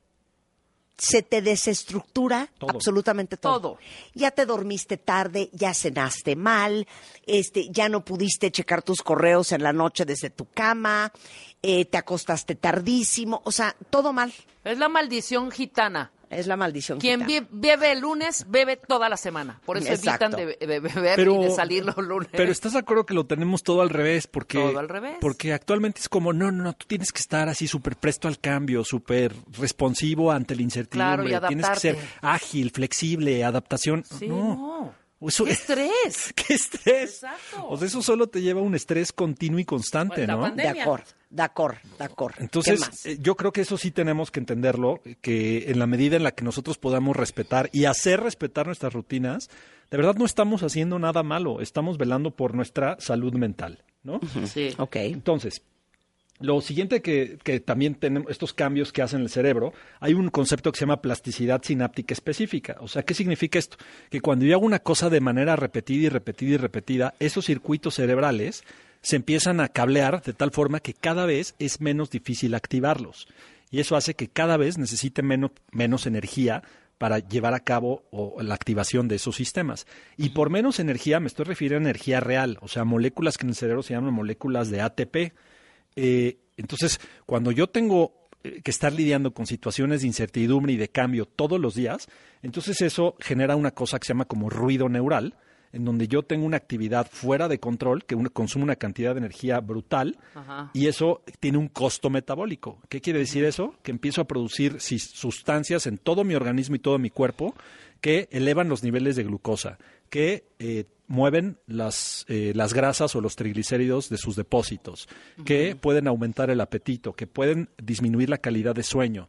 se te desestructura
Todo.
absolutamente todo.
Todo.
Ya te dormiste tarde, ya cenaste mal, ya no pudiste checar tus correos en la noche desde tu cama, te acostaste tardísimo, o sea, todo mal.
Es la maldición gitana.
Es la maldición.
Quien
gitana.
bebe el lunes, bebe toda la semana. Por eso
Exacto.
evitan de beber y de salir los lunes.
Pero ¿estás de acuerdo que lo tenemos todo al revés? Porque,
Todo al revés.
Porque actualmente es como, no, tú tienes que estar así súper presto al cambio, súper responsivo ante la incertidumbre.
Claro, y
tienes que ser
adaptarte.
ágil, flexible, adaptación.
Sí,
no.
no.
Eso
¡Qué estrés!
¡Qué estrés!
Exacto.
O sea, eso solo te lleva a un estrés continuo y constante,
La
¿no?
pandemia.
De acuerdo. ¿Qué
Entonces,
más?
yo creo que eso sí tenemos que entenderlo, que en la medida en la que nosotros podamos respetar y hacer respetar nuestras rutinas, de verdad no estamos haciendo nada malo, estamos velando por nuestra salud mental, ¿no?
Sí.
Ok.
Entonces, lo siguiente que también tenemos, estos cambios que hacen el cerebro, hay un concepto que se llama plasticidad sináptica específica. O sea, ¿qué significa esto? Que cuando yo hago una cosa de manera repetida y repetida y repetida, esos circuitos cerebrales se empiezan a cablear de tal forma que cada vez es menos difícil activarlos. Y eso hace que cada vez necesite menos energía para llevar a cabo la activación de esos sistemas. Y por menos energía me estoy refiriendo a energía real, o sea, moléculas que en el cerebro se llaman moléculas de ATP. Entonces, cuando yo tengo que estar lidiando con situaciones de incertidumbre y de cambio todos los días, entonces eso genera una cosa que se llama como ruido neural, en donde yo tengo una actividad fuera de control que consume una cantidad de energía brutal.
Ajá.
Y eso tiene un costo metabólico. ¿Qué quiere decir eso? Que empiezo a producir sustancias en todo mi organismo y todo mi cuerpo que elevan los niveles de glucosa, que mueven las grasas o los triglicéridos de sus depósitos, que pueden aumentar el apetito, que pueden disminuir la calidad de sueño.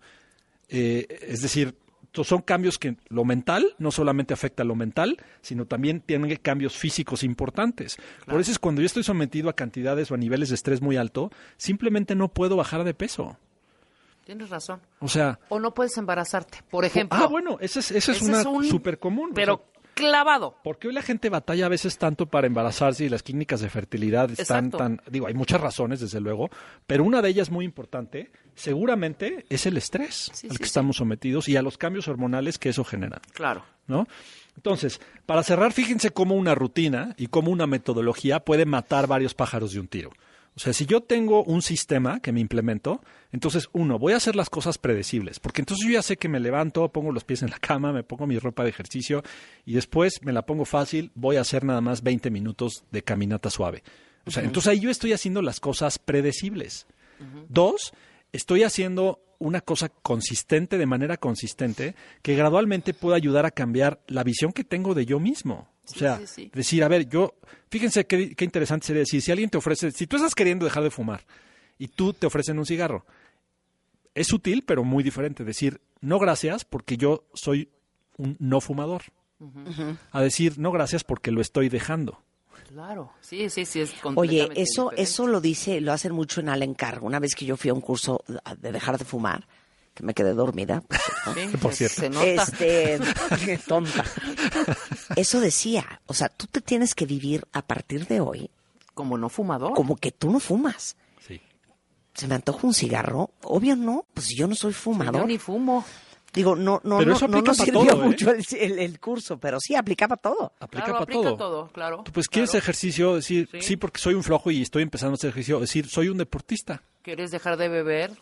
Es decir, son cambios que lo mental no solamente afecta a lo mental, sino también tienen cambios físicos importantes. Claro. Por eso es cuando yo estoy sometido a cantidades o a niveles de estrés muy alto, simplemente no puedo bajar de peso.
Tienes razón.
O sea...
O no puedes embarazarte, por ejemplo.
Ah, bueno, esa es una súper común.
Pero
o sea,
clavado.
¿por qué hoy la gente batalla a veces tanto para embarazarse y las clínicas de fertilidad están tan... Digo, hay muchas razones, desde luego, pero una de ellas muy importante, seguramente, es el estrés al que estamos sometidos y a los cambios hormonales que eso genera.
Claro.
¿No? Entonces, para cerrar, fíjense cómo una rutina y cómo una metodología puede matar varios pájaros de un tiro. O sea, si yo tengo un sistema que me implemento, entonces, voy a hacer las cosas predecibles, porque entonces yo ya sé que me levanto, pongo los pies en la cama, me pongo mi ropa de ejercicio y después me la pongo fácil, voy a hacer nada más 20 minutos de caminata suave. O sea, entonces ahí yo estoy haciendo las cosas predecibles. 2, estoy haciendo una cosa consistente, de manera consistente, que gradualmente pueda ayudar a cambiar la visión que tengo de yo mismo. O sea, decir, a ver, fíjense qué interesante sería decir, si alguien te ofrece, si tú estás queriendo dejar de fumar y tú te ofrecen un cigarro, es sutil, pero muy diferente decir, no gracias porque yo soy un no fumador. A decir, no gracias porque lo estoy dejando.
Claro, sí, es completamente
Oye,
diferente.
eso lo hacen mucho en Alencar. Una vez que yo fui a un curso de dejar de fumar, que me quedé dormida.
Sí,
por cierto.
Se nota.
Qué tonta. Eso decía, o sea, tú te tienes que vivir a partir de hoy
como no fumador.
como que tú no fumas.
Sí.
¿Se me antoja un cigarro? Obvio no, pues yo no soy fumador.
Yo ni fumo.
Digo, no
Pero eso aplica
nos
para
sirvió
todo, ¿eh?
mucho el curso, pero sí, aplicaba todo.
Aplica para todo.
todo, claro.
Tú, pues, ¿quieres
claro.
ejercicio? Decir,
Sí.
sí, porque soy un flojo y estoy empezando a hacer ejercicio. Decir, soy un deportista.
¿Quieres dejar de beber?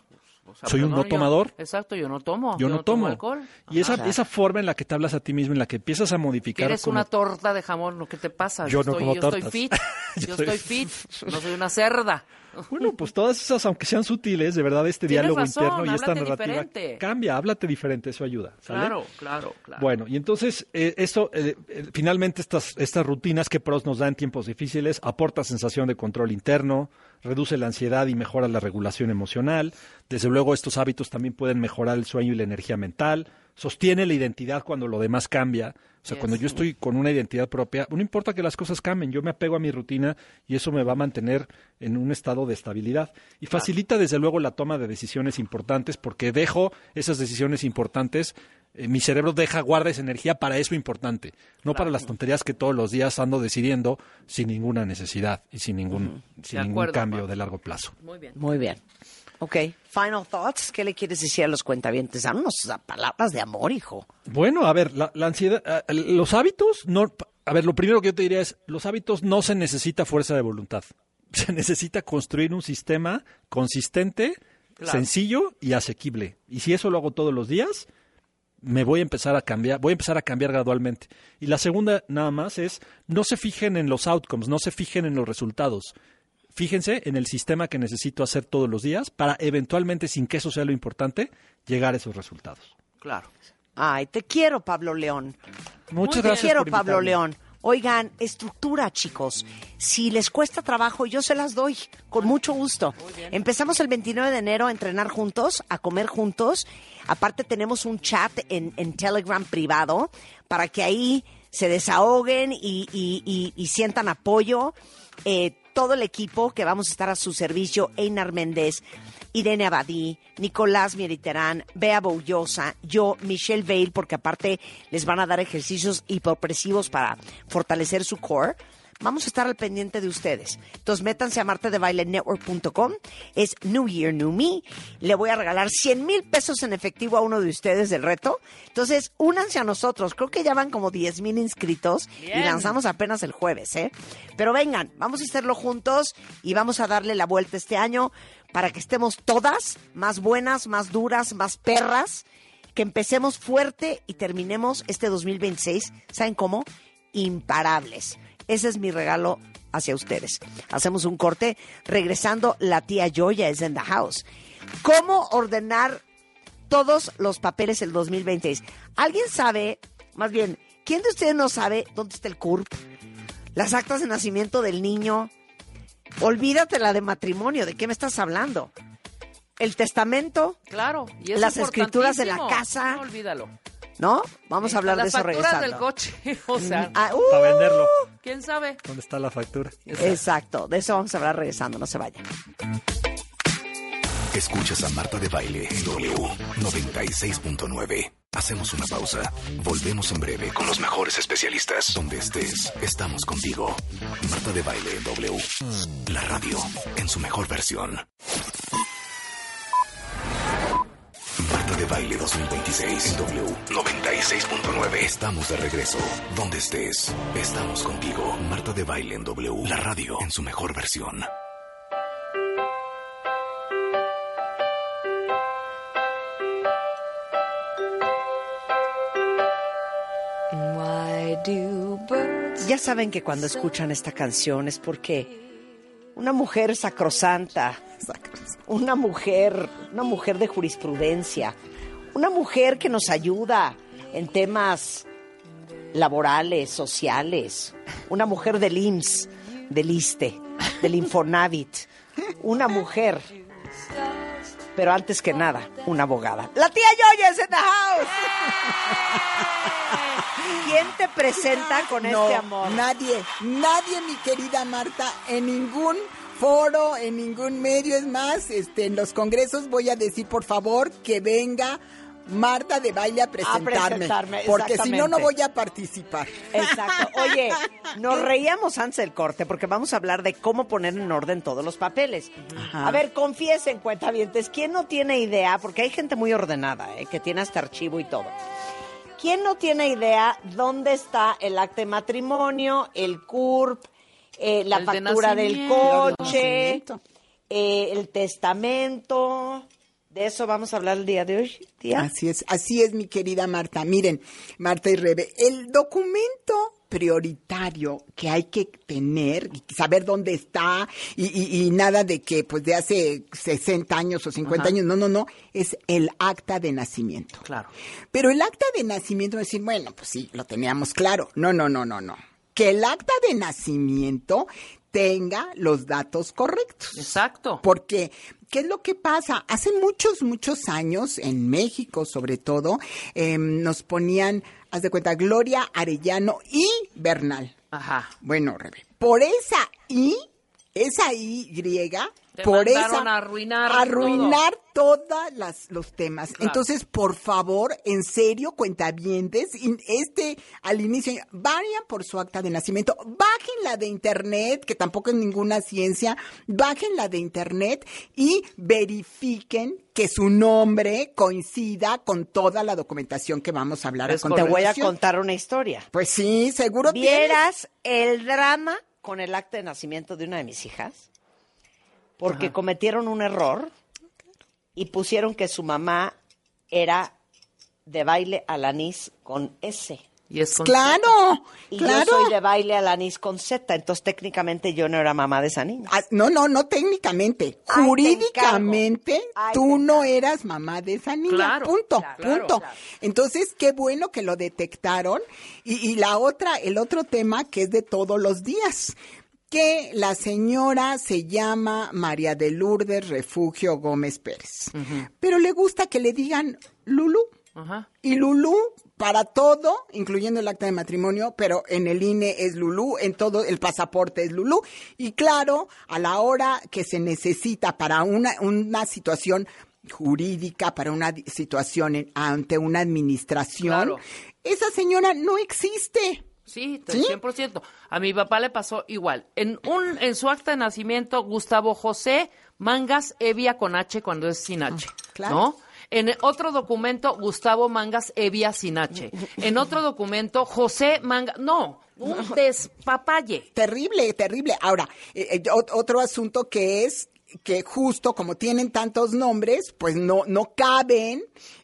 O sea,
Soy un no tomador.
Exacto, yo no tomo.
Yo no tomo
alcohol.
Y esa forma en la que te hablas a ti mismo, en la que empiezas a modificar.
Eres una torta de jamón, ¿qué te pasa?
Yo no como tortas.
Estoy fit. Yo estoy fit. No soy una cerda.
Bueno, pues todas esas, aunque sean sutiles, de verdad este
Tienes
diálogo
razón,
interno y esta
háblate
narrativa
diferente.
cambia, háblate diferente, eso ayuda. ¿sale?
Claro.
Bueno, y entonces finalmente estas rutinas que PROS nos da en tiempos difíciles aporta sensación de control interno, reduce la ansiedad y mejora la regulación emocional. Desde luego estos hábitos también pueden mejorar el sueño y la energía mental, sostiene la identidad cuando lo demás cambia. O sea, cuando yo estoy con una identidad propia, no importa que las cosas cambien, yo me apego a mi rutina y eso me va a mantener en un estado de estabilidad. Y facilita desde luego la toma de decisiones importantes porque dejo esas decisiones importantes, mi cerebro guarda esa energía para eso importante, no para las tonterías que todos los días ando decidiendo sin ninguna necesidad y sin ningún cambio de largo plazo.
Muy bien. Ok, final thoughts. ¿Qué le quieres decir a los cuentavientes? Danos palabras de amor, hijo.
Bueno, a ver, la ansiedad, los hábitos, lo primero que yo te diría es, los hábitos no se necesita fuerza de voluntad. Se necesita construir un sistema consistente, sencillo y asequible. Y si eso lo hago todos los días, voy a empezar a cambiar gradualmente. Y la segunda nada más es, no se fijen en los outcomes, no se fijen en los resultados. Fíjense en el sistema que necesito hacer todos los días para eventualmente, sin que eso sea lo importante, llegar a esos resultados.
Claro.
Ay, te quiero, Pablo León.
Muchas gracias.
Te quiero,
por
Pablo
invitarme.
León. Oigan, estructura, chicos. Si les cuesta trabajo, yo se las doy con mucho gusto. Empezamos el 29 de enero a entrenar juntos, a comer juntos. Aparte tenemos un chat en Telegram privado para que ahí se desahoguen y sientan apoyo. Todo el equipo que vamos a estar a su servicio: Einar Méndez, Irene Abadí, Nicolás Mieriterán, Bea Boullosa, yo, Michelle Veil, porque aparte les van a dar ejercicios hipopresivos para fortalecer su core. Vamos a estar al pendiente de ustedes. Entonces, métanse a martadebailenetwork.com. Es New Year, New Me. Le voy a regalar 100,000 pesos en efectivo a uno de ustedes del reto. Entonces, únanse a nosotros. Creo que ya van como 10,000 inscritos.
Bien.
Y lanzamos apenas el jueves, ¿eh? Pero vengan, vamos a hacerlo juntos y vamos a darle la vuelta este año para que estemos todas más buenas, más duras, más perras. Que empecemos fuerte y terminemos este 2026. ¿Saben cómo? Imparables. Ese es mi regalo hacia ustedes. Hacemos un corte. Regresando, la tía Yoya es in the house. ¿Cómo ordenar todos los papeles el 2026? ¿Alguien sabe, más bien, quién de ustedes no sabe dónde está el CURP? Las actas de nacimiento del niño. Olvídate la de matrimonio. ¿De qué me estás hablando? El testamento.
Claro. Y es
Las escrituras de la
importantísimo.
casa.
No, olvídalo.
¿No? Vamos a hablar de eso
Las facturas
regresando.
del coche. O sea,
Para venderlo.
¿quién sabe?
¿Dónde está la factura?
Exacto. De eso vamos a hablar regresando. No se vayan.
Escuchas a Marta de Baile en W 96.9. Hacemos una pausa. Volvemos en breve con los mejores especialistas. Donde estés, estamos contigo. Marta de Baile en W. La radio en su mejor versión. Marta de Baile 2026 en W 96.9. Estamos de regreso. Donde estés, estamos contigo. Marta de Baile en W. La radio en su mejor versión.
Ya saben que cuando escuchan esta canción es porque una mujer sacrosanta, una mujer de jurisprudencia, una mujer que nos ayuda en temas laborales, sociales, una mujer del IMSS, del ISSSTE, del Infonavit, una mujer, pero antes que nada, una abogada. ¡La tía Yoya es in the house! ¿Quién te presenta con este amor?
Nadie, mi querida Marta, en ningún foro, en ningún medio. Es más, en los congresos voy a decir, por favor, que venga Marta de Baile a presentarme, porque si no, no voy a participar.
Exacto. Oye, nos reíamos antes del corte porque vamos a hablar de cómo poner en orden todos los papeles.
Ajá.
A ver, confiesen, cuentavientes, ¿quién no tiene idea? Porque hay gente muy ordenada, que tiene hasta archivo y todo. ¿Quién no tiene idea dónde está el acta de matrimonio, el CURP, la
El de
factura del
nacimiento.
coche, el testamento? De eso vamos a hablar el día de hoy, tía.
Así es, mi querida Marta. Miren, Marta y Rebe, el documento prioritario que hay que tener y saber dónde está y nada de que pues de hace 60 años o 50 años, no, es el acta de nacimiento.
Claro.
Pero el acta de nacimiento, decir, bueno, pues sí, lo teníamos claro. No. Que el acta de nacimiento tenga los datos correctos.
Exacto.
Porque, ¿qué es lo que pasa? Hace muchos años, en México sobre todo, nos ponían, haz de cuenta, Gloria Arellano y Bernal.
Ajá.
Bueno, Rebe, por esa Y griega,
Te
por
mandaron
esa
a arruinar
todos los temas.
Claro.
Entonces, por favor, en serio, cuentavientes, al inicio, vayan por su acta de nacimiento, bájenla de internet, que tampoco es ninguna ciencia, bájenla de internet y verifiquen que su nombre coincida con toda la documentación que vamos a hablar a
Te voy a
continuación.
contar una historia.
Pues sí, seguro
¿Vieras el drama con el acta de nacimiento de una de mis hijas? Porque cometieron un error y pusieron que su mamá era de Baile Alanis con S.
Y es con
¡Claro!
Y
¡Claro!
yo soy de Baile Alanis con Z, entonces técnicamente yo no era mamá de esa niña.
No técnicamente.
Ay,
Jurídicamente,
te encargo. Ay,
tú
te
no
encargo.
eras mamá de esa niña.
Claro,
punto.
claro.
Entonces, qué bueno que lo detectaron. Y el otro tema que es de todos los días, que la señora se llama María de Lourdes Refugio Gómez Pérez. Pero le gusta que le digan Lulú.
Ajá.
Y Lulú para todo, incluyendo el acta de matrimonio, pero en el INE es Lulú, en todo el pasaporte es Lulú. Y claro, a la hora que se necesita para una situación jurídica, para una situación ante una administración,
Claro.
esa señora no existe.
Sí,
¿Sí?
100%. A mi papá le pasó igual. En su acta de nacimiento, Gustavo José Mangas Evia con H cuando es sin H.
Claro.
¿No? En otro documento, Gustavo Mangas Evia sin H. En otro documento, José Mangas... No, un despapalle.
Terrible. Ahora, otro asunto que es que justo como tienen tantos nombres, pues no caben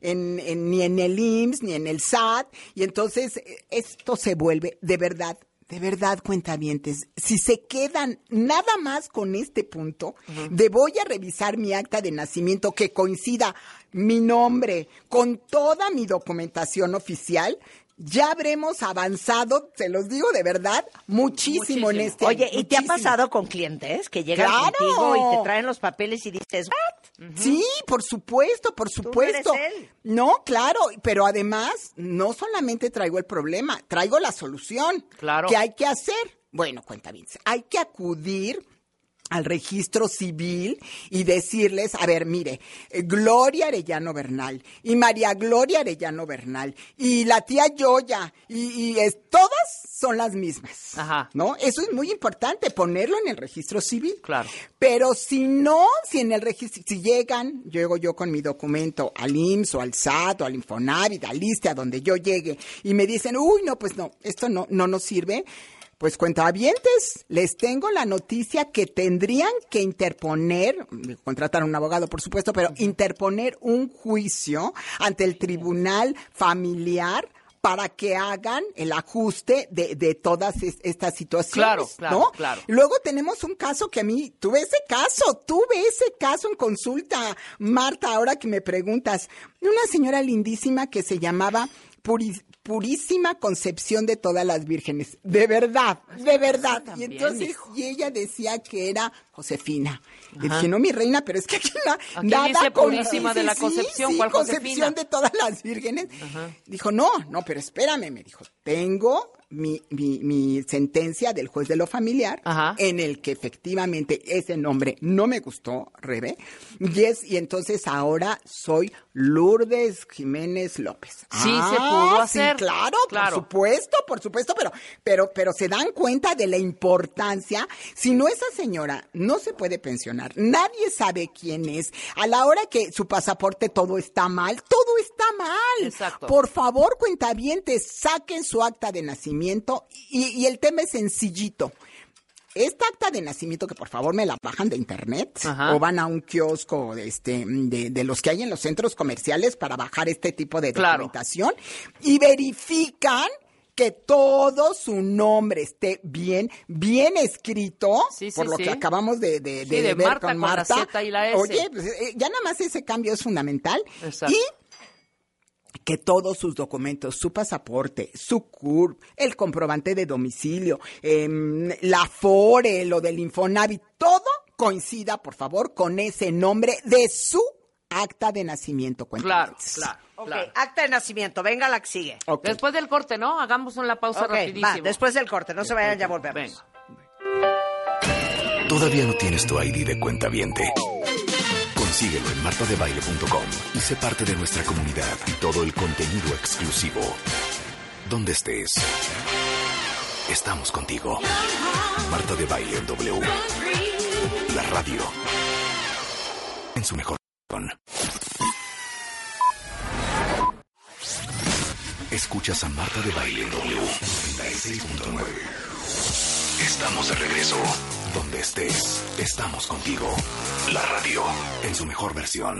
ni en el IMSS, ni en el SAT, y entonces esto se vuelve de verdad, cuentavientes, si se quedan nada más con este punto, de voy a revisar mi acta de nacimiento que coincida mi nombre con toda mi documentación oficial, ya habremos avanzado, se los digo de verdad, muchísimo en este
Oye,
año,
¿y te ha
muchísimo.
pasado con clientes que llegan
¡Claro!
contigo y te traen los papeles y dices, ¿what?
Sí, por supuesto.
no eres él.
No, claro, pero además no solamente traigo el problema, traigo la solución.
Claro.
¿Qué hay que hacer? Bueno, cuenta bien, hay que acudir al registro civil y decirles, a ver, mire, Gloria Arellano Bernal y María Gloria Arellano Bernal y la tía Yoya todas son las mismas.
Ajá.
¿No? Eso es muy importante, ponerlo en el registro civil.
Claro.
Pero si en el registro, si llego yo con mi documento al IMSS o al SAT o al Infonavit, al ISSSTE, a donde yo llegue, y me dicen, pues no, esto no nos sirve. Pues cuentavientes, les tengo la noticia que tendrían que contratar a un abogado, por supuesto, pero interponer un juicio ante el tribunal familiar para que hagan el ajuste de todas estas situaciones, ¿no?
Claro.
Luego tenemos un caso que a mí, tuve ese caso en consulta, Marta, ahora que me preguntas, una señora lindísima que se llamaba Purísima Concepción de todas las vírgenes, de verdad. Y entonces, y ella decía que era Josefina. Le dije, no, mi reina, pero es que aquí
Aquí
nada
dice
con-
Purísima de la Concepción,
sí,
¿cuál
Concepción
Josefina?
de todas las vírgenes. Dijo, no, pero espérame, me dijo, tengo mi sentencia del juez de lo familiar,
Ajá.
en el que efectivamente ese nombre no me gustó, Rebe, y entonces ahora soy Lourdes Jiménez López.
Sí, se pudo hacer.
Sí, claro,
Claro.
por supuesto, pero se dan cuenta de la importancia. Si no, esa señora no se puede pensionar, nadie sabe quién es. A la hora que su pasaporte todo está mal.
Exacto.
Por favor, cuentavientes, saquen su acta de nacimiento y el tema es sencillito. esta acta de nacimiento, que por favor me la bajan de internet,
Ajá.
o van a un kiosco de los que hay en los centros comerciales para bajar este tipo de
Claro.
documentación, y verifican que todo su nombre esté bien escrito,
Sí, sí,
por lo
sí.
que acabamos de
de
ver
Marta
con
con la
Marta.
Z y la S.
Oye, pues, ya nada más ese cambio es fundamental.
Exacto.
Y que todos sus documentos, su pasaporte, su CURP, el comprobante de domicilio, la Afore, lo del Infonavit, todo coincida, por favor, con ese nombre de su acta de nacimiento.
Claro,
cuentavientes.
claro.
Ok,
claro.
acta de nacimiento, venga la que sigue.
Ok.
Después del corte, ¿no? Hagamos una pausa
Ok,
rapidísimo.
va, después del corte, no se vayan, ya volvemos.
Venga.
¿Todavía no tienes tu ID de cuentaviente? Consíguelo en martadebaile.com y sé parte de nuestra comunidad y todo el contenido exclusivo. Donde estés, estamos contigo. Marta de Baile en W. La radio en su mejor versión. Escuchas a Marta de Baile en W 96.9. Estamos de regreso. Donde estés, estamos contigo. La radio en su mejor versión.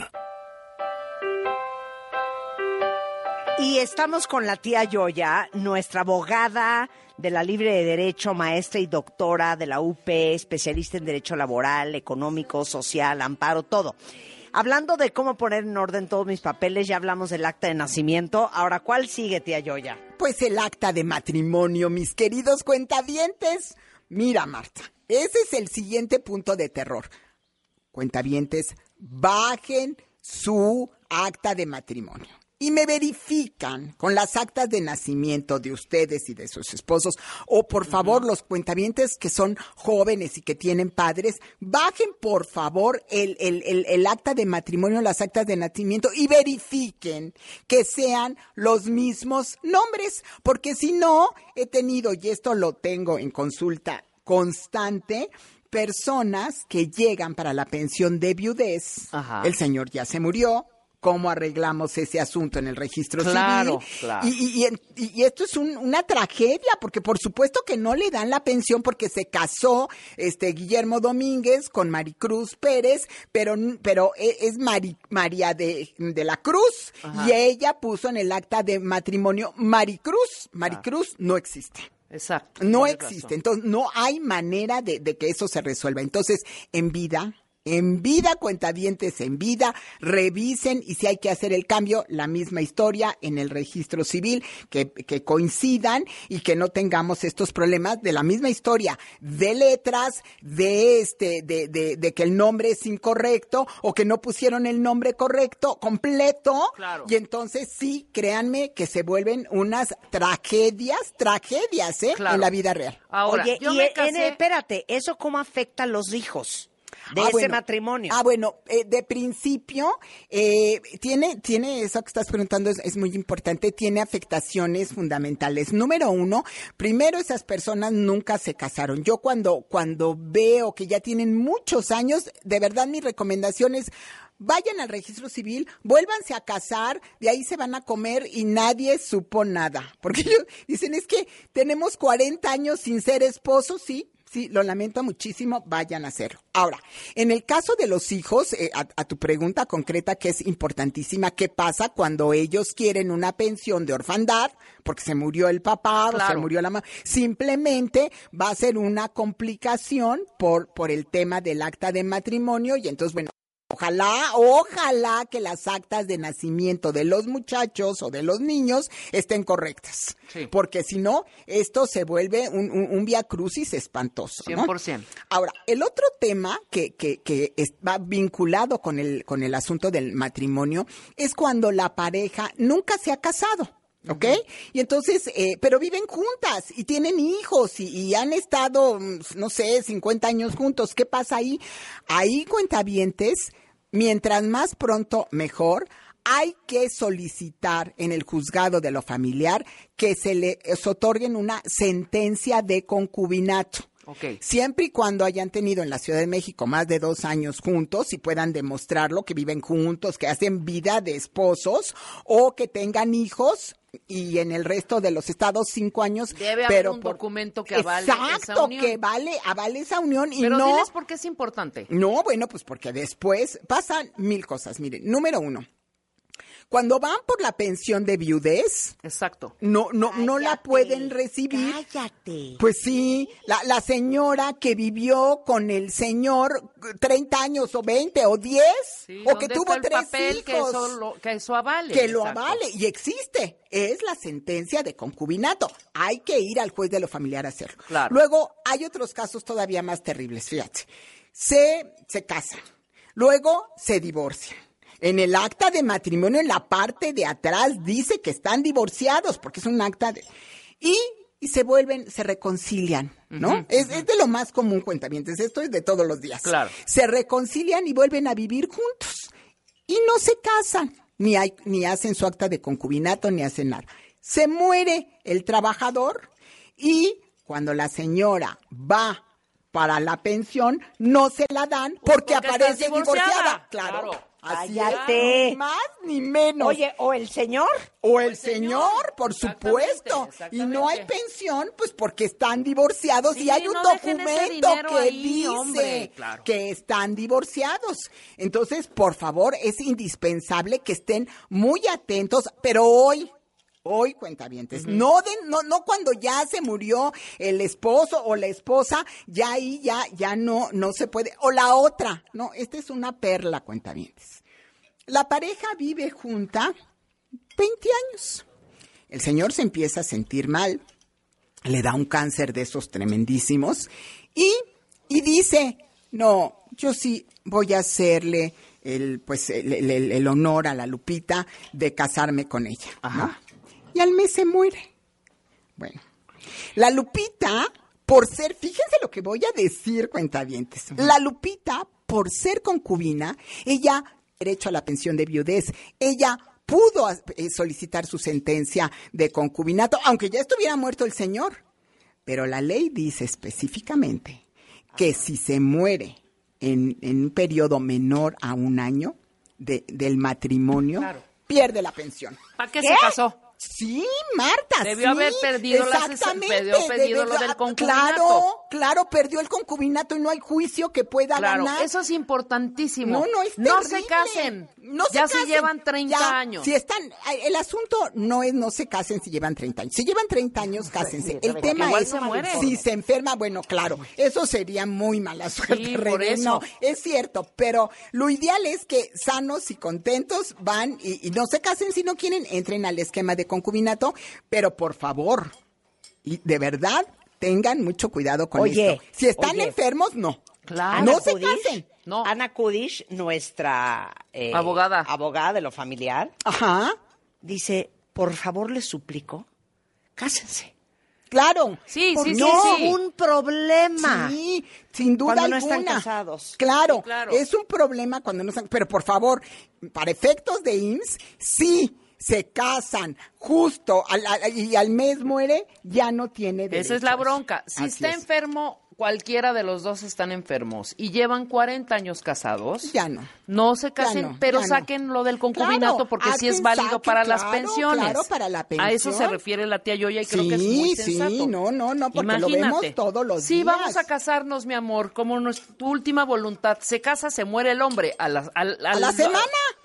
Y estamos con la tía Yoya, nuestra abogada de la Libre de Derecho, maestra y doctora de la UP, especialista en Derecho Laboral, Económico, Social, Amparo, todo. Hablando de cómo poner en orden todos mis papeles, ya hablamos del acta de nacimiento. Ahora, ¿cuál sigue, tía Yoya?
Pues el acta de matrimonio, mis queridos cuentavientes. Mira, Marta, ese es el siguiente punto de terror. Cuentavientes, bajen su acta de matrimonio y me verifican con las actas de nacimiento de ustedes y de sus esposos, o por favor los cuentavientes que son jóvenes y que tienen padres, bajen por favor el acta de matrimonio, las actas de nacimiento, y verifiquen que sean los mismos nombres, porque si no, he tenido, y esto lo tengo en consulta constante, personas que llegan para la pensión de viudez.
Ajá.
El señor ya se murió. ¿Cómo arreglamos ese asunto en el registro
Claro,
civil?
claro.
Y esto es una tragedia, porque por supuesto que no le dan la pensión porque se casó Guillermo Domínguez con Maricruz Pérez, pero es María de la Cruz.
Ajá.
Y ella puso en el acta de matrimonio Maricruz. Maricruz no existe.
Exacto.
No
tienes
existe.
razón.
Entonces, no hay manera de que eso se resuelva. Entonces, en vida, cuentavientes, en vida, revisen, y si hay que hacer el cambio, la misma historia en el registro civil, que coincidan y que no tengamos estos problemas de la misma historia, de letras, de que el nombre es incorrecto o que no pusieron el nombre correcto, completo.
Claro.
Y entonces sí, créanme que se vuelven unas tragedias,
Claro.
en la vida real.
Ahora,
Oye,
yo
y
me casé...
espérate, ¿eso cómo afecta a los hijos de ese
Bueno.
matrimonio?
Bueno, de principio, tiene eso que estás preguntando, es muy importante, tiene afectaciones fundamentales. Número uno, primero, esas personas nunca se casaron. Yo cuando veo que ya tienen muchos años, de verdad mi recomendación es: vayan al registro civil, vuélvanse a casar, de ahí se van a comer y nadie supo nada. Porque ellos dicen, es que tenemos 40 años sin ser esposos, sí, lo lamento muchísimo, vayan a hacerlo. Ahora, en el caso de los hijos, a tu pregunta concreta, que es importantísima, ¿qué pasa cuando ellos quieren una pensión de orfandad? Porque se murió el papá, o se
Claro.
murió la mamá. Simplemente va a ser una complicación por el tema del acta de matrimonio, y entonces, bueno, ojalá que las actas de nacimiento de los muchachos o de los niños estén correctas.
Sí.
Porque si no, esto se vuelve un viacrucis espantoso, ¿no?
100%.
Ahora, el otro tema que va vinculado con el asunto del matrimonio es cuando la pareja nunca se ha casado. ¿Ok? Y entonces, pero viven juntas y tienen hijos y han estado, no sé, 50 años juntos. ¿Qué pasa ahí? Ahí, cuentavientes, mientras más pronto, mejor. Hay que solicitar en el juzgado de lo familiar que se les otorguen una sentencia de concubinato.
Ok.
Siempre y cuando hayan tenido en la Ciudad de México más de 2 años juntos y puedan demostrarlo, que viven juntos, que hacen vida de esposos o que tengan hijos, y en el resto de los estados 5 años.
Debe haber un documento que avale esa unión.
Que avale esa unión. Y
pero
no,
diles por qué es importante.
No, bueno, pues porque después pasan 1000 cosas. Miren, número 1. Cuando van por la pensión de viudez,
exacto,
no la pueden recibir.
Cállate.
Pues sí, la señora que vivió con el señor 30 años o 20 o 10,
sí,
o que tuvo 3
papel
hijos.
Que eso avale.
Que lo
exacto.
avale, y existe. Es la sentencia de concubinato. Hay que ir al juez de lo familiar a hacerlo.
Claro.
Luego, hay otros casos todavía más terribles, fíjate. Se casan, luego se divorcian. En el acta de matrimonio, en la parte de atrás, dice que están divorciados, porque es un acta de... Y se reconcilian, ¿no? Es de lo más común, cuentavientes. Esto es de todos los días.
Claro.
Se reconcilian y vuelven a vivir juntos. Y no se casan, ni hacen su acta de concubinato, ni hacen nada. Se muere el trabajador y cuando la señora va para la pensión, no se la dan porque aparece divorciada. Claro.
Cállate.
Ni más ni menos.
Oye, ¿o el señor?
O el señor, por supuesto.
Exactamente.
Y no hay pensión, pues porque están divorciados,
Sí,
y hay un
no dejen ese
documento
dinero
que
ahí,
dice
hombre, claro.
que están divorciados. Entonces, por favor, es indispensable que estén muy atentos, pero hoy, cuentavientes, no cuando ya se murió el esposo o la esposa, ya ahí ya no se puede. O la otra, no, esta es una perla, cuentavientes. La pareja vive junta 20 años. El señor se empieza a sentir mal, le da un cáncer de esos tremendísimos y dice, no, yo sí voy a hacerle el honor a la Lupita de casarme con ella. Ajá. ¿No? Y al mes se muere. Bueno, la Lupita, por ser, fíjense lo que voy a decir, cuentavientes. La Lupita, por ser concubina, ella derecho a la pensión de viudez, ella pudo solicitar su sentencia de concubinato, aunque ya estuviera muerto el señor. Pero la ley dice específicamente que si se muere en un periodo menor a 1 año del matrimonio, claro, pierde la pensión.
¿Para qué se casó?
Sí, Marta,
debió haber perdido lo del concubinato.
Claro, perdió el concubinato y no hay juicio que pueda ganar.
Eso es importantísimo.
No
se casen.
No
ya
se casen.
Si llevan 30 años.
Si están, el asunto no es no se casen si llevan 30 años. Si llevan 30 años, cásense. El tema es si se enferma, bueno, claro, eso sería muy mala suerte.
Sí, por eso.
Es cierto, pero lo ideal es que sanos y contentos van y no se casen si no quieren, entren al esquema de concubinato, pero por favor, y de verdad, tengan mucho cuidado con esto. Si están enfermos, no.
Claro.
No se casen.
No.
Ana Kudish, nuestra abogada de lo familiar,
ajá,
dice, por favor les suplico, cásense.
Claro.
Sí.
Un problema.
Sí, sin duda
cuando
alguna.
No están casados.
Claro,
sí, claro,
es un problema cuando no están, pero por favor, para efectos de IMSS, sí. Se casan justo y al mes muere, ya no tiene derechos.
Esa es la bronca. Si está enfermo, cualquiera de los dos están enfermos y llevan 40 años casados,
ya no.
No se casen, pero saquen lo del concubinato, porque sí es válido para las pensiones.
Claro, para la pensión.
A eso se refiere la tía Yoya y creo que es muy sensato.
Sí, no, porque lo vemos todos los días.
Sí, vamos a casarnos, mi amor, como tu última voluntad. Se casa, se muere el hombre a la semana.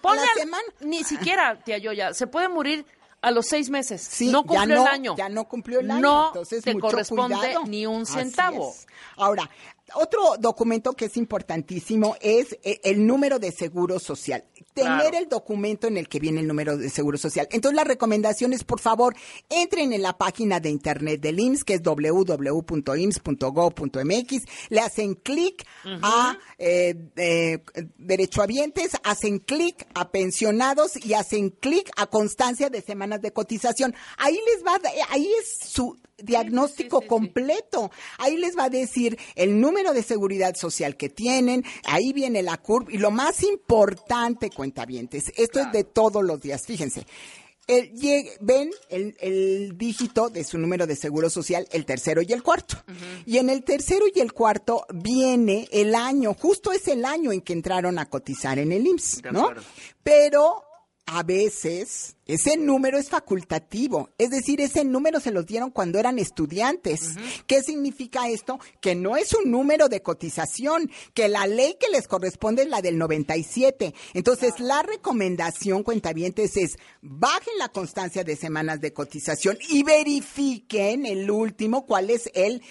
Ni siquiera, tía Yoya, se puede morir a los 6 meses.
Sí,
no cumplió el año.
Ya no cumplió el año.
No
entonces,
te
mucho
corresponde
cuidado.
ni un centavo.
Ahora, otro documento que es importantísimo es el número de seguro social. Tener el documento en el que viene el número de seguro social. Entonces, la recomendación es, por favor, entren en la página de internet del IMSS, que es www.ims.gov.mx, le hacen clic a derechohabientes, hacen clic a pensionados y hacen clic a constancia de semanas de cotización. Ahí es su diagnóstico completo. Ahí les va a decir el número de seguridad social que tienen, ahí viene la CURP y lo más importante, cuentavientes, esto es de todos los días, fíjense. ven el dígito de su número de seguro social, el tercero y el cuarto. Y en el tercero y el cuarto viene el año, justo es el año en que entraron a cotizar en el IMSS, ¿no? Pero a veces ese número es facultativo, es decir, ese número se los dieron cuando eran estudiantes. ¿Qué significa esto? Que no es un número de cotización, que la ley que les corresponde es la del 97. Entonces, la recomendación, cuentavientes, es bajen la constancia de semanas de cotización y verifiquen el último, cuál es el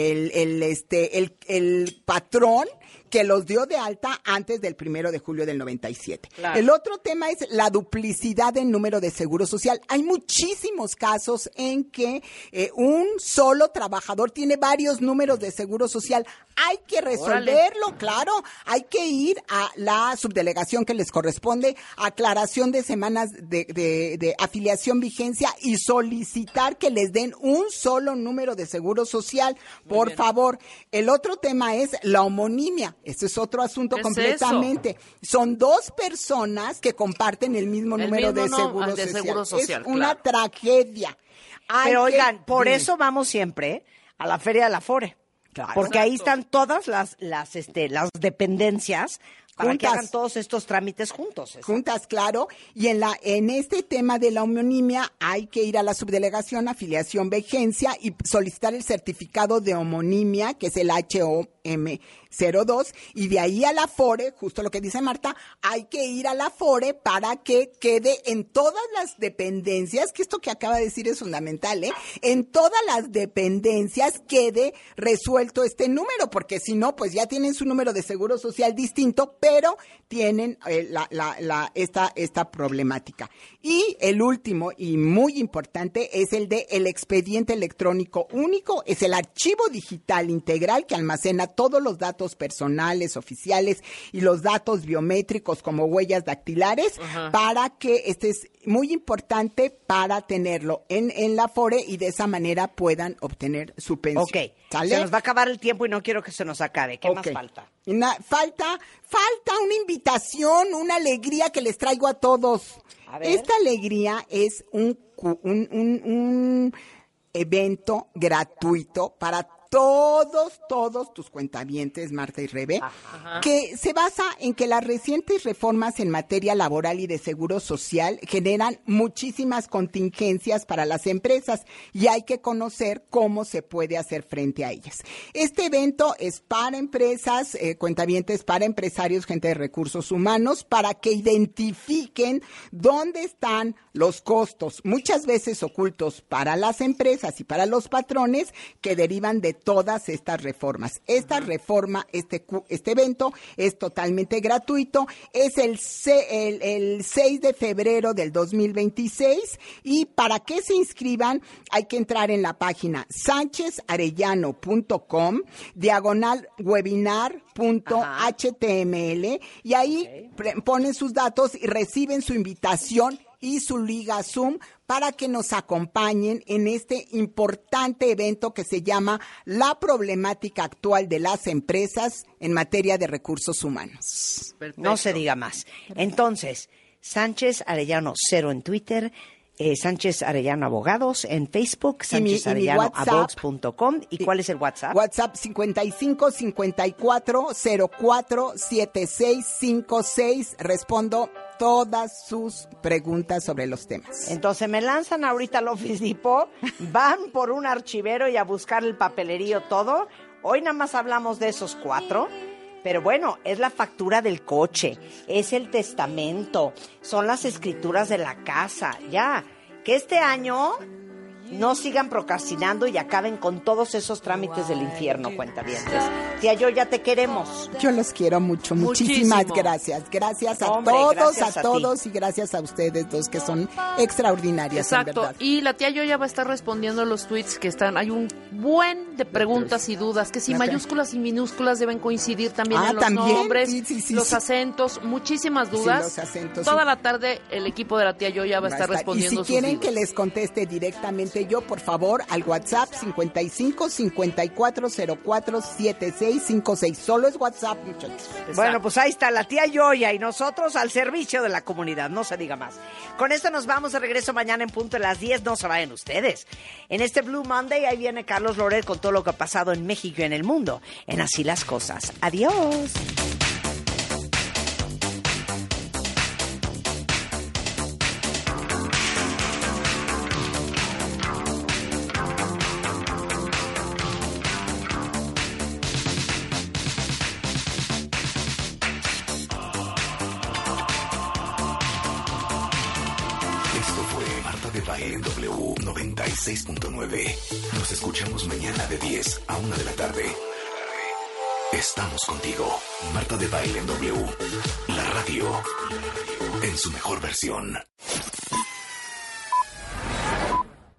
patrón que los dio de alta antes del 1 de julio del 97. Claro. El otro tema es la duplicidad en número de seguro social. Hay muchísimos casos en que un solo trabajador tiene varios números de seguro social. Hay que resolverlo, claro. Hay que ir a la subdelegación que les corresponde, aclaración de semanas de afiliación, vigencia, y solicitar que les den un solo número de seguro social, por favor. El otro tema es la homonimia. Este es otro asunto completamente. Son dos personas que comparten el mismo número de seguro social. Es una tragedia.
Pero oigan, por eso vamos siempre a la Feria de la Afore. Claro. Porque ahí están todas las dependencias para que hagan todos estos trámites juntos.
Juntas, claro. Y en este tema de la homonimia hay que ir a la subdelegación, afiliación, vigencia, y solicitar el certificado de homonimia, que es el HOM02, y de ahí a la Afore, justo lo que dice Marta, hay que ir a la Afore para que quede en todas las dependencias, que esto que acaba de decir es fundamental, en todas las dependencias quede resuelto este número, porque si no, pues ya tienen su número de seguro social distinto, pero tienen esta problemática. Y el último y muy importante es el de el expediente electrónico único. Es el archivo digital integral que almacena todos los datos personales, oficiales y los datos biométricos como huellas dactilares, para que este es muy importante para tenerlo en la Afore y de esa manera puedan obtener su pensión.
Ok,
¿sale?
Se nos va a acabar el tiempo y no quiero que se nos acabe. ¿Qué más falta?
Falta una invitación, una alegría que les traigo a todos.
A ver.
Esta alegría es un evento gratuito para todos tus cuentavientes, Marta y Rebe, que se basa en que las recientes reformas en materia laboral y de seguro social generan muchísimas contingencias para las empresas y hay que conocer cómo se puede hacer frente a ellas. Este evento es para empresas, cuentavientes, para empresarios, gente de recursos humanos, para que identifiquen dónde están los costos, muchas veces ocultos para las empresas y para los patrones, que derivan de todas estas reformas. Esta reforma, este evento es totalmente gratuito, es el 6 de febrero del 2026 y para que se inscriban hay que entrar en la página sanchezarellano.com/webinar.html y ahí ponen sus datos y reciben su invitación y su liga Zoom para que nos acompañen en este importante evento que se llama La problemática actual de las empresas en materia de recursos humanos.
Perfecto. No se diga más. Entonces, Sánchez Arellano 0 en Twitter, Sánchez Arellano Abogados en Facebook, Sánchez Arellano Abogados.com. ¿Y cuál es el WhatsApp?
WhatsApp 55 54 04 76 56. Respondo todas sus preguntas sobre los temas.
Entonces me lanzan ahorita al Office Depot, van por un archivero y a buscar el papelerío todo. Hoy nada más hablamos de esos 4. Pero bueno, es la factura del coche, es el testamento, son las escrituras de la casa, ya. Que este año no sigan procrastinando y acaben con todos esos trámites del infierno, cuentavientes. Tía, yo ya te queremos.
Yo los quiero mucho, muchísimas gracias. Gracias a todos y gracias a ustedes dos que son extraordinarias.
Exacto,
en verdad.
Y la tía Yoya va a estar respondiendo los tweets que están, hay un buen de preguntas y dudas, que si mayúsculas y minúsculas deben coincidir también en los nombres, los acentos, muchísimas dudas.
Sí, los acentos,
Toda la tarde el equipo de la tía Yoya va a estar respondiendo
sus dudas. Y si quieren
dudas.
que les conteste directamente yo, por favor, al WhatsApp 55-5404-7656. Solo es WhatsApp, muchachos.
Bueno, pues ahí está la tía Yoya y nosotros al servicio de la comunidad, no se diga más. Con esto nos vamos de regreso mañana en punto de las 10, no se vayan ustedes. En este Blue Monday ahí viene Carlos Loret con todo lo que ha pasado en México y en el mundo, en Así las Cosas. Adiós.
En W 96.9. Nos escuchamos mañana de 10 a 1 de la tarde. Estamos contigo. Marta de Baile en W. La radio en su mejor versión.